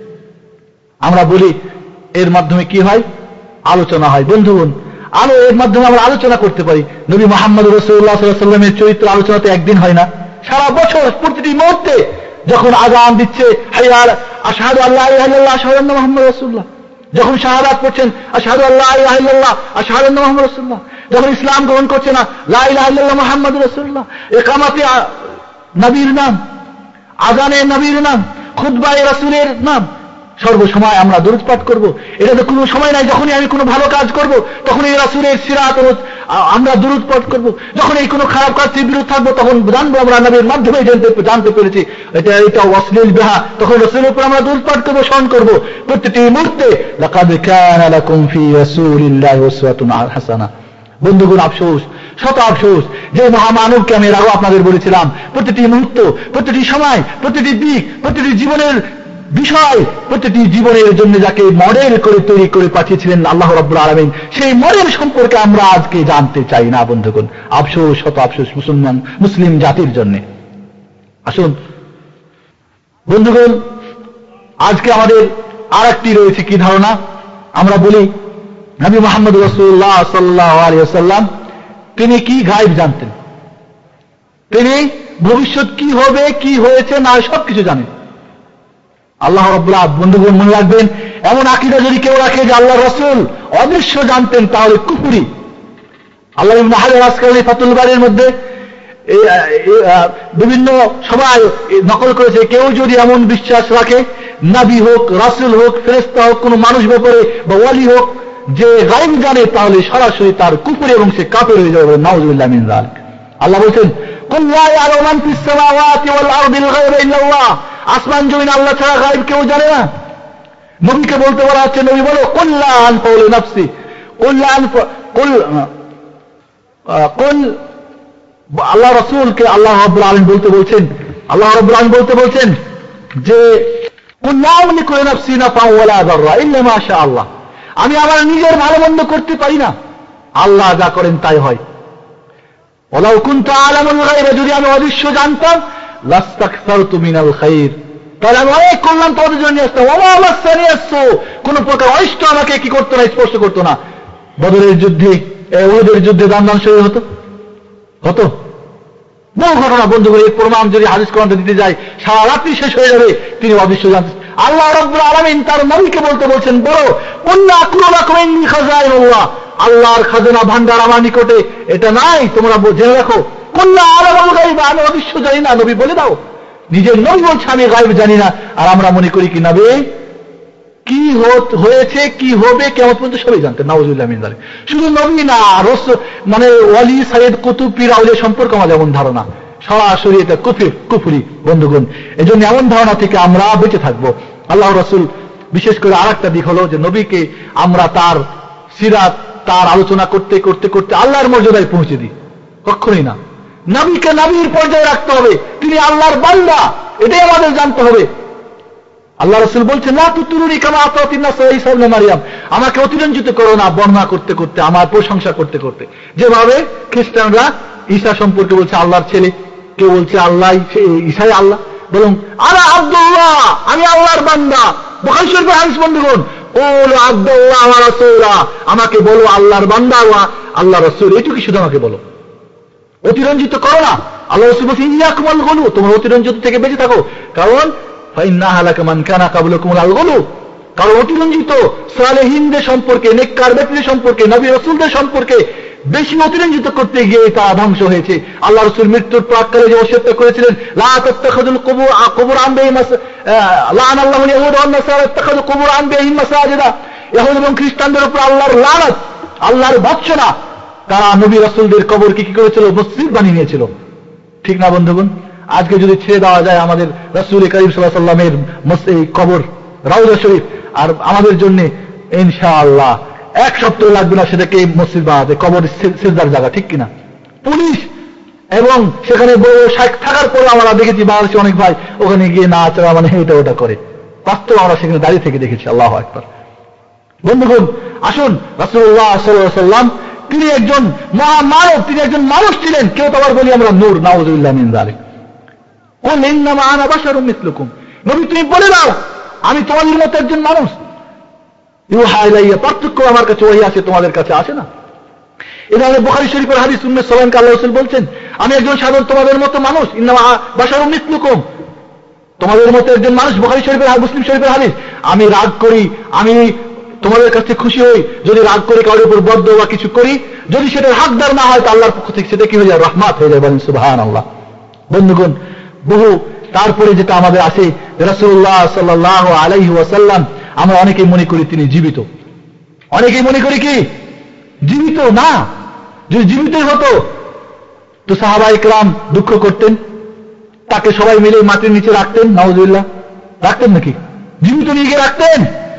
আমরা বলি এর মাধ্যমে কি হয়? আলোচনা হয়। বন্ধুগণ, আলো এর মাধ্যমে আমরা আলোচনা করতে পারি। নবী মুহাম্মদ রাসূলুল্লাহ সাল্লাল্লাহু আলাইহি ওয়াসাল্লামের চরিত্র আলোচনাতে একদিন হয় না, সারা বছর প্রতিটি মুহূর্তে যখন আযান দিচ্ছে, হাইয়া আশহাদু আল্লা ইলাহা ইল্লাল্লাহ আশহাদু আন্না মুহাম্মাদুর রাসূলুল্লাহ, যখন শাহাদাত পড়ছেন আশহাদু আল্লা ইলাহা ইল্লাল্লাহ আশহাদু আন্না মুহাম্মাদুর রাসূলুল্লাহ, যখন ইসলাম গ্রহণ করছে না লা ইলাহা ইল্লাল্লাহ মুহাম্মাদুর রাসূলুল্লাহ, ইকামাতে নবীর নাম, আযানে নবীর নাম, খুতবায়ে রাসূলের নাম, সর্বসময় আমরা দরুদ পাঠ করব। এটা তো কোনো সময় নাই যখনই আমি কোনো ভালো কাজ করব তখনই রাসূলের সিরাত আমরা দরুদ পাঠ করব। যখন এই কোনো খারাপ কাজ থেকে বিরত থাকবো তখন জানবো আমরা নবীর মাধ্যমে জানতে জানতে পেরেছি এটা এটা অশ্লীল বিহা, তখন রাসূলের উপর আমরা দরুদ পাঠ করব, স্মরণ করব প্রত্যেকটি মুহূর্তে। লাকাদ কানা লাকুম ফি রাসূলিল্লাহি উসওয়াতুন হাসানাহ। বন্ধুগণ, আফসোস, শত আফসোস, যে মহামানবকে আমি এর আগে আপনাদের বলেছিলাম প্রতিটি মুহূর্ত, প্রতিটি সময়, প্রতিটি দিক, প্রতিটি জীবনের বিষয়, প্রতিটি জীবনের জন্য যাকে মডেল করে তৈরি করে পাঠিয়েছিলেন আল্লাহ রাব্বুল আলামিন, সেই মডেল সম্পর্কে আমরা আজকে জানতে চাই না। বন্ধুগণ, আফসোস, শত আফসোস মুসলমান মুসলিম জাতির জন্য। আসুন বন্ধুগণ, আজকে আমাদের আর একটি রয়েছে কি ধারণা, আমরা বলি নবী মুহাম্মদ রাসূলুল্লাহ সাল্লাল্লাহু আলাইহি ওয়াসাল্লাম তিনি কি গায়েব জানতেন, তিনি ভবিষ্যৎ কি হবে, কি হয়েছে না সবকিছু জানেন আল্লাহ রাব্বুল আলামিন। বন্ধুগণ, মনে রাখবেন, এমন আকীদা যদি কেউ রাখে যে আল্লাহ রাসূল অদৃশ্য জানতেন তাহলে কুফরি। আল্লাহ ইবনে হাজার আসকালানী ফাতুল বারীর মধ্যে বিভিন্ন সময় নকল করেছে, কেউ যদি এমন বিশ্বাস রাখে নবী হোক, রাসূল হোক, ফেরেশতা হোক, কোনো মানুষ ব্যাপারে বা ওয়ালি হোক যে গায়েব জানে তাহলে সরাসরি তার কুফর এবং সে কাফের হয়ে যাবে। নাউযুবিল্লাহ মিন যালিক। আল্লাহ বলেছেন, কুল লা ইয়ালামু মান ফিস সামাওয়াতি ওয়াল আরদিল গায়বা ইল্লাল্লাহ। আসমান জমিন আল্লাহ ছাড়া গায়েব কেউ জানে না। নবীকে বলতে বলা হচ্ছে, নবী বলো কুল লা আনফু লিনাফসি, কুল লা আনফু কুল কুল আল্লাহ রাসূলকে আল্লাহ রাব্বুল আলামিন বলতে বলছেন, আল্লাহ রাব্বুল আলামিন বলতে বলছেন যে কুল লা আমলিকু লিনাফসি নাফআ ওয়ালা দাররা ইল্লা মা শা আল্লাহ। আমি আমার নিজের ভালো মন্দ করতে পারি না, আল্লাহ যা করেন তাই হয়। ওয়ালাউ কুনতু আ'লামুল গায়ব, যদি আমি অদৃশ্য জানতাম, লাস্তাকসারতু মিনাল খায়র, তাহলে আমি অনেক কল্যাণ তোমাদের জন্য নিয়ে আসতাম। ওয়া মা মাসানি আসু, কোন প্রকার অনিষ্ট আমাকে কি করতো না, স্পর্শ করতো না। বদরের যুদ্ধে, উহুদের যুদ্ধে দান দান শহীদ হতো হতো বহু ঘটনা। বন্ধুগণ, এই প্রমাণ যদি হাদিস কোরআনে দিতে যায় সারা রাত্রি শেষ হয়ে যাবে। তিনি অদৃশ্য জানতেন। আল্লাহ রাব্বুল আলামিন তার নবীকে বলতে বলছেন, বলো কুল্লা আকুলুলাকুম ইন্নী খাযাইনুল্লাহ, আল্লাহর খাজানা ভান্ডার আমার নিকটে এটা নাই, তোমরা জেনে রাখো। কুল্লা আ'লামুল গায়ব, আমি অদৃশ্য জানি না। নবী বলে দাও, নিজের নবী বলছে আমি গায়ব জানি না। আর আমরা মনে করি কি নবী কি হয়েছে, কি হবে, কিয়ামত পর্যন্ত সবই জানতেন। নাউযুবিল্লাহ মিন যালিক। শুধু নবী না, রাসূল মানে ওয়ালি, সাইয়েদ, কুতুব, পীর, আউলিয়া সম্পর্কে আমাদের এমন ধারণা সরাসরি এটা কুফর, কুফরি। বন্ধুগণ, এজন্য এমন ধারণা থেকে আমরা বেঁচে থাকবো। আল্লাহ রাসূল বিশেষ করে আরেকটা দিক হলো যে নবীকে আমরা তার সিরাত, তার আলোচনা করতে করতে করতে আল্লাহর মর্যাদায় পৌঁছে দিই, কখনোই না। নবীকে নবীর পর্যায়ে রাখতে হবে, তিনি আল্লাহর বান্দা, এটাই আমাদের জানতে হবে। আল্লাহ রাসূল বলছেন, লা তুতুরুনি কামা আতাতিন নাস ঈসা ইবনে মারইয়াম, আমাকে অতিরঞ্জিত করো না বর্ণনা করতে করতে, আমার প্রশংসা করতে করতে। যেভাবে খ্রিস্টানরা ঈসা সম্পর্কে বলছে আল্লাহর ছেলে, কেউ বলছে আল্লাহ ঈসাই আল্লাহ, বলুন আনা আব্দুল্লাহ, আমি আল্লাহর বান্দা। বুখারী শরীফের হাদিস। বন্ধুগণ, কুলু আব্দুল্লাহ ওয়া রাসূলা, আমাকে বলো আল্লাহর বান্দা ওয়া আল্লাহর রাসূল, এটুকু শুধু আমাকে বলো, অতিরঞ্জিত করো না। আল্লাহ রাসূল বলেন, ইয়াকুমুল গুলু, তোমরা অতিরঞ্জিত থেকে বেঁচে থাকো, কারণ ফাইন্নাহা লাকা মান কানা ক্বাবলাকুমুল গুলু, কারণ অতিরঞ্জিত সালেহিনদের সম্পর্কে, নেককার ব্যক্তিদের সম্পর্কে, নবী রাসূলদের সম্পর্কে বেশি অতিরঞ্জিত করতে গিয়ে তা ধ্বংস হয়েছে। আল্লাহ রাসূল মৃত্যুর প্রাক্কালে যে ওসিয়ত করেছিলেন, লা তাত্তাখিযুল কুবুর কুবুর আনবিহিম লা'নাল্লাহুল ইয়াহুদ ওয়ান নাসারা ইত্তাখাযু কুবুর আনবিহিম মাসাজিদা, ইহুদ এবং খ্রিস্টানদের উপর আল্লাহর লানত, আল্লাহর ভৎসনা। তারা নবী রাসূলদের কবরকে কি করেছিল, মসজিদ বানিয়ে নিয়েছিল। ঠিক না বন্ধুগণ? আজকে যদি ছেড়ে দেওয়া যায় আমাদের রাসূল করিম সাল্লাল্লাহু আলাইহি ওয়াসাল্লামের মসজিদ কবর রাউযা শরীফ, আর আমাদের জন্য ইনশাআল্লাহ এক সপ্তাহ লাগবে না সেটাকে মসজিদ বানাতে, কবর সিজদার জায়গা, ঠিক কিনা? পুলিশ এবং সেখানে বড় শাইখ থাকার পরে আমরা দেখেছি বাংলাদেশে অনেক ভাই ওখানে গিয়ে নাচা মানে এটা ওটা করে, বাস্তব আমরা সেখানে দাঁড়িয়ে থেকে দেখেছি। আল্লাহু আকবার। বন্ধুগণ, আসুন, রাসূলুল্লাহ সাল্লাল্লাহু আলাইহি ওয়াসাল্লাম তিনি একজন মহামানব, তিনি একজন মানুষ ছিলেন। কেউ তো আবার বলি আমরা নূর, নাউযুবিল্লাহ মিন যালিক। কুল ইন্নামা আনা বাশারুম মিসলুকুম, নবী তুমি বলে দাও আমি তোমাদের মতো একজন মানুষ। ইউহা ইলাইয়া, পার্থক্য আমার কাছে ওহী আছে, তোমাদের কাছে আসে না। এটা হলো বুখারী শরীফের হাদিস। উম্মে সালামকে আল্লাহ রাসূল বলছেন, আমি একজন সাধারণ তোমাদের মতো মানুষ, ইন্নামা বাশারুম মিসলুকুম, তোমাদের মতো একজন মানুষ। বুখারী শরীফের, মুসলিম শরীফের হাদিস। আমি রাগ করি, আমি তোমাদের কাছে খুশি হই, যদি রাগ করে কারোর উপর বদদোয়া বা কিছু করি, যদি সেটা হকদার না হয় তো আল্লাহর পক্ষ থেকে সেটা কি হয়ে যায়, রহমত হয়ে যায়। বলেন সুবহানাল্লাহ। বন্ধুগণ, বহু তারপরে যেটা আমাদের আসে রাসূলুল্লাহ সাল্লাল্লাহু আলাইহি ওয়াসাল্লাম, আমরা অনেকেই মনে করি তিনি জীবিত, অনেকেই মনে করি কি জীবিত না। যদি জীবিতই হতো তো সাহাবায়ে কেরাম দুঃখ করতেন, তাকে সবাই মিলে মাটির নিচে রাখতেন, নাউযুবিল্লাহ, রাখতেন নাকি? জীবিত নিয়ে গিয়ে রাখতেন?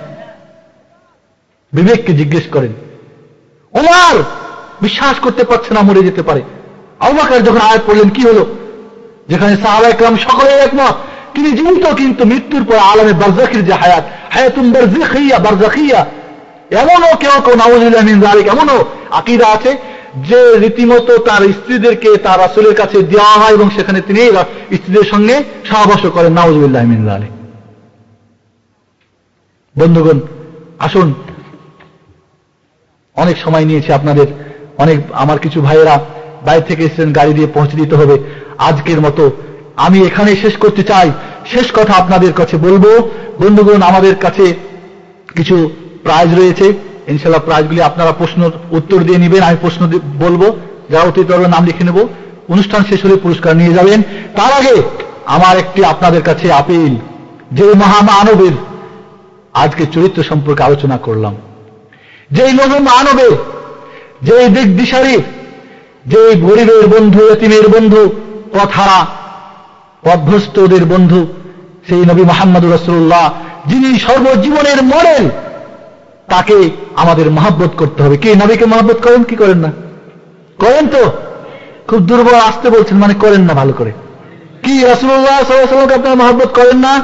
বিবেককে জিজ্ঞেস করেন। ওমর বিশ্বাস করতে পারছে না মরে যেতে পারে। আবু বকর যখন আয়াত পড়লেন কি হলো, যেখানে সাহাবায়ে কেরাম সকলেই একমত তিনি জীবিত, কিন্তু মৃত্যুর পর আলামে বারজাখের যে হায়াত, হায়াতুন বারজাখিয়া, বারজাখিয়া, এমনও কেউ কেউ নাউযুবিল্লাহ মিন যালিক এমনও আকীদা আছে যে রীতিমতো তার স্ত্রীদেরকে তার রাসূলের কাছে দেওয়া হয় এবং সেখানে তিনি স্ত্রীদের সঙ্গে সহবাস করেন, নাউযুবিল্লাহ মিন যালিক। বন্ধুগণ আসুন, অনেক সময় নিয়েছে আপনাদের, অনেক আমার কিছু ভাইয়েরা বাইরে থেকে এসেছেন, গাড়ি দিয়ে পৌঁছে দিতে হবে। আজকের মতো আমি এখানে শেষ করতে চাই। শেষ কথা আপনাদের কাছে বলবো, বন্ধুগণ আমাদের কাছে কিছু প্রাইজ রয়েছে, ইনশাআল্লাহ প্রাইজগুলি আপনারা প্রশ্ন উত্তর দিয়ে নেবেন, আমি প্রশ্ন বলবো, যারা অতীত নাম লিখে নেব, অনুষ্ঠান শেষ হলে পুরস্কার নিয়ে যাবেন। তার আগে আমার একটি আপনাদের কাছে আপিল, যে মহামানবের আজকে চরিত্র সম্পর্কে আলোচনা করলাম, যে মহামানবে, যে দিক দিশারি, যে গরিবের বন্ধু, এতিমের বন্ধু, পথহারা পথভ্রষ্টদের বন্ধু, সেই নবী মুহাম্মদুর রাসূলুল্লাহ, যিনি সর্বজীবনের মডেল, তাকে আমাদের মহব্বত করতে হবে। কি নবীকে মহব্বত করেন কি করেন না? করেন তো? খুব দুর্বল আসতে বলছেন, মানে করেন না ভালো করে। কি রাসূলুল্লাহ সাল্লাল্লাহু আলাইহি ওয়াসাল্লামকে আপনারা মহব্বত করেন না?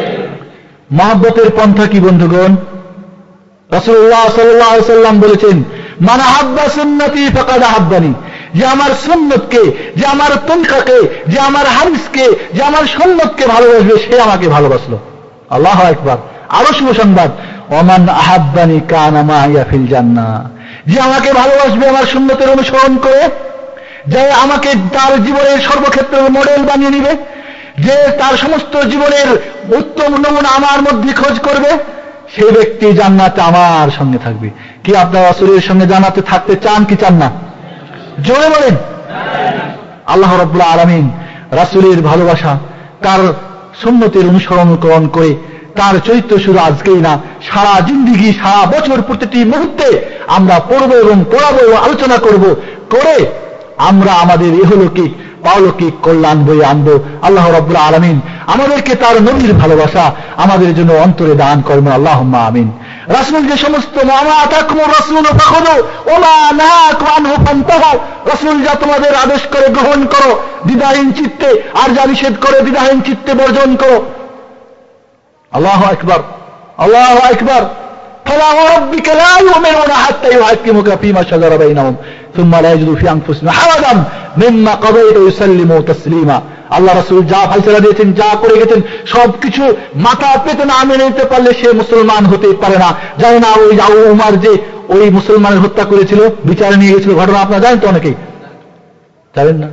মহব্বতের পন্থা কি বন্ধুগণ? রাসূলুল্লাহ সাল্লাল্লাহু আলাইহি ওয়াসাল্লাম বলেছেন, মান আহাব্বা সুন্নতি ফাকাদ আহাব্বানি, যে আমার সুন্নতকে, যে আমার তরিকাকে, যে আমার হাদিসকে, যে আমার সুন্নতকে ভালোবাসবে সে আমাকে ভালোবাসলো। আল্লাহু আকবার। আরো শুভ সংবাদ, ওমান আহাব্বানি কানা মাইয়া ফিল জান্নাহ, যে আমাকে ভালোবাসবে আমার সুন্নতের অনুসরণ করে, যে আমাকে তার জীবনের সর্বক্ষেত্রের মডেল বানিয়ে নিবে, যে তার সমস্ত জীবনের উত্তম নমুনা আমার মধ্যে খোঁজ করবে, সেই ব্যক্তি জান্নাতে আমার সঙ্গে থাকবে। কি আপনারা রাসূলের সঙ্গে জান্নাতে থাকতে চান কি চান না? জোরে বলেন। আল্লাহ রাব্বুল আলামিন রাসূলের ভালোবাসা, তার সুন্নতের অনুসরণ করে, তার চরিত্র শুধু আজকেই না, সারা জিন্দেগি, সারা বছর, প্রতিটি মুহূর্তে আমরা পড়ব এবং পড়াবো এবং আলোচনা করব, করে আমরা আমাদের ইহলৌকিক পারলৌকিক কল্যাণ বয়ে আনবো। আল্লাহ রাব্বুল আলামিন আমাদেরকে তার নবীর ভালোবাসা আমাদের জন্য অন্তরে দান করবেন, আল্লাহুম্মা আমিন। রাসূল যে সমস্ত মা আতাকুম রাসূল ফাখুযু ওয়া মা নাহাকুম আনহু ফান্তাহু, রাসূল যা তোমাদের আদেশ করে গ্রহণ করো দ্বিধাহীন চিত্তে, আর যা নিষেধ করে দ্বিধাহীন চিত্তে বর্জন করো। আল্লাহু আকবার, আল্লাহু আকবার। ফালা রাব্বিকা লা ইউমিনুনা হাত্তা ইউহাক্কিমুকা ফীমা শাজারা বাইনাহুম সুম্মা লা ইয়াজিদু ফী আনফুসিহিম হারাজান মিম্মা কাদাইতা ওয়া ইউসাল্লিমু তাসলিমা। আল্লাহ রাসূল যা ফয়সালা দিয়েছেন, যা করে গেছেন, সবকিছু মাথা পেতে না মেনে নিতে পারলে সে মুসলমান হতে পারে না। জানেন না ওই আবু উমর যে ওই মুসলমানের হত্যা করেছিল, বিচারে নিয়ে গেছিল, ঘটনা আপনারা জানেন তো? অনেকেই জানেন না?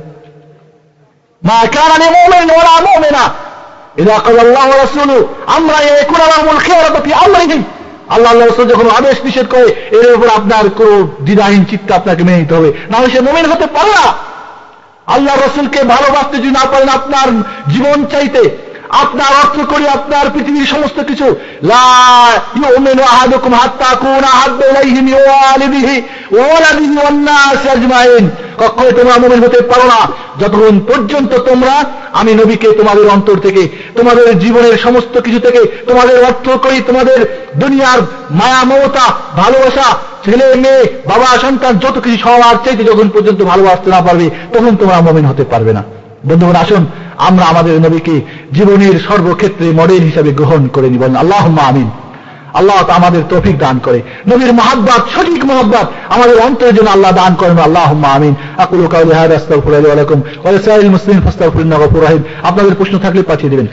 মা কানা লিমুমিন ওয়ালা মুমিনা ইযা ক্বালা আল্লাহু ওয়া রাসূলুহু আমরা ইয়াকুনা লাহুমুল খিয়ারাতু ফি আমরিহিম। আল্লাহ আল্লাহ রাসূল যখন আদেশ নিষেধ করে, এর উপর আপনার কোন দ্বিধাহীন চিত্তে আপনাকে মেনে নিতে হবে, না হলে সে মুমিন হতে পারে না। আল্লাহ রাসূলকে ভালোবাসতে যদি না পারেন, আপনার জীবন চাইতে, আপনার অর্থ করি, আপনার পৃথিবীর সমস্ত কিছু, লা ইউমিনু আহাদুকুম হাত্তা কুনা আহাব্বা ইলাইহি মিন ওয়ালিদিহি ওয়া ওয়ালাদিহি ওয়ান নাস আজমাইন। কখনো তোমরা মুমিন হতে পারো না যতক্ষণ পর্যন্ত তোমরা আমি নবীকে তোমাদের অন্তর থেকে, তোমাদের জীবনের সমস্ত কিছু থেকে, তোমাদের অর্থ করি, তোমাদের দুনিয়ার মায়া মমতা ভালোবাসা, ছেলে মেয়ে বাবা সন্তান যত কিছু সবার চাইতে যখন পর্যন্ত ভালোবাসতে না পারবে, তখন তোমরা মুমিন হতে পারবে না। বন্ধুগণ আসুন আমরা আমাদের নবীকে জীবনের সর্বক্ষেত্রে মডেল হিসাবে গ্রহণ করে নিব। আল্লাহুম্মা আমিন। আল্লাহ আমাদের তৌফিক দান করে, নবীর মহব্বত, সঠিক মহব্বত আমাদের অন্তরের জন্য আল্লাহ দান করেন। আল্লাহুম্মা আমিন। আকুলু কাওলি হাযা আস্তাগফিরুল্লাহ ওয়া লাকুম ওয়া লিসাইরিল মুসলিমিন ফাস্তাগফিরুহু ইন্নাহু গফুরুর রহিম। আপনাদের প্রশ্ন থাকলে পাঠিয়ে দিবেন।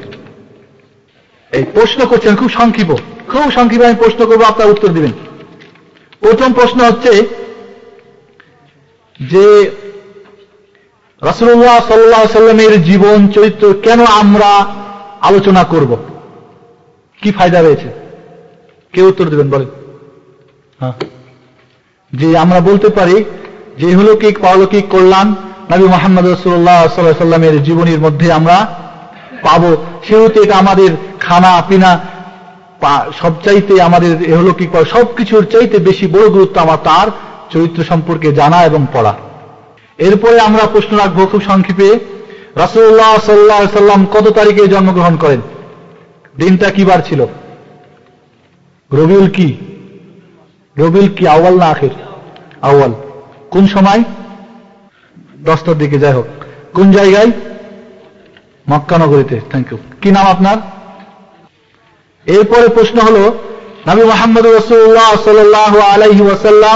এই প্রশ্ন করছেন খুব সংক্ষিপ্ত, খুব সংক্ষিপ্ত আমি প্রশ্ন করবো, আপনারা উত্তর দিবেন। প্রথম প্রশ্ন হচ্ছে যে রাসূলুল্লাহ সাল্লাল্লাহু আলাইহি ওয়াসাল্লামের জীবন চরিত্র কেন আমরা আলোচনা করব, কি ফায়দা রয়েছে? কে উত্তর দেবেন বলেন? হ্যাঁ, যে আমরা বলতে পারি যে ইহলৌকিক পারলৌকিক কল্যাণ নবী মুহাম্মদ রাসূলুল্লাহ সাল্লাল্লাহু আলাইহি ওয়াসাল্লামের জীবনীর মধ্যে আমরা পাবো, সেহেতু এটা আমাদের খানা পিনা সবচাইতে আমাদের এহলৌকিক সবকিছুর চাইতে বেশি বড় গুরুত্ব আমার তার চরিত্র সম্পর্কে জানা এবং পড়া। এরপরে আমরা প্রশ্ন রাখবো খুব সংক্ষেপে, রাসূলুল্লাহ সাল্লাল্লাহু আলাইহি সাল্লাম কত তারিখে জন্মগ্রহণ করেন? দিনটা কি বার ছিল? রবিউল কি রবিউল কি আউয়াল না আখির? আউয়াল। কোন সময়? দশটার দিকে। যাই হোক, কোন জায়গায়? মক্কা নগরীতে। Thank you. কি নাম আপনার? এরপরে প্রশ্ন হলো, নবী মুহাম্মদ রাসূলুল্লাহ সাল্লাল্লাহু আলাইহি ওয়াসাল্লাম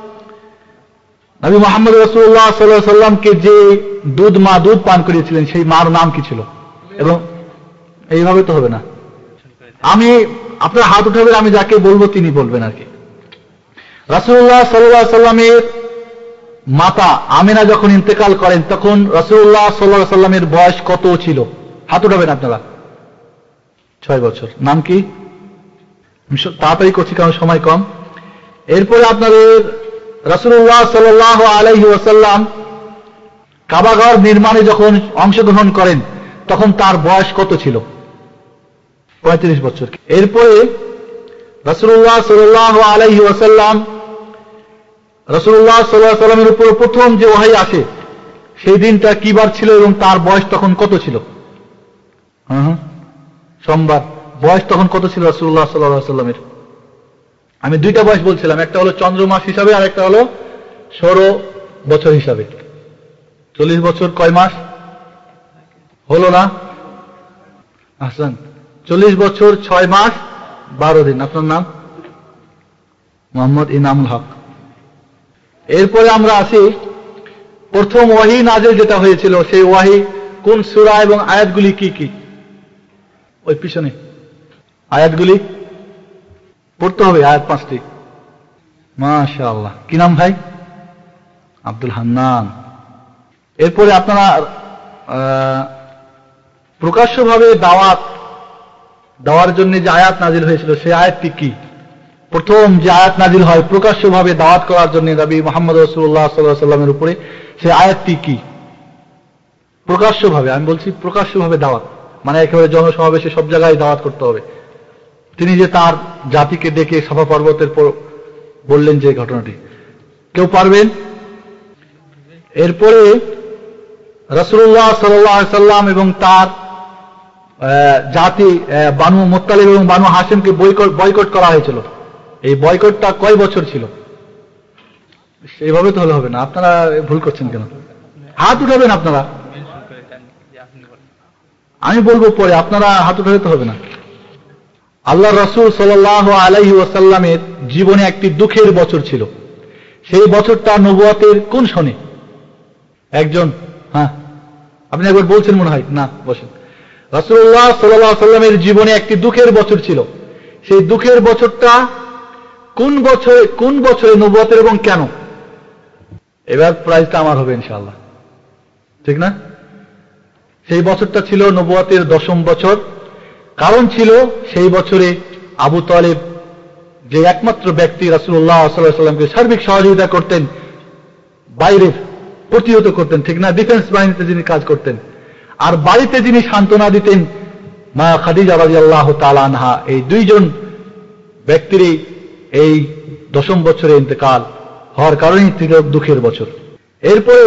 নবী মুহাম্মদ রাসূলুল্লাহ সাল্লাল্লাহু আলাইহি ওয়াসাল্লামকে যে দুধ মা দুধ পান করিয়েছিলেন সেই মার নাম কি ছিল? এবং এইভাবে তো হবে না, আমি আপনার হাত উঠাবেন, আমি যাকে বলবো তিনি বলবেন আর কি। রাসূলুল্লাহ সাল্লাল্লাহু আলাইহি ওয়াসাল্লামের মাতা আমিনা যখন ইন্তেকাল করেন তখন রাসূলুল্লাহ সাল্লাল্লাহু আলাইহি ওয়াসাল্লামের বয়স কত ছিল? হাত উঠাবেন আপনারা। ছয় বছর। নাম কি? তাড়াতাড়ি করছি কারণ সময় কম। এরপরে আপনাদের রাসূলুল্লাহ সাল্লাল্লাহু আলাইহি ওয়াসাল্লাম কাবাঘর নির্মাণে যখন অংশগ্রহণ করেন তখন তার বয়স কত ছিল? পঁয়ত্রিশ বছর। এরপরে রাসূলুল্লাহ সাল্লাল্লাহু আলাইহি ওয়াসাল্লাম রাসূলুল্লাহ সাল্লাল্লাহু আলাইহি ওয়াসাল্লামের উপর প্রথম যে ওহী আসে সেই দিনটা কি বার ছিল এবং তার বয়স তখন কত ছিল? হ্যাঁ, সোমবার। বয়স তখন কত ছিল রাসূলুল্লাহ সাল্লাল্লাহু আলাইহি ওয়াসাল্লামের? আমি দুইটা বয়স বলছিলাম, একটা হলো চন্দ্র মাস হিসাবে আর একটা হলো সৌর বছর হিসাবে। চল্লিশ বছর কয় মাস হলো না? আহসান। চল্লিশ বছর ছয় মাস বারো দিন। আপনার নাম? মোহাম্মদ ইনামুল হক। এরপরে আমরা আসি প্রথম ওয়াহী নাযিল যেটা হয়েছিল সেই ওয়াহী কোন সূরা এবং আয়াতগুলি কি কি? ওই পিছনে আয়াতগুলি পড়তে হবে, আয়াত পাঁচটি। মাশাআল্লাহ। কি নাম ভাই? আব্দুল হান্নান। এরপরে আপনারা প্রকাশ্যভাবে দাওয়াত দেওয়ার জন্য যে আয়াত নাজিল হয়েছিল সেই আয়াতটি কি? প্রথম যে আয়াত নাজিল হয় প্রকাশ্যভাবে দাওয়াত করার জন্য নবী মুহাম্মদ রাসূলুল্লাহ সাল্লাল্লাহু আলাইহি ওয়াসাল্লামের উপরে, সেই আয়াতটি কি? প্রকাশ্যভাবে, আমি বলছি প্রকাশ্যভাবে দাওয়াত মানে একেবারে জনসমাবেশে সব জায়গায় দাওয়াত করতে হবে। তিনি যে তার জাতিকে ডেকে সাফা পর্বতের পর বললেন যে ঘটনাটি, কেউ পারবেন? এরপরে রাসূলুল্লাহ সাল্লাল্লাহু আলাইহি ওয়াসাল্লাম এবং তার জাতি বানু মুত্তালিব এবং বানু হাশিমকে বয়কট বয়কট করা হয়েছিল। এই বয়কটটা কয় বছর ছিল? এইভাবে তো হলে হবে না, আপনারা ভুল করছেন কেন? হাত উঠাবেন আপনারা, আমি বলবো পরে, আপনারা হাত উঠালে তো হবে না। আল্লাহ রাসূল সাল্লাল্লাহু আলাইহি ওয়াসাল্লামের জীবনে একটি দুঃখের বছর ছিল। সেই বছরটা নবুয়তের কোন সনে? একজন, হ্যাঁ আপনি একবার বলছেন মনে হয় না, বসেন। রাসূলুল্লাহ সাল্লাল্লাহু আলাইহি ওয়াসাল্লামের জীবনে একটি দুঃখের বছর ছিল। সেই দুঃখের বছরটা কোন বছরে কোন বছরে নবুয়তের এবং কেন? এবার প্রাইজটা আমার হবে ইনশাআল্লাহ, ঠিক না? সেই বছরটা ছিল নবুয়তের দশম বছর। কারণ ছিল সেই বছরে আবু তালেব যে একমাত্র ব্যক্তি রাসূলুল্লাহ সাল্লাল্লাহু আলাইহি ওয়াসাল্লামকে সার্বিক সহযোগিতা করতেন, বাইরের প্রতিহত করতেন, ঠিক না? ডিফেন্স বাহিনীতে যিনি কাজ করতেন, আর বাড়িতে যিনি সান্ত্বনা দিতেন মা খাদিজা রাদিয়াল্লাহু তাআলা আনহা, এই দুইজন ব্যক্তির এই দশম বছরে ইন্তেকাল হওয়ার কারণেই ছিল দুঃখের বছর। এরপরে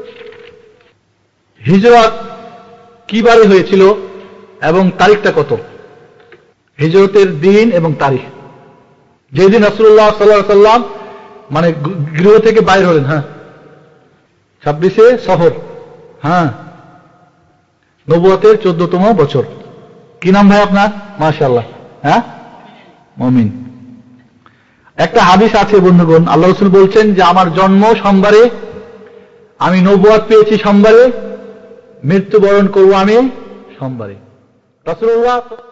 হিজরত কিবারে হয়েছিল এবং তারিখটা কত? হিজরতের দিন এবং তারিখ, যেদিন রাসূলুল্লাহ সাল্লাল্লাহু আলাইহি ওয়াসাল্লাম মানে গৃহ থেকে বাইর হলেন। হ্যাঁ, ছাব্বিশে সফর। হ্যাঁ, নবুয়তের চোদ্দতম বছর। কি নাম ভাই আপনার? মাশাআল্লাহ। হ্যাঁ, মুমিন। একটা হাদিস আছে বন্ধুগণ, আল্লাহ রাসূল বলছেন যে আমার জন্ম সোমবারে, আমি নবুয়ত পেয়েছি সোমবারে, মৃত্যুবরণ করব আমি সোমবারে। রাসূলুল্লাহ